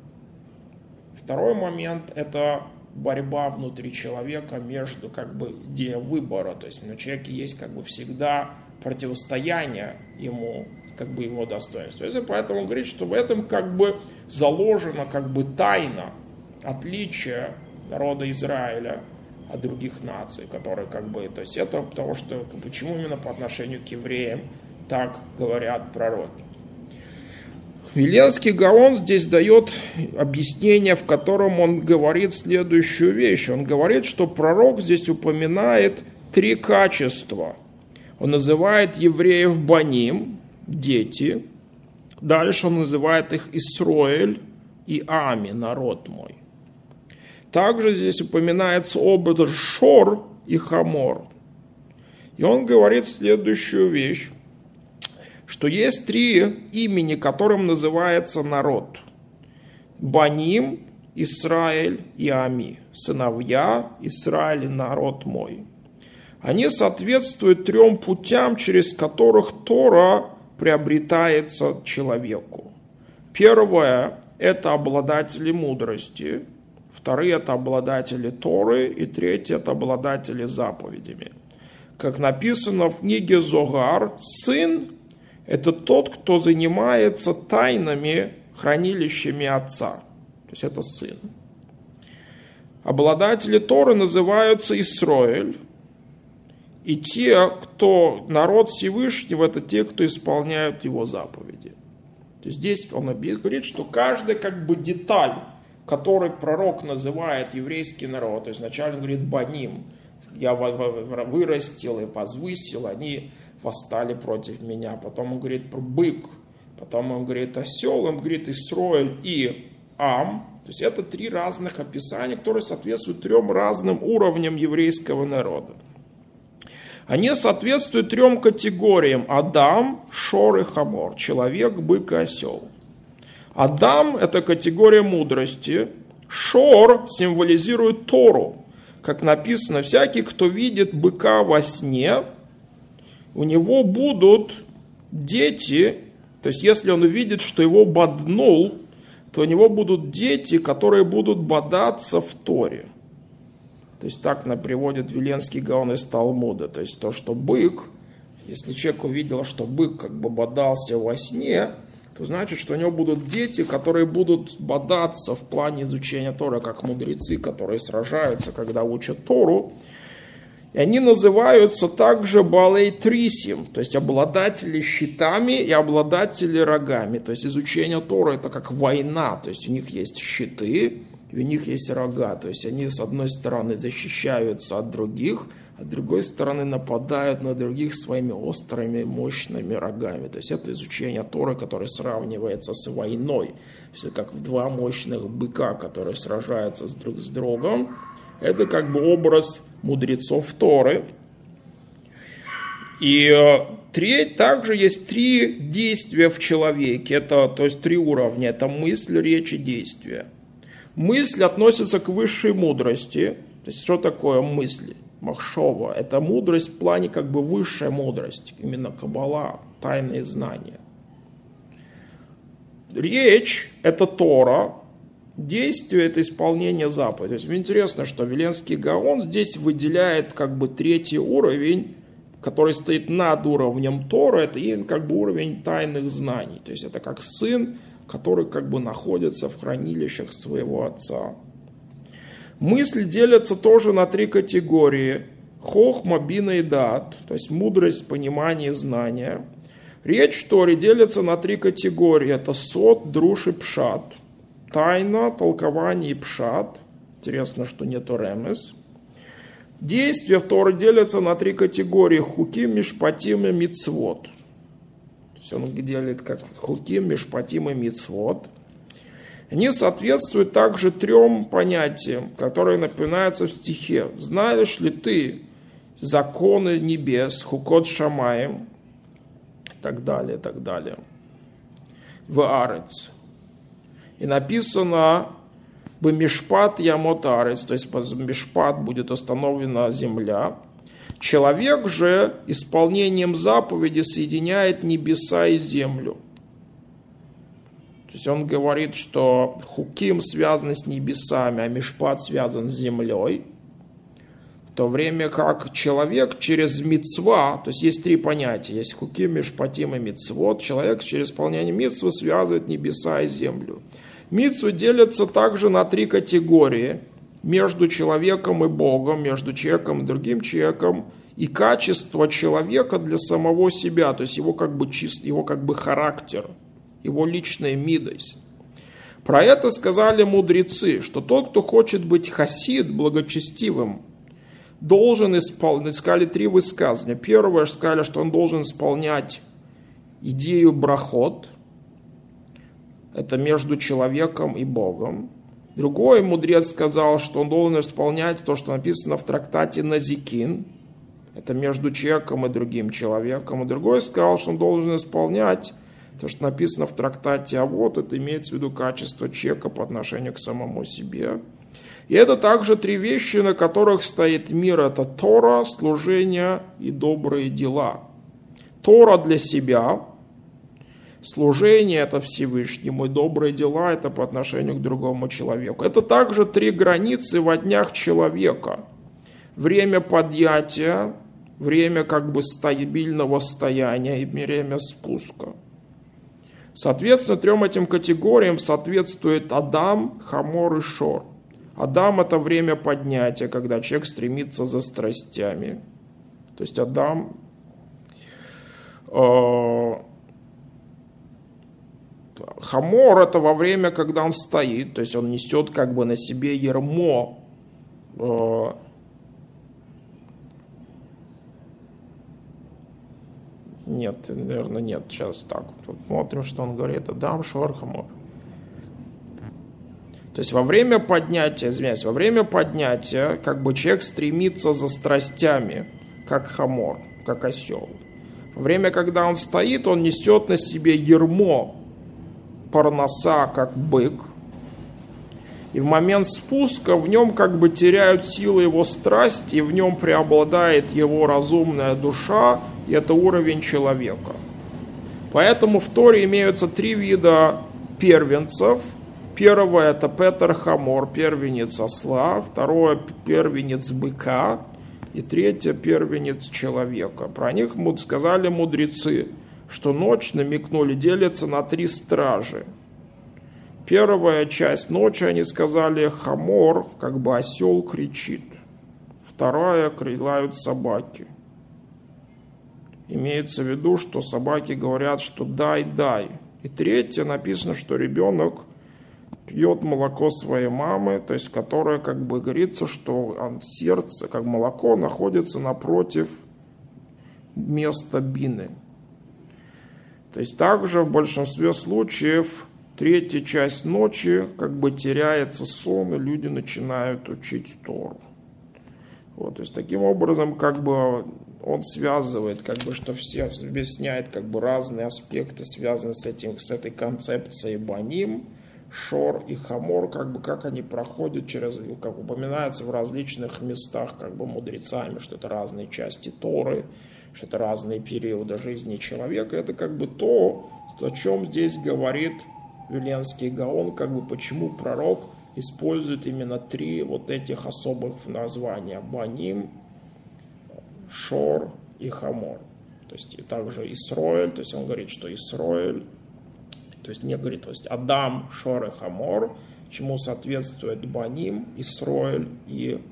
Второй момент – это борьба внутри человека между как бы идеей выбора. То есть на человеке есть как бы всегда противостояние ему, как бы его достоинству. И поэтому он говорит, что в этом как бы заложена как бы тайна отличия народа Израиля от других наций, которые как бы, то есть это потому что, почему именно по отношению к евреям так говорят пророки. Виленский Гаон здесь дает объяснение, в котором он говорит следующую вещь. Он говорит, что пророк здесь упоминает три качества. Он называет евреев баним, дети. Дальше он называет их Исроэль и Ами, народ мой. Также здесь упоминается образ Шор и Хамор. И он говорит следующую вещь, что есть три имени, которым называется народ. Баним, Исраэль и Ами. Сыновья, Израиль и народ мой. Они соответствуют трем путям, через которых Тора приобретается человеку. Первое – это обладатели мудрости. Вторые – это обладатели Торы. И третье – это обладатели заповедями. Как написано в книге Зогар, сын – это тот, кто занимается тайнами, хранилищами отца. То есть это сын. Обладатели Торы называются Исроэль. И те, кто народ Всевышнего, это те, кто исполняют его заповеди. То есть здесь он говорит, что каждая как бы деталь, которой пророк называет еврейский народ, то есть вначале он говорит баним, я вырастил и возвысил, они восстали против меня. Потом он говорит про бык, потом он говорит осел, он говорит Исроэль и Ам. То есть это три разных описания, которые соответствуют трем разным уровням еврейского народа. Они соответствуют трем категориям: Адам, Шор и Хамор, человек, бык и осел. Адам – это категория мудрости. Шор символизирует Тору. Как написано, всякий, кто видит быка во сне, у него будут дети, то есть если он увидит, что его боднул, то у него будут дети, которые будут бодаться в Торе. То есть так приводит Виленский Гаон из Талмуда. То есть то, что бык, если человек увидел, что бык как бы бодался во сне, то значит, что у него будут дети, которые будут бодаться в плане изучения Торы, как мудрецы, которые сражаются, когда учат Тору. И они называются также Балей Трисим, то есть обладатели щитами и обладатели рогами. То есть изучение Торы это как война, то есть у них есть щиты, и у них есть рога. То есть они с одной стороны защищаются от других, а с другой стороны нападают на других своими острыми, мощными рогами. То есть это изучение Торы, которое сравнивается с войной. То есть как два мощных быка, которые сражаются друг с другом. Это как бы образ мудрецов Торы. И треть, также есть три действия в человеке. Это, то есть три уровня. Это мысль, речь и действие. Мысль относится к высшей мудрости. То есть что такое мысль? Махшова. Это мудрость в плане как бы высшая мудрость. Именно Каббала, тайные знания. Речь – это Тора. Действие – это исполнение заповедей. То есть интересно, что Виленский Гаон здесь выделяет как бы третий уровень, который стоит над уровнем Торы. Это и как бы уровень тайных знаний. То есть это как сын, который как бы находится в хранилищах своего отца. Мысли делятся тоже на три категории. Хохма, бина и даат, то есть мудрость, понимание, знание. Речь в Торе делится на три категории. Это сот, друш и пшат. Тайна, толкование и пшат. Интересно, что нету ремес. Действия в Торе делятся на три категории: хуким, мишпатим и мицвот. То есть он делит как хуким, мишпатим и мицвот. Они соответствуют также трем понятиям, которые напоминаются в стихе. Знаешь ли ты законы небес, хукот шамаем, и так далее, и так далее. В арец. И написано бемишпат ямот арец, то есть бемишпат будет установлена земля. Человек же исполнением заповеди соединяет небеса и землю. То есть он говорит, что хуким связан с небесами, а мишпат связан с землей. В то время как человек через мицва, то есть есть три понятия, есть хуким, мишпатим и мицвот, человек через исполнение мицвы связывает небеса и землю. Мицвы делятся также на три категории: между человеком и Богом, между человеком и другим человеком, и качество человека для самого себя, то есть его как бы чист, его как бы характер, его личная мидость. Про это сказали мудрецы, что тот, кто хочет быть хасид, благочестивым, должен исполнять, сказали три высказывания. Первое, сказали, что он должен исполнять идею брахот, это между человеком и Богом. Другой мудрец сказал, что он должен исполнять то, что написано в трактате Назикин, это между человеком и другим человеком. И другой сказал, что он должен исполнять то, что написано в трактате Авот, это имеется в виду качество человека по отношению к самому себе. И это также три вещи, на которых стоит мир. Это Тора, служение и добрые дела. Тора для себя, служение это Всевышнему, и добрые дела это по отношению к другому человеку. Это также три границы во днях человека. Время подъятия, время как бы стабильного стояния и время спуска. Соответственно, трем этим категориям соответствует Адам, Хамор и Шор. Адам – это время поднятия, когда человек стремится за страстями. То есть Адам э, Хамор – это во время, когда он стоит, то есть он несет как бы на себе ярмо. Э, нет, наверное, нет. Сейчас так. Смотрим, что он говорит. Адам, Шор, Хамор. То есть во время поднятия, извиняюсь, во время поднятия, как бы человек стремится за страстями, как хамор, как осел. Во время, когда он стоит, он несет на себе ярмо парноса, как бык. И в момент спуска в нем как бы теряют силы его страсти, и в нем преобладает его разумная душа, и это уровень человека. Поэтому в Торе имеются три вида первенцев. Первое – это Петер Хамор, первенец осла. Второе – первенец быка. И третье – первенец человека. Про них сказали мудрецы, что ночь, намекнули, делится на три стражи. Первая часть ночи, они сказали, Хамор, как бы осел кричит. Вторая – кричат собаки. Имеется в виду, что собаки говорят, что дай, дай. И третье, написано, что ребенок пьет молоко своей мамы, то есть которое, как бы говорится, что сердце, как молоко, находится напротив места бины. То есть также в большинстве случаев третья часть ночи как бы теряется сон, и люди начинают учить Тору. Вот, то есть таким образом как бы он связывает, как бы, что все объясняет как бы разные аспекты, связанные с этим, с этой концепцией баним, Шор и Хамор, как бы как они проходят через, как упоминается в различных местах как бы мудрецами, что это разные части Торы, что это разные периоды жизни человека. Это как бы то, о чем здесь говорит Виленский Гаон, как бы почему пророк использует именно три вот этих особых названия: Баним, Шор и Хамор. То есть и также Исроэль, то есть он говорит, что Исроэль, то есть не говорит, то есть Адам, Шор и Хамор, чему соответствует Баним, Исроэль и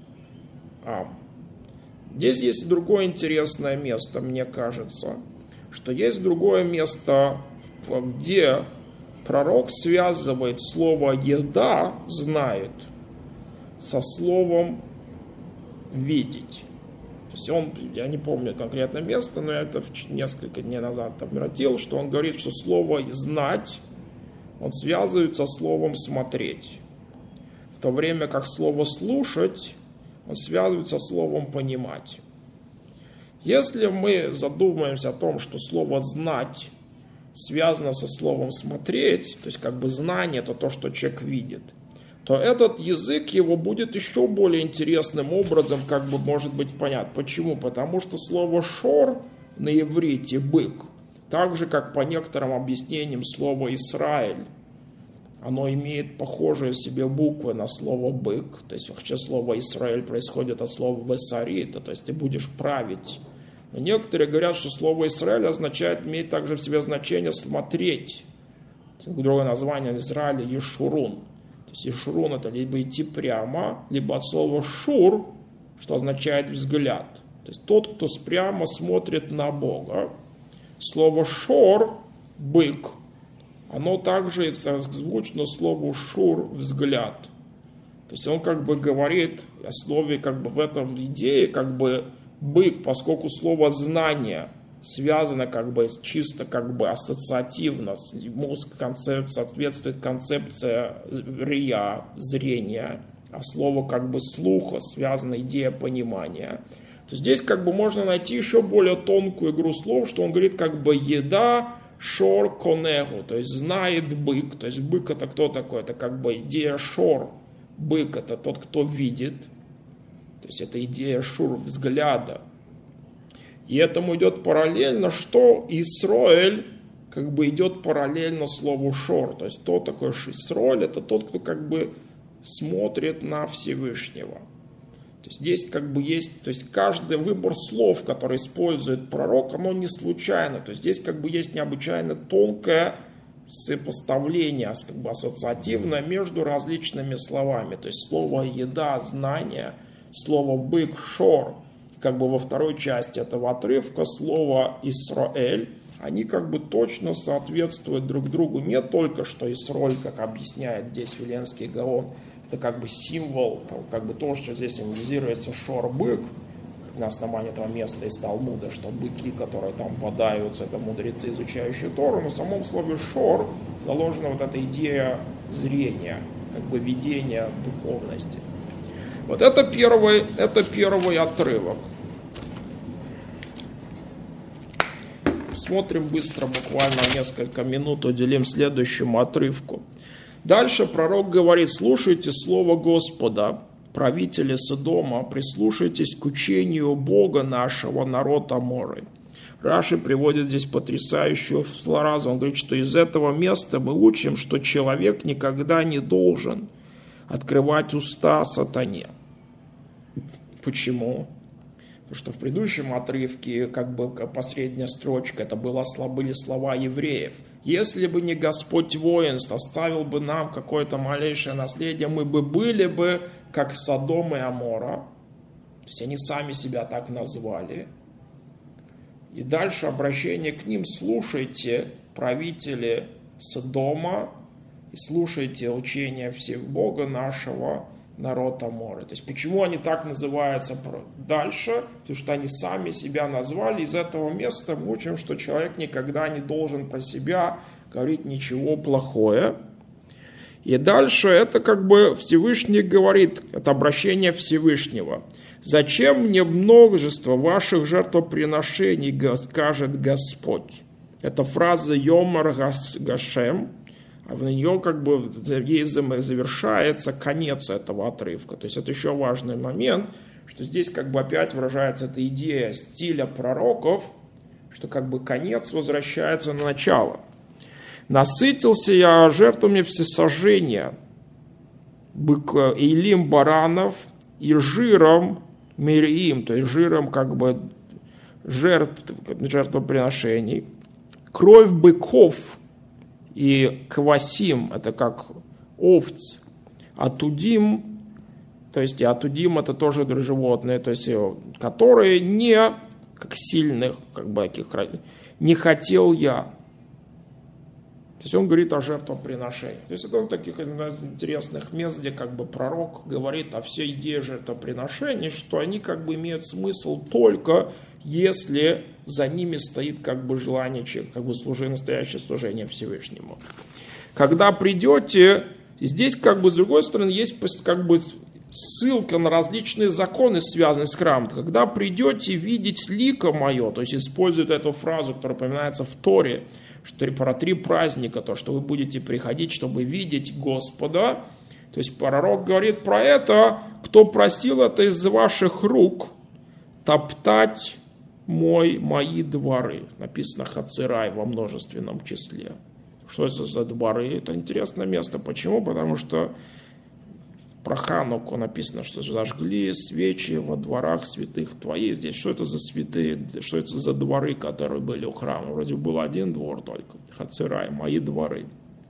Ам. Здесь есть другое интересное место, мне кажется, что есть другое место, где пророк связывает слово «еда», «знает», со словом видеть. То есть он, я не помню конкретно место, но я это несколько дней назад обратил, что он говорит, что слово «знать» он связывает со словом «смотреть», в то время как слово «слушать» он связывает со словом «понимать». Если мы задумаемся о том, что слово «знать» связано со словом «смотреть», то есть как бы знание – это то, что человек видит, то этот язык его будет еще более интересным образом, как бы может быть понят. Почему? Потому что слово «шор» на иврите «бык», так же, как по некоторым объяснениям слово «Израиль», оно имеет похожие себе буквы на слово «бык», то есть вообще слово «Израиль» происходит от слова «весарита», то есть ты будешь править. Но некоторые говорят, что слово «Израиль» означает, имеет также в себе значение «смотреть». Другое название Израиля – «Ешурун». То есть Ешурун – это либо идти прямо, либо от слова «шур», что означает «взгляд». То есть тот, кто прямо смотрит на Бога. Слово «шор» – «бык», оно также созвучно слову «шур» – «взгляд». То есть он как бы говорит о слове, как бы в этом идее, как бы бык, поскольку слово «знание» связано как бы чисто как бы ассоциативно, мозг концепт, соответствует концепция рия, зрения, а слово как бы слуха связана идея понимания. То здесь как бы можно найти еще более тонкую игру слов, что он говорит как бы еда шор конегу, то есть знает бык, то есть бык это кто такой, это как бы идея шор, бык это тот, кто видит, то есть это идея шур, взгляда. И этому идет параллельно, что Исроэль как бы идет параллельно слову шор. То есть кто такой Исроэль, это тот, кто как бы смотрит на Всевышнего. То есть здесь как бы есть, то есть каждый выбор слов, который использует пророк, оно не случайно. То есть здесь как бы есть необычайно тонкое сопоставление, как бы ассоциативное между различными словами. То есть слово еда, знание, слово бык, шор. Как бы во второй части этого отрывка слово «Исраэль», они как бы точно соответствуют друг другу. Не только что Исраэль, как объясняет здесь Виленский Гаон, это как бы символ, как бы то, что здесь символизируется шор-бык, как на основании этого места из Талмуда, что быки, которые там бодаются, это мудрецы, изучающие Тору, но в самом слове шор заложена вот эта идея зрения, как бы видения духовности. Вот это первый, это первый отрывок. Смотрим быстро, буквально несколько минут уделим следующему отрывку. Дальше пророк говорит: слушайте слово Господа, правители Содома, прислушайтесь к учению Бога нашего, народ Аморы. Раши приводит здесь потрясающую фразу. Он говорит, что из этого места мы учим, что человек никогда не должен открывать уста сатане. Почему? Потому что в предыдущем отрывке, как бы последняя строчка, это было, были слова евреев. Если бы не Господь воинств оставил бы нам какое-то малейшее наследие, мы бы были бы как Содом и Амора. То есть они сами себя так назвали. И дальше обращение к ним: слушайте, правители Содома, и слушайте учения всех Бога нашего, народ Аморы. То есть почему они так называются дальше? Потому что они сами себя назвали. Из этого места мы учим, что человек никогда не должен про себя говорить ничего плохое. И дальше это как бы Всевышний говорит, это обращение Всевышнего. «Зачем мне множество ваших жертвоприношений, скажет Господь?» Это фраза «Йомар Гашем», а в нее как бы ей завершается конец этого отрывка. То есть это еще важный момент, что здесь как бы опять выражается эта идея стиля пророков, что как бы конец возвращается на начало. «Насытился я жертвами всесожжения, илим баранов и жиром мириим», то есть жиром как бы жертв, жертвоприношений, кровь быков и квасим, это как овц, атудим, то есть и атудим это тоже животные, то есть которые не как сильных, как бы таких, не хотел я. То есть он говорит о жертвоприношении. То есть это вот таких интересных мест, где как бы пророк говорит о всей идее жертвоприношений, что они как бы имеют смысл только если за ними стоит как бы желание человека, как бы служение, настоящее служение Всевышнему. Когда придете, здесь как бы с другой стороны есть как бы ссылка на различные законы, связанные с храмом. Когда придете видеть лико мое, то есть используют эту фразу, которая упоминается в Торе, что про три праздника, то, что вы будете приходить, чтобы видеть Господа. То есть пророк говорит про это, кто просил это из ваших рук, топтать мой, мои дворы. Написано Хацерай во множественном числе. Что это за дворы? Это интересное место. Почему? Потому что про Хануку написано, что зажгли свечи во дворах святых твоих. Здесь что это за святые, что это за дворы, которые были у храма? Вроде был один двор только. Хацерай, мои дворы.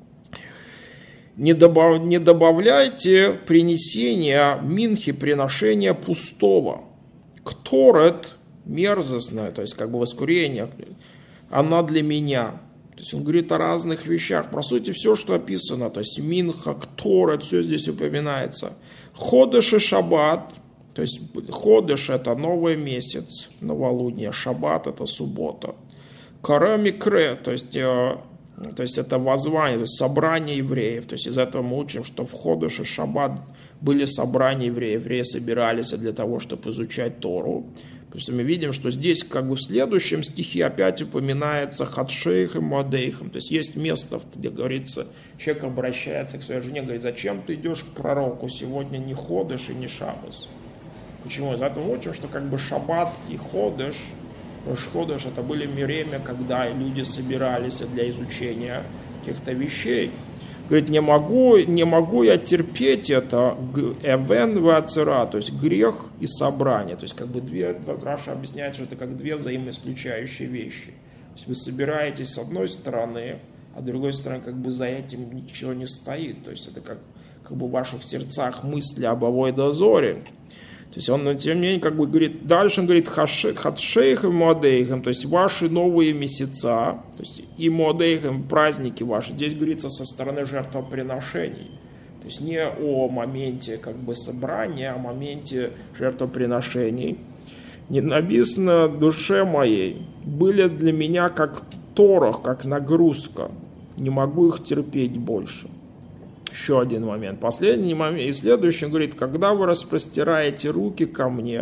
Не, добав, не добавляйте принесения минхи, приношения пустого. Кторет, мерзостное, то есть как бы воскурение, она для меня. То есть он говорит о разных вещах. По сути, все, что описано, то есть минха, кторет, все здесь упоминается. Ходеш и шаббат, то есть ходеш это новый месяц, новолуние, шаббат это суббота. Кара микре, то есть, э, то есть это воззвание, то есть собрание евреев. То есть из этого мы учим, что в ходеш и шаббат были собрания евреев. Евреи собирались для того, чтобы изучать Тору. Потому что мы видим, что здесь как бы в следующем стихе опять упоминается хадшейхем, модейхем. То есть есть место, где говорится, человек обращается к своей жене, говорит, зачем ты идешь к пророку, сегодня не ходыш и не шаббас. Почему? Из этого мы учим, что как бы шаббат и ходыш, ходыш это были время, когда люди собирались для изучения каких-то вещей. Говорит, не могу, не могу я терпеть это, эвен вацера, то есть грех и собрание. То есть как бы две, Раша объясняет, что это как две взаимоисключающие вещи. То есть вы собираетесь с одной стороны, а с другой стороны как бы за этим ничего не стоит. То есть это как, как бы в ваших сердцах мысли об авойдозоре. То есть он, тем не менее, как бы говорит, дальше он говорит, хадшейхем модейхем, то есть ваши новые месяца, то есть и модейхем, праздники ваши, здесь говорится со стороны жертвоприношений. То есть не о моменте как бы собрания, а о моменте жертвоприношений. Не написано душе моей, были для меня как торох, как нагрузка, не могу их терпеть больше. Еще один момент. Последний момент. И следующий говорит, когда вы распростираете руки ко мне,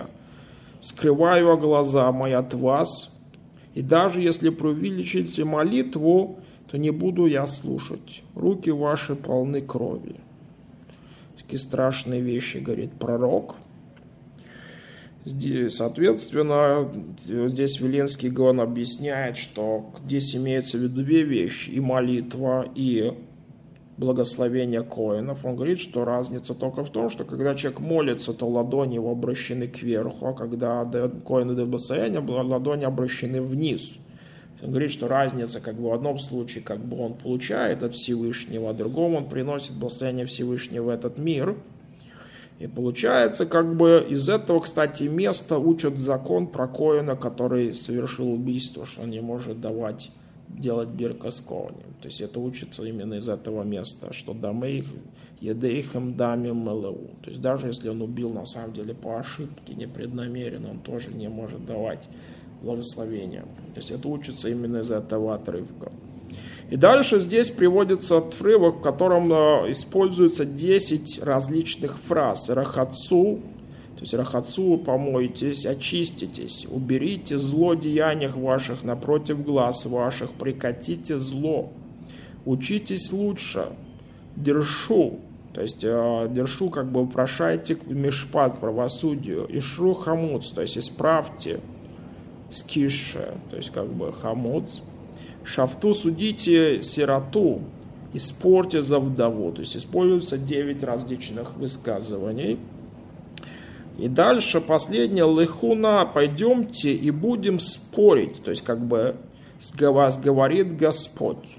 скрываю глаза мои от вас, и даже если преувеличите молитву, то не буду я слушать. Руки ваши полны крови. Такие страшные вещи, говорит пророк. Здесь, соответственно, здесь Виленский Гаон объясняет, что здесь имеется в виду две вещи. И молитва, и благословение коинов. Он говорит, что разница только в том, что когда человек молится, то ладони его обращены кверху, а когда коины до благословения, ладони обращены вниз. Он говорит, что разница как бы в одном случае как бы он получает от Всевышнего, а в другом он приносит благословение Всевышнего в этот мир. И получается как бы из этого, кстати, места учат закон про коина, который совершил убийство, что он не может давать делать биркас коаним. То есть это учится именно из этого места, что дамейх, едейхем дамим мэлэу. То есть даже если он убил на самом деле по ошибке, непреднамеренно, он тоже не может давать благословения. То есть это учится именно из этого отрывка. И дальше здесь приводится отрывок, в котором используется десять различных фраз. Рахацу, то есть рахацу, помойтесь, очиститесь, уберите зло в деяниях ваших напротив глаз ваших, прекратите зло, учитесь лучше, держу, то есть э, держу, как бы вопрошайте мишпат, правосудию, ишру хамуц, то есть исправьте скише, то есть как бы хамуц, шафту, судите сироту, испорьте за вдову, то есть используются девять различных высказываний. И дальше последнее, лехуна, пойдемте и будем спорить, то есть как бы вас говорит Господь.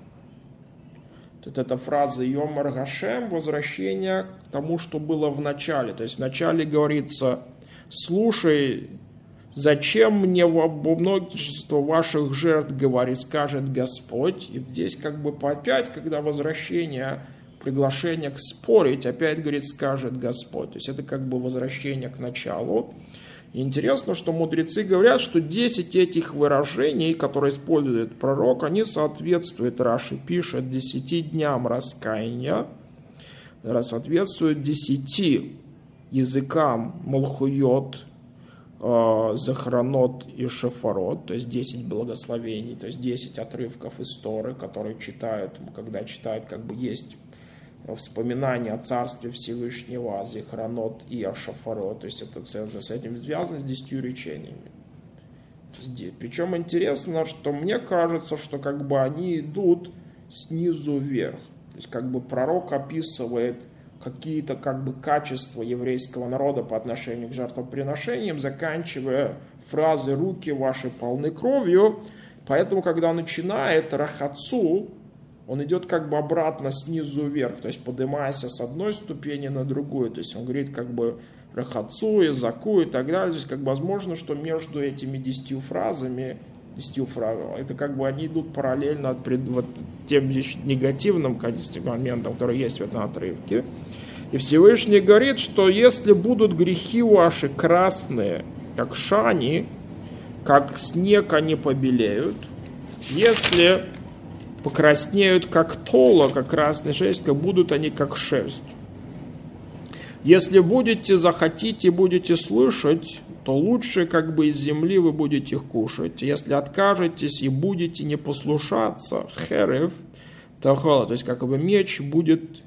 Тут эта фраза Йомар Гашем, возвращение к тому, что было в начале. То есть в начале говорится, слушай Зачем мне во множество ваших жертв, говорит, скажет Господь. И здесь как бы опять, когда возвращение, приглашение к спорить, опять, говорит, скажет Господь. То есть это как бы возвращение к началу. И интересно, что мудрецы говорят, что десять этих выражений, которые использует пророк, они соответствуют, Раши пишет, десяти дням раскаяния, соответствуют десяти языкам Малхуйот, Захаронот и Шефарот, то есть десять благословений, то есть десять отрывков из Торы, которые читают, когда читают, как бы есть вспоминание о Царстве Всевышнего, о Захаронот и о Шефарот, то есть это с этим связано с десятью речениями. Причем интересно, что мне кажется, что как бы они идут снизу вверх, то есть как бы пророк описывает какие-то как бы качества еврейского народа по отношению к жертвоприношениям, заканчивая фразы «руки ваши полны кровью». Поэтому, когда он начинает рахацу, он идет как бы обратно снизу вверх, то есть поднимаясь с одной ступени на другую. То есть он говорит как бы рахацу, изаку и так далее. То есть как бы возможно, что между этими десятью фразами, десятью фразами, это как бы они идут параллельно от пред, вот, тем негативным количеством моментов, которые есть в этом отрывке. И Всевышний говорит, что если будут грехи ваши красные, как шани, как снег они побелеют, если покраснеют, как тола, как красная шерсть, как будут они, как шерсть. Если будете, захотите, будете слышать, то лучше как бы из земли вы будете их кушать. Если откажетесь и будете не послушаться, херев, тахала, то есть как бы меч будет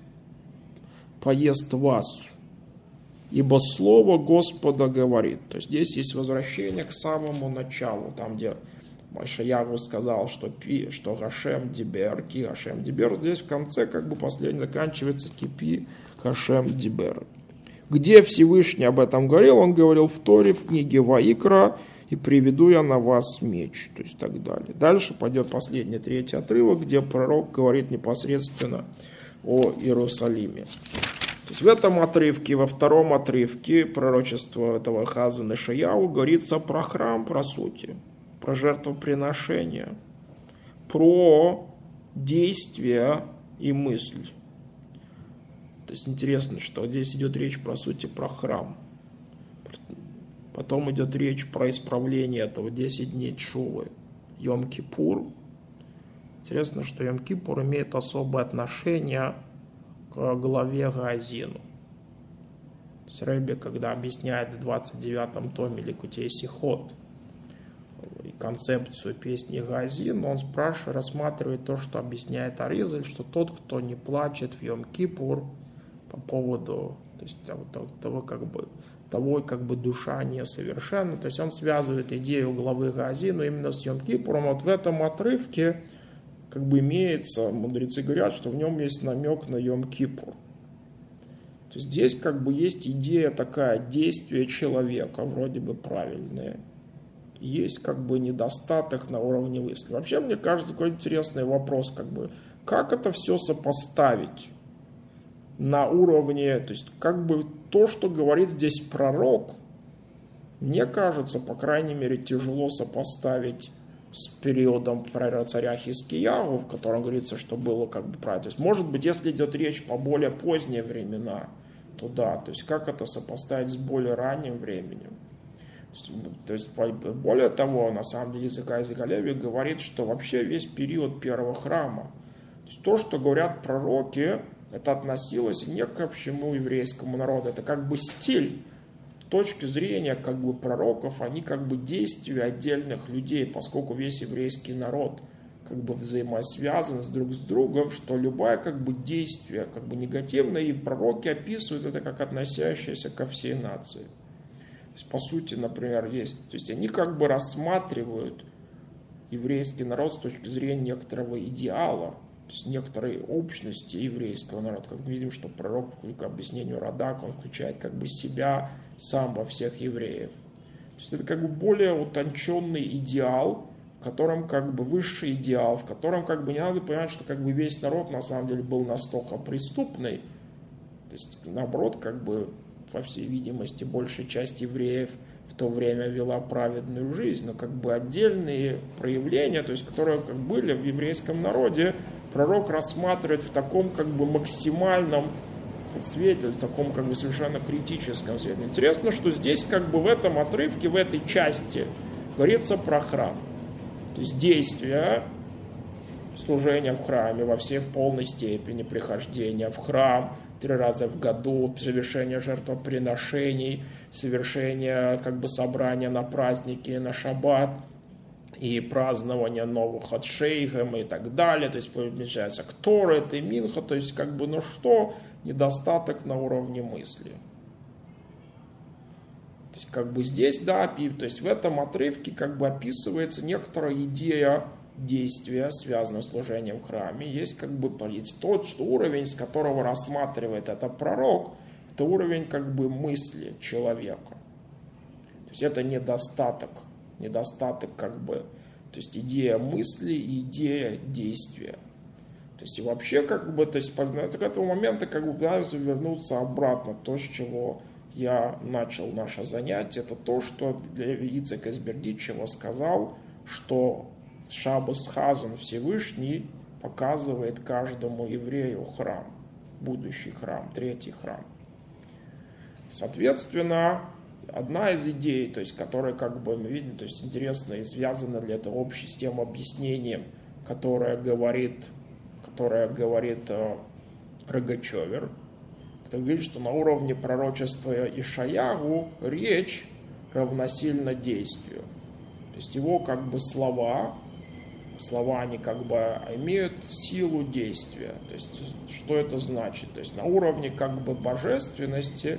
поест вас. Ибо слово Господа говорит. То есть здесь есть возвращение к самому началу, там где Ишаяху сказал, что пи, что Хашем дибер, ки Хашем дибер. Здесь в конце как бы последний заканчивается кипи Хашем дибер. Где Всевышний об этом говорил? Он говорил в Торе, в книге Ваикра, и приведу я на вас меч, то есть так далее. Дальше пойдет последний, третий отрывок, где пророк говорит непосредственно о Иерусалиме. То есть в этом отрывке, во втором отрывке пророчества этого Хазана Ишаяху говорится про храм, про сути, про жертвоприношение, про действия и мысль. То есть интересно, что здесь идет речь, по сути, про храм. Потом идет речь про исправление этого десять дней тшувы. Йом-Кипур. Интересно, что Йом-Кипур имеет особое отношение к главе Гаазину. Ребе, когда объясняет в двадцать девятом томе Ликутей Сихот и концепцию песни Гаазин, он спрашивает, рассматривает то, что объясняет Аризаль, что тот, кто не плачет в Йом-Кипур по поводу, то есть того, того, того, как бы, того, как бы душа несовершенна, то есть он связывает идею главы Гаазину именно с Йом-Кипуром. Вот в этом отрывке как бы имеется, мудрецы говорят, что в нем есть намек на Йом-Кипур. То есть здесь как бы есть идея такая, действие человека, вроде бы правильное. Есть как бы недостаток на уровне мысли. Вообще, мне кажется, такой интересный вопрос, как бы, как это все сопоставить на уровне, то есть как бы то, что говорит здесь пророк, мне кажется, по крайней мере, тяжело сопоставить с периодом царя Хискиягу, в котором говорится, что было как бы правильно. То есть, может быть, если идет речь по более поздние времена, то да, то есть как это сопоставить с более ранним временем. То есть, более того, на самом деле, Языка Изекалеви говорит, что вообще весь период первого храма, то есть то, что говорят пророки, это относилось не ко всему еврейскому народу, это как бы стиль. С точки зрения как бы пророков, они как бы действия отдельных людей, поскольку весь еврейский народ как бы взаимосвязан с друг с другом, что любое как бы действие как бы негативное, и пророки описывают это как относящееся ко всей нации. То есть, по сути, например, есть, то есть они как бы рассматривают еврейский народ с точки зрения некоторого идеала, то есть некоторой общности еврейского народа. Как мы видим, что пророк, к объяснению Радак, он включает как бы себя сам во всех евреев. То есть это как бы более утонченный идеал, в котором как бы высший идеал, в котором как бы не надо понимать, что как бы весь народ на самом деле был настолько преступный. То есть наоборот, как бы по всей видимости, большая часть евреев в то время вела праведную жизнь, но как бы отдельные проявления, то есть которые как были в еврейском народе, пророк рассматривает в таком как бы максимальном свете, в таком как бы совершенно критическом свете. Интересно, что здесь как бы в этом отрывке, в этой части говорится про храм. То есть действия служения в храме во всей в полной степени, прихождения в храм три раза в году, совершение жертвоприношений, совершение как бы собрания на праздники, на шаббат и празднование новых от шейхем и так далее, то есть помещается кторет и минха, то есть как бы ну что, недостаток на уровне мысли. То есть как бы здесь, да, то есть в этом отрывке как бы описывается некоторая идея действия, связанного с служением в храме. Есть как бы тот, что уровень, с которого рассматривает это пророк, это уровень как бы мысли человека. То есть это недостаток, недостаток как бы, то есть идея мысли и идея действия. То есть и вообще как бы, то есть к этого момента как бы пытаюсь вернуться обратно, то, с чего я начал наше занятие, это то, что для Ицхака из Бердичева сказал, что Шаббас Хазан Всевышний показывает каждому еврею храм, будущий храм, третий храм. Соответственно, одна из идей, то есть, которая как бы мы видим, то есть интересна и связана для этого общей с тем объяснением, которое говорит, которое говорит э, Рогачевер, кто говорит, что на уровне пророчества Ишаягу речь равносильна действию. То есть его как бы слова, слова они как бы имеют силу действия. То есть что это значит? То есть на уровне как бы божественности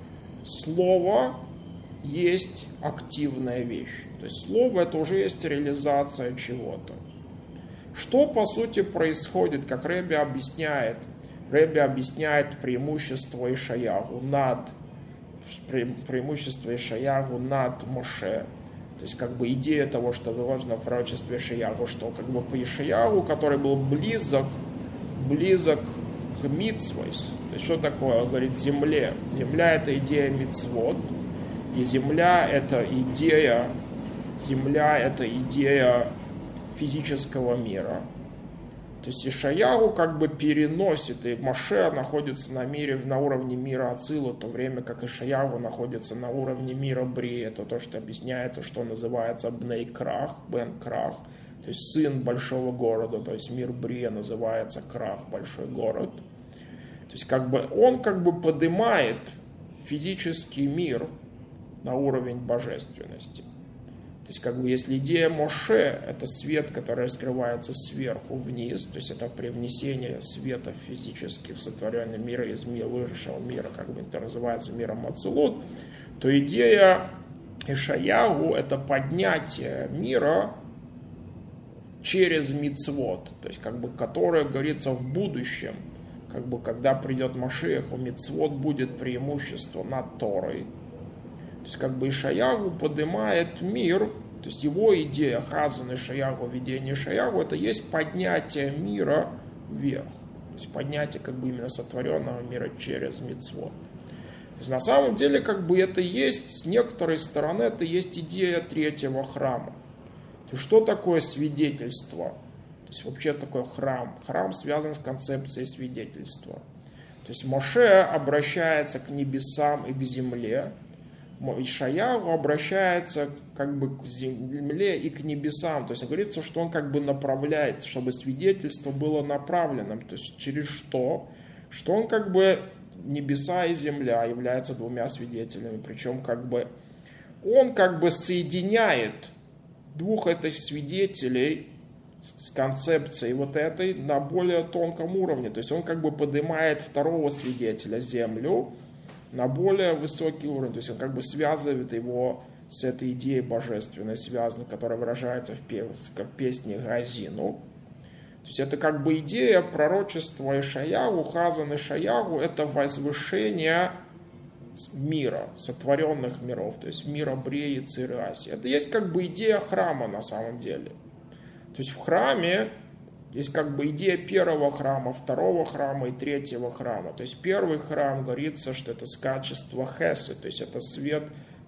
слово есть активная вещь. То есть слово это уже есть реализация чего-то. Что по сути происходит, как Ребе объясняет, Ребе объясняет преимущество Ишаягу над, пре, преимущество Ишаягу над Моше. То есть как бы идея того, что выложено в пророчестве Ишаягу, что как бы по Ишаягу, который был близок, близок к мицвос. То есть что такое? Он говорит земле. Земля это идея мицвот. И земля это идея, земля это идея физического мира. То есть Ишаягу как бы переносит, и Моше находится на мире, на уровне мира Ацила, в то время как Ишаягу находится на уровне мира Бри. Это то, что объясняется, что называется Бней Крах, Бен Крах, то есть сын большого города, то есть мир Бри называется Крах, большой город. То есть как бы он как бы поднимает физический мир на уровень божественности. То есть, как бы, если идея Моше – это свет, который раскрывается сверху вниз, то есть это привнесение света физически в сотворенный мир из мира, высшего мира, как бы это называется миром Ацилут, то идея Ишаягу – это поднятие мира через мицвот, то есть, как бы, которое говорится в будущем, как бы, когда придет Машиах, у мицвот будет преимущество над Торой. То есть как бы Ишаягу поднимает мир, то есть его идея Хазан Ишаягу, видение Ишаягу, это есть поднятие мира вверх. То есть поднятие как бы именно сотворенного мира через мицвот. То есть на самом деле как бы это есть, с некоторой стороны, это есть идея третьего храма. То есть что такое свидетельство? То есть вообще такой храм. Храм связан с концепцией свидетельства. То есть Моше обращается к небесам и к земле, Ишаягу обращается как бы к земле и к небесам. То есть говорится, что он как бы направляет, чтобы свидетельство было направленным. То есть через что? Что он как бы небеса и земля являются двумя свидетелями. Причем как бы он как бы соединяет двух этих свидетелей с концепцией вот этой на более тонком уровне. То есть он как бы поднимает второго свидетеля, землю, на более высокий уровень, то есть он как бы связывает его с этой идеей божественной, связанной, которая выражается в песне Газину. То есть это как бы идея пророчества Ишаягу, Хазан Ишаягу, это возвышение мира, сотворенных миров, то есть мира Бреи, Циры, Аси. Это есть как бы идея храма на самом деле. То есть в храме есть как бы идея первого храма, второго храма и третьего храма. То есть первый храм говорится, что это качество хесы, то есть это свет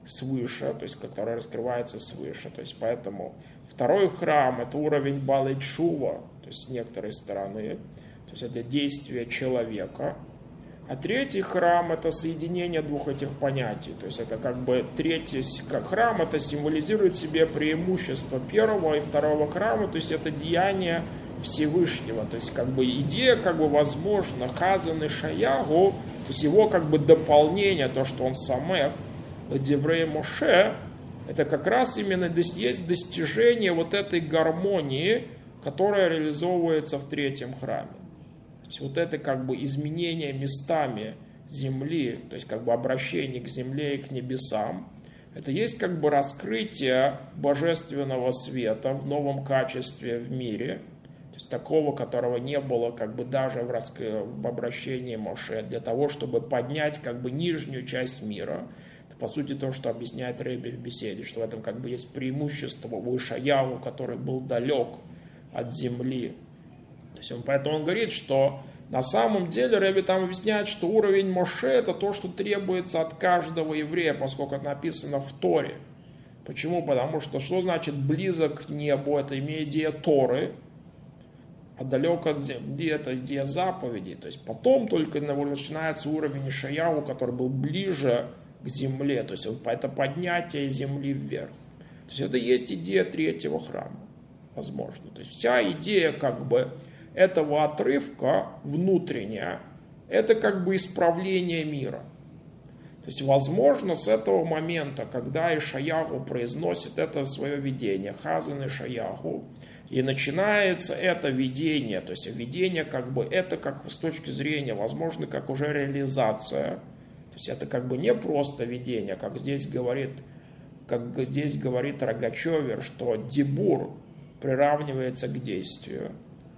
свыше, то есть который раскрывается свыше. То есть поэтому второй храм — это уровень Балей Тшува, то есть с некоторой стороны, то есть это действие человека. А третий храм — это соединение двух этих понятий. То есть это как бы третий как храм, это символизирует себе преимущество первого и второго храма, то есть это деяние Всевышнего. То есть как бы идея, как бы возможно, Хазан и Шаягу, то есть его как бы дополнение, то, что он самех, Деврей Моше, это как раз именно есть достижение вот этой гармонии, которая реализовывается в третьем храме. То есть вот это как бы изменение местами земли, то есть как бы обращение к земле и к небесам, это есть как бы раскрытие божественного света в новом качестве в мире, то есть такого, которого не было как бы даже в, раск... в обращении Моше, для того, чтобы поднять как бы нижнюю часть мира. Это по сути то, что объясняет Ребе в беседе, что в этом как бы есть преимущество у Ишаяху, который был далек от земли. То есть он, поэтому он говорит, что на самом деле Ребе там объясняет, что уровень Моше — это то, что требуется от каждого еврея, поскольку это написано в Торе. Почему? Потому что что значит близок к небу? Это имеет идея Торы, а далек от земли — это идея заповедей. То есть потом только начинается уровень Ишаяху, который был ближе к земле. То есть это поднятие земли вверх. То есть это есть идея третьего храма, возможно. То есть вся идея как бы этого отрывка внутренняя, это как бы исправление мира. То есть, возможно, с этого момента, когда Ишаяху произносит это свое видение, Хазан Ишаяху, и начинается это видение, то есть видение как бы это как с точки зрения, возможно, как уже реализация. То есть это как бы не просто видение, как здесь говорит, как здесь говорит Рогачевер, что дибур приравнивается к действию.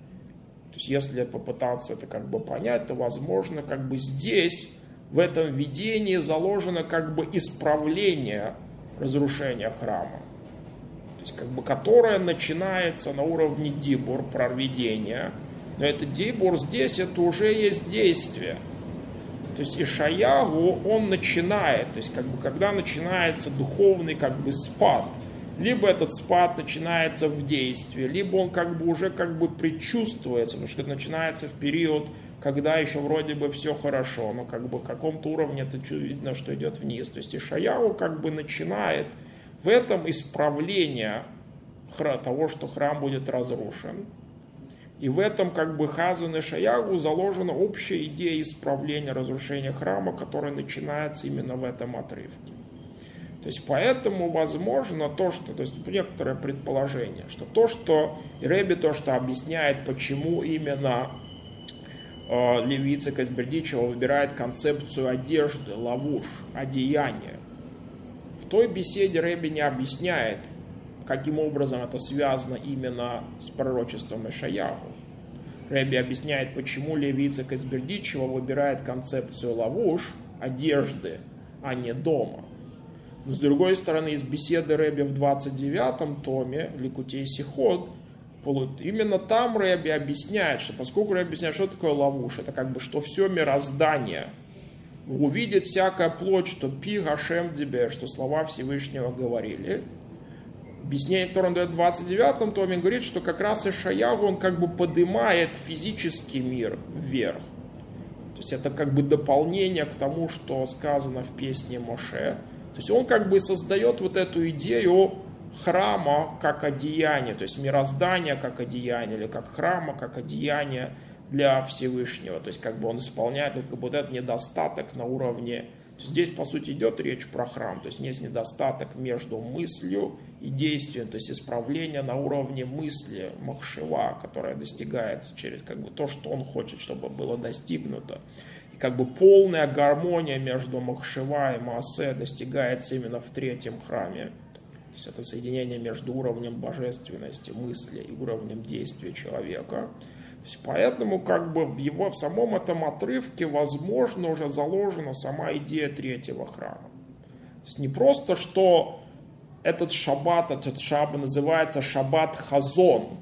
То есть если попытаться это как бы понять, то возможно как бы здесь, в этом видении заложено как бы исправление разрушения храма. То есть как бы которое начинается на уровне дибур, провидения. Но это дибур здесь, это уже есть действие. То есть Ишаяху, он начинает, то есть как бы когда начинается духовный как бы спад, либо этот спад начинается в действии, либо он как бы уже как бы предчувствуется, потому что это начинается в период, когда еще вроде бы все хорошо, но как бы в каком-то уровне это видно, что идет вниз. То есть Ишаяху как бы начинает в этом исправление того, что храм будет разрушен. И в этом как бы Хазан Ишаяху заложена общая идея исправления разрушения храма, которая начинается именно в этом отрывке. То есть поэтому возможно то, что, то есть некоторое предположение, что то, что Ребе то, что объясняет, почему именно э, Леви Ицхак из Бердичева выбирает концепцию одежды, лавуш, одеяния. В той беседе Ребе не объясняет, каким образом это связано именно с пророчеством Ишаяху. Ребе объясняет, почему Леви Ицхак из Бердичева выбирает концепцию лавуш, одежды, а не дома. Но с другой стороны, из беседы Ребе в двадцать девятом томе Ликутей Сихот, именно там Ребе объясняет, что поскольку Ребе объясняет, что такое лавуш, это как бы, что все мироздание увидит всякая плоть, что пи Гашем Дибер, что слова Всевышнего говорили. Объяснение, которое он дает в двадцать девятом томе, говорит, что как раз Ишаяху, он как бы поднимает физический мир вверх. То есть это как бы дополнение к тому, что сказано в песне Моше. То есть он как бы создает вот эту идею храма как одеяние, то есть мироздания как одеяние, или как храма как одеяние для Всевышнего. То есть как бы он исполняет как бы вот этот недостаток на уровне. Здесь по сути идет речь про храм, то есть есть недостаток между мыслью и действием, то есть исправление на уровне мысли, махшева, которая достигается через как бы то, что он хочет, чтобы было достигнуто. И как бы полная гармония между махшева и маасе достигается именно в третьем храме. То есть это соединение между уровнем божественности мысли и уровнем действия человека. То есть поэтому как бы в его в самом этом отрывке возможно уже заложена сама идея третьего храма. То есть не просто, что этот шаббат, этот шаббат называется шаббат хазон.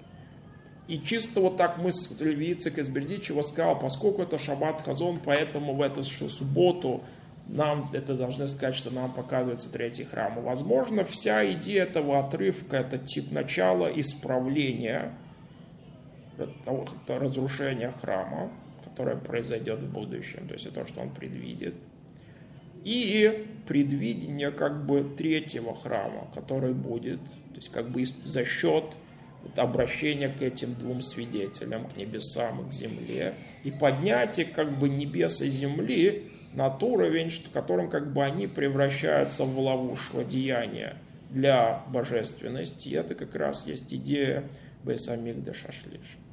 И чисто вот так мысль Леви Ицхак из Бердичева сказал, поскольку это шаббат хазон, поэтому в эту субботу нам это должны сказать, что нам показывается третий храм. И, возможно, вся идея этого отрывка – это тип начала исправления, того разрушения храма, которое произойдет в будущем, то есть это то, что он предвидит. И предвидение как бы третьего храма, который будет, то есть как бы за счет обращения к этим двум свидетелям, к небесам и к земле, и поднятие как бы небес и земли на тот уровень, в котором как бы они превращаются в ловушку деяния для божественности. И это как раз есть идея Бейс Амикдаш Ашлиш.